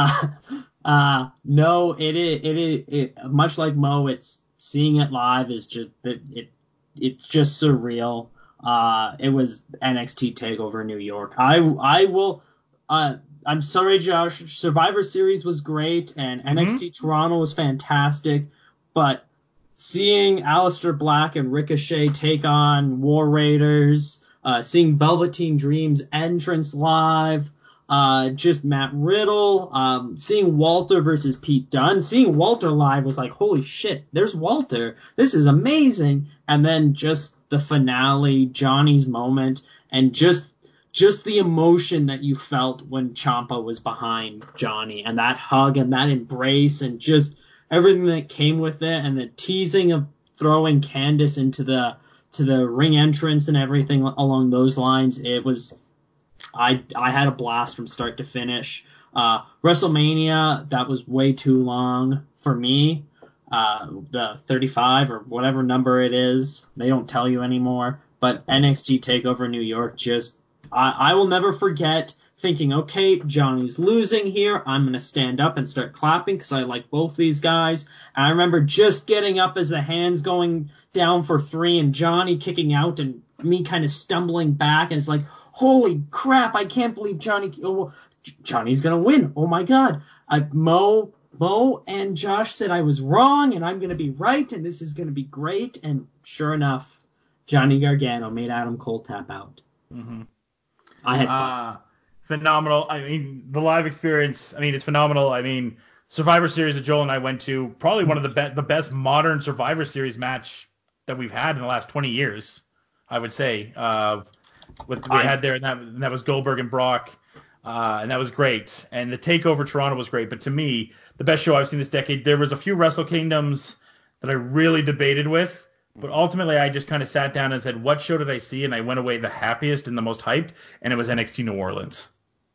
No, it much like Mo, it's seeing it live is just it's just surreal. It was NXT TakeOver New York. I'm sorry, Josh. Survivor Series was great, and NXT Toronto was fantastic, but seeing Aleister Black and Ricochet take on War Raiders, seeing Velveteen Dream's entrance live, just Matt Riddle, seeing Walter versus Pete Dunne, seeing Walter live was like, holy shit, there's Walter. This is amazing. And then just the finale, Johnny's moment, and just the emotion that you felt when Ciampa was behind Johnny, and that hug and that embrace and just everything that came with it, and the teasing of throwing Candice into the ring entrance and everything along those lines. It was, I had a blast from start to finish. WrestleMania, that was way too long for me. The 35 or whatever number it is, they don't tell you anymore. But NXT TakeOver New York, just I will never forget thinking, okay, Johnny's losing here. I'm going to stand up and start clapping because I like both these guys. And I remember just getting up as the hands going down for 3 and Johnny kicking out and me kind of stumbling back. And it's like, holy crap, I can't believe Johnny's going to win. Oh, my God. Mo and Josh said I was wrong and I'm going to be right and this is going to be great. And sure enough, Johnny Gargano made Adam Cole tap out. Mm-hmm. I had fun. Phenomenal. I mean, the live experience, I mean, it's phenomenal. I mean, Survivor Series that Joel and I went to, probably one of the best modern Survivor Series match that we've had in the last 20 years, I would say. We had there, and that was Goldberg and Brock, and that was great. And the TakeOver Toronto was great. But to me, the best show I've seen this decade, there was a few Wrestle Kingdoms that I really debated with. But ultimately, I just kind of sat down and said, what show did I see? And I went away the happiest and the most hyped, and it was NXT New Orleans.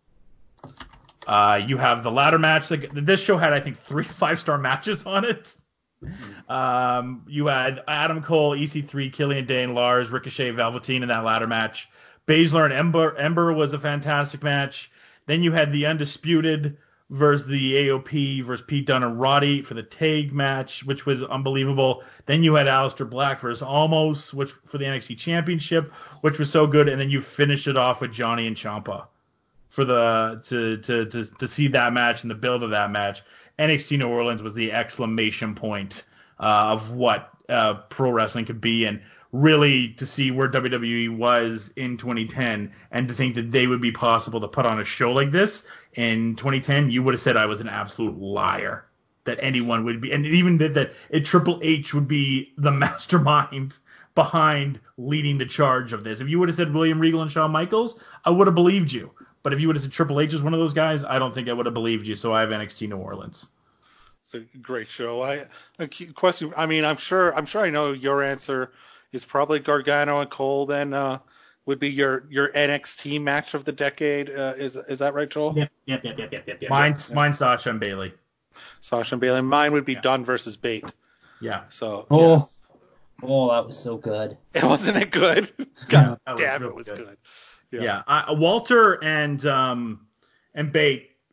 You have the ladder match. This show had, I think, 3 5-star matches on it. You had Adam Cole, EC3, Killian Dane, Lars, Ricochet, Velveteen in that ladder match. Baszler and Ember was a fantastic match. Then you had the Undisputed versus the AOP versus Pete Dunne and Roddy for the tag match, which was unbelievable. Then you had Aleister Black versus Almost, which for the NXT Championship, which was so good. And then you finished it off with Johnny and Ciampa for to see that match and the build of that match. NXT New Orleans was the exclamation point of what pro wrestling could be, and really to see where WWE was in 2010, and to think that they would be possible to put on a show like this in 2010, you would have said I was an absolute liar that anyone would be, and even that Triple H would be the mastermind behind leading the charge of this. If you would have said William Regal and Shawn Michaels, I would have believed you. But if you would have said Triple H is one of those guys, I don't think I would have believed you. So I have NXT New Orleans. It's a great show. Question. I mean, I'm sure I know your answer is probably Gargano and Cole. Then would be your NXT match of the decade. Is that right, Joel? Yep. Mine's Sasha and Bayley. Sasha and Bayley. Mine would be Dunn versus Bate. Yeah. So. Oh, that was so good. Wasn't it good? God damn, it was good. Yeah. Walter and Bate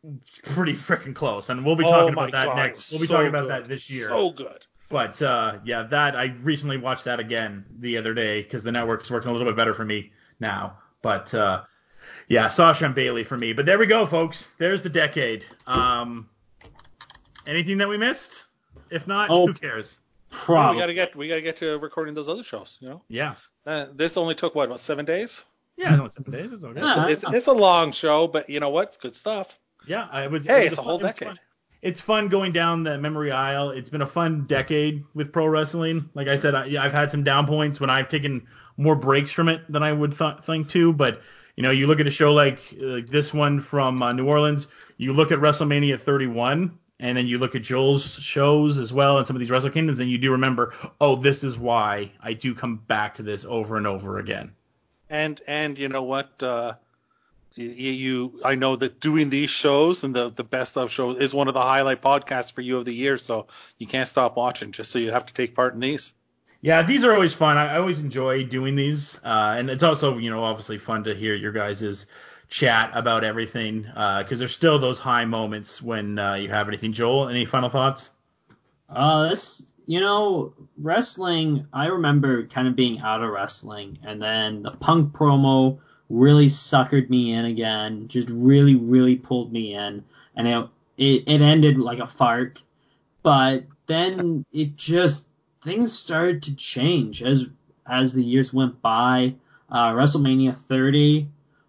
pretty freaking close, and we'll be Oh talking my about that God, next. We'll be so talking about good. that this year. So good. But that I recently watched that again the other day because the network's working a little bit better for me now. But Sasha and Bayley for me. But there we go, folks. There's the decade. Anything that we missed? If not, who cares? Probably. We gotta get to recording those other shows. Yeah. This only took about 7 days. Yeah, only 7 days. It's okay. It's a long show, but you know what? It's good stuff. Yeah, it was. It's a whole decade. It's fun going down the memory aisle. It's been a fun decade with pro wrestling. Like I said, I've had some down points when I've taken more breaks from it than I would think to. But you look at a show like this one from New Orleans. You look at WrestleMania 31. And then you look at Joel's shows as well and some of these Wrestle Kingdoms, and you do remember, this is why I do come back to this over and over again. And you know what? I know that doing these shows and the best of shows is one of the highlight podcasts for you of the year, so you can't stop watching just so you have to take part in these. Yeah, these are always fun. I always enjoy doing these, and it's also obviously fun to hear your guys' chat about everything because there's still those high moments when you have anything. Joel, any final thoughts? Wrestling, I remember kind of being out of wrestling, and then the Punk promo really suckered me in again, just really, really pulled me in, and it ended like a fart, but then things started to change as the years went by. WrestleMania 30,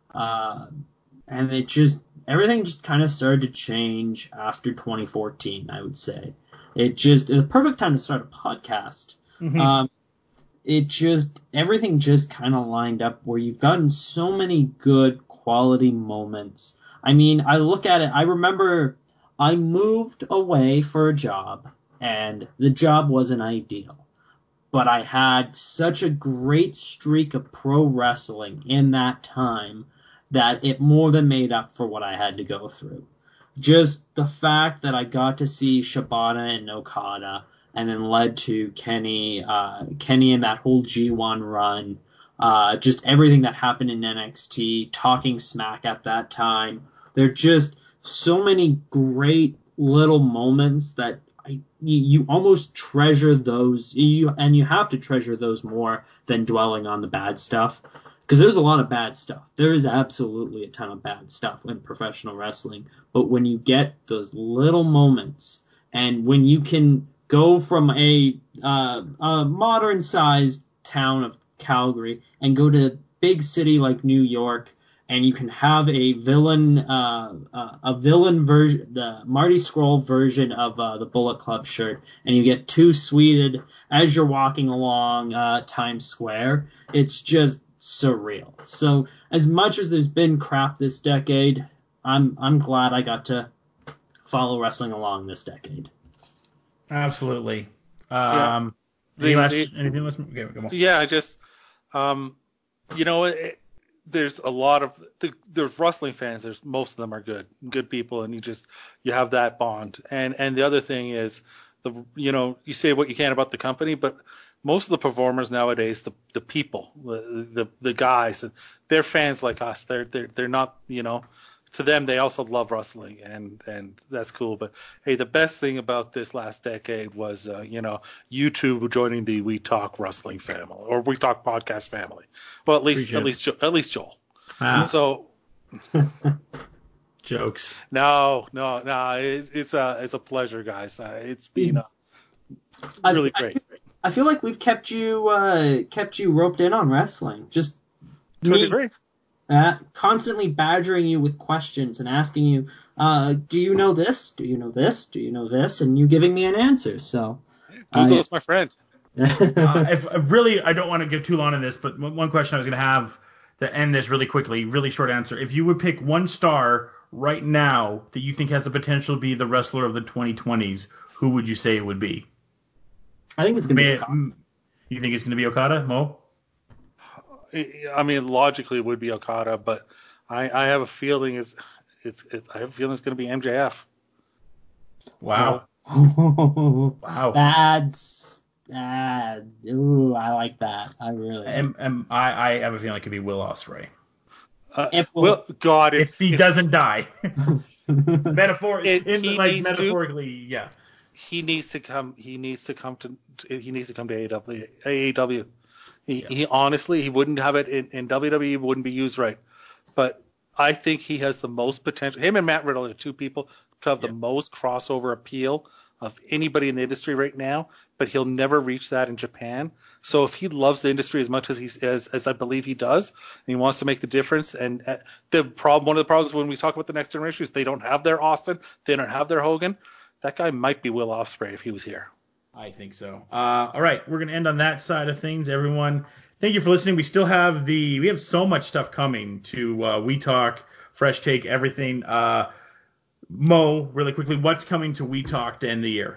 and everything just kind of started to change after 2014, I would say. It was the perfect time to start a podcast. Mm-hmm. Everything just kind of lined up where you've gotten so many good quality moments. I mean, I look at it, I remember I moved away for a job, and the job wasn't ideal. But I had such a great streak of pro wrestling in that time that it more than made up for what I had to go through. Just the fact that I got to see Shibata and Okada, and then led to Kenny and that whole G1 run, just everything that happened in NXT, talking smack at that time. There are just so many great little moments that you almost treasure those, and you have to treasure those more than dwelling on the bad stuff. Because there's a lot of bad stuff. There is absolutely a ton of bad stuff in professional wrestling. But when you get those little moments, and when you can go from a modern-sized town of Calgary and go to a big city like New York, and you can have a villain version, the Marty Scurll version of the Bullet Club shirt, and you get two tweeted as you're walking along Times Square, it's just surreal. So as much as there's been crap this decade, I'm glad I got to follow wrestling along this decade. Absolutely. Anything else? Okay, come on. Yeah, there's a lot of there's wrestling fans. Most of them are good people, and you have that bond. And the other thing is you say what you can about the company, but most of the performers nowadays, the people, the guys, they're fans like us. They're not, to them, they also love wrestling, and that's cool. But hey, the best thing about this last decade was, you two joining the We Talk Wrestling family, or We Talk Podcast family. Well, at least Joel. So jokes. No. It's a pleasure, guys. It's been really great. I feel like we've kept you roped in on wrestling. Just to a degree. Constantly badgering you with questions and asking you, do you know this? Do you know this? Do you know this? And you giving me an answer. So Google is my friend. I don't want to get too long on this, but one question I was going to have to end this really quickly, really short answer. If you would pick one star right now that you think has the potential to be the wrestler of the 2020s, who would you say it would be? I think it's going to be Okada. You think it's going to be Okada, Mo? I mean, logically it would be Okada, but I have a feeling it's going to be MJF. Wow. Wow. Ooh, I like that. I really. I have a feeling it could be Will Ospreay. If he doesn't die. Metaphorically, yeah. He needs to come. He needs to come to AEW. He honestly, he wouldn't have it in WWE. Wouldn't be used right. But I think he has the most potential. Him and Matt Riddle are two people to have the most crossover appeal of anybody in the industry right now. But he'll never reach that in Japan. So if he loves the industry as much as I believe he does, and he wants to make the difference, and one of the problems when we talk about the next generation is they don't have their Austin, they don't have their Hogan. That guy might be Will Ospreay if he was here. I think so. All right, we're gonna end on that side of things, everyone. Thank you for listening. We still have we have so much stuff coming to We Talk, Fresh Take, everything. Mo, really quickly, what's coming to We Talk to end the year?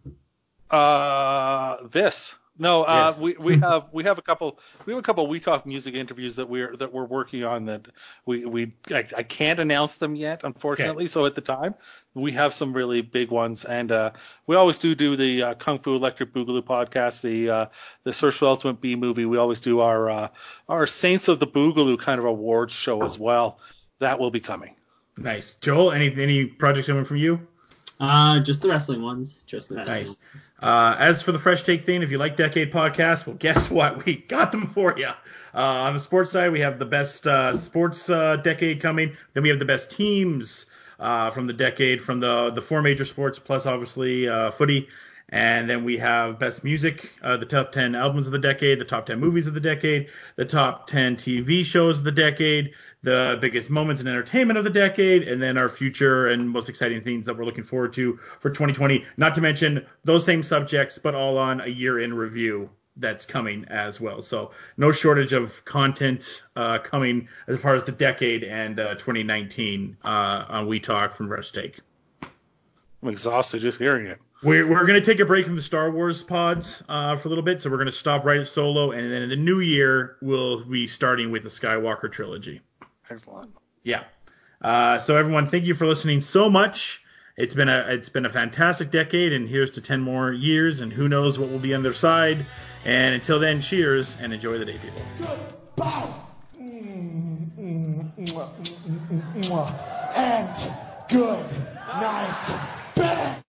This. No, Yes. we have a couple We Talk music interviews that we're working on that I can't announce them yet, unfortunately. Okay. So at the time we have some really big ones, and we always do the Kung Fu Electric Boogaloo podcast, the Search for the Ultimate B movie. We always do our Saints of the Boogaloo kind of awards show as well. That will be coming. Nice. Joel, any projects coming from you? Just the wrestling ones. Nice. As for the Fresh Take thing, if you like Decade podcasts, well, guess what? We got them for you. On the sports side, we have the best sports decade coming. Then we have the best teams from the decade, from the four major sports, plus obviously footy. And then we have best music, the top 10 albums of the decade, the top 10 movies of the decade, the top 10 TV shows of the decade, the biggest moments in entertainment of the decade, and then our future and most exciting things that we're looking forward to for 2020. Not to mention those same subjects, but all on a year in review that's coming as well. So no shortage of content coming as far as the decade and 2019 on We Talk from Fresh Take. I'm exhausted just hearing it. We're going to take a break from the Star Wars pods for a little bit, so we're going to stop right at Solo, and then in the new year we'll be starting with the Skywalker trilogy. Excellent. Yeah. So everyone, thank you for listening so much. It's been a fantastic decade, and here's to 10 more years, and who knows what will be on their side. And until then, cheers and enjoy the day, people. Goodbye. And good night, Ben.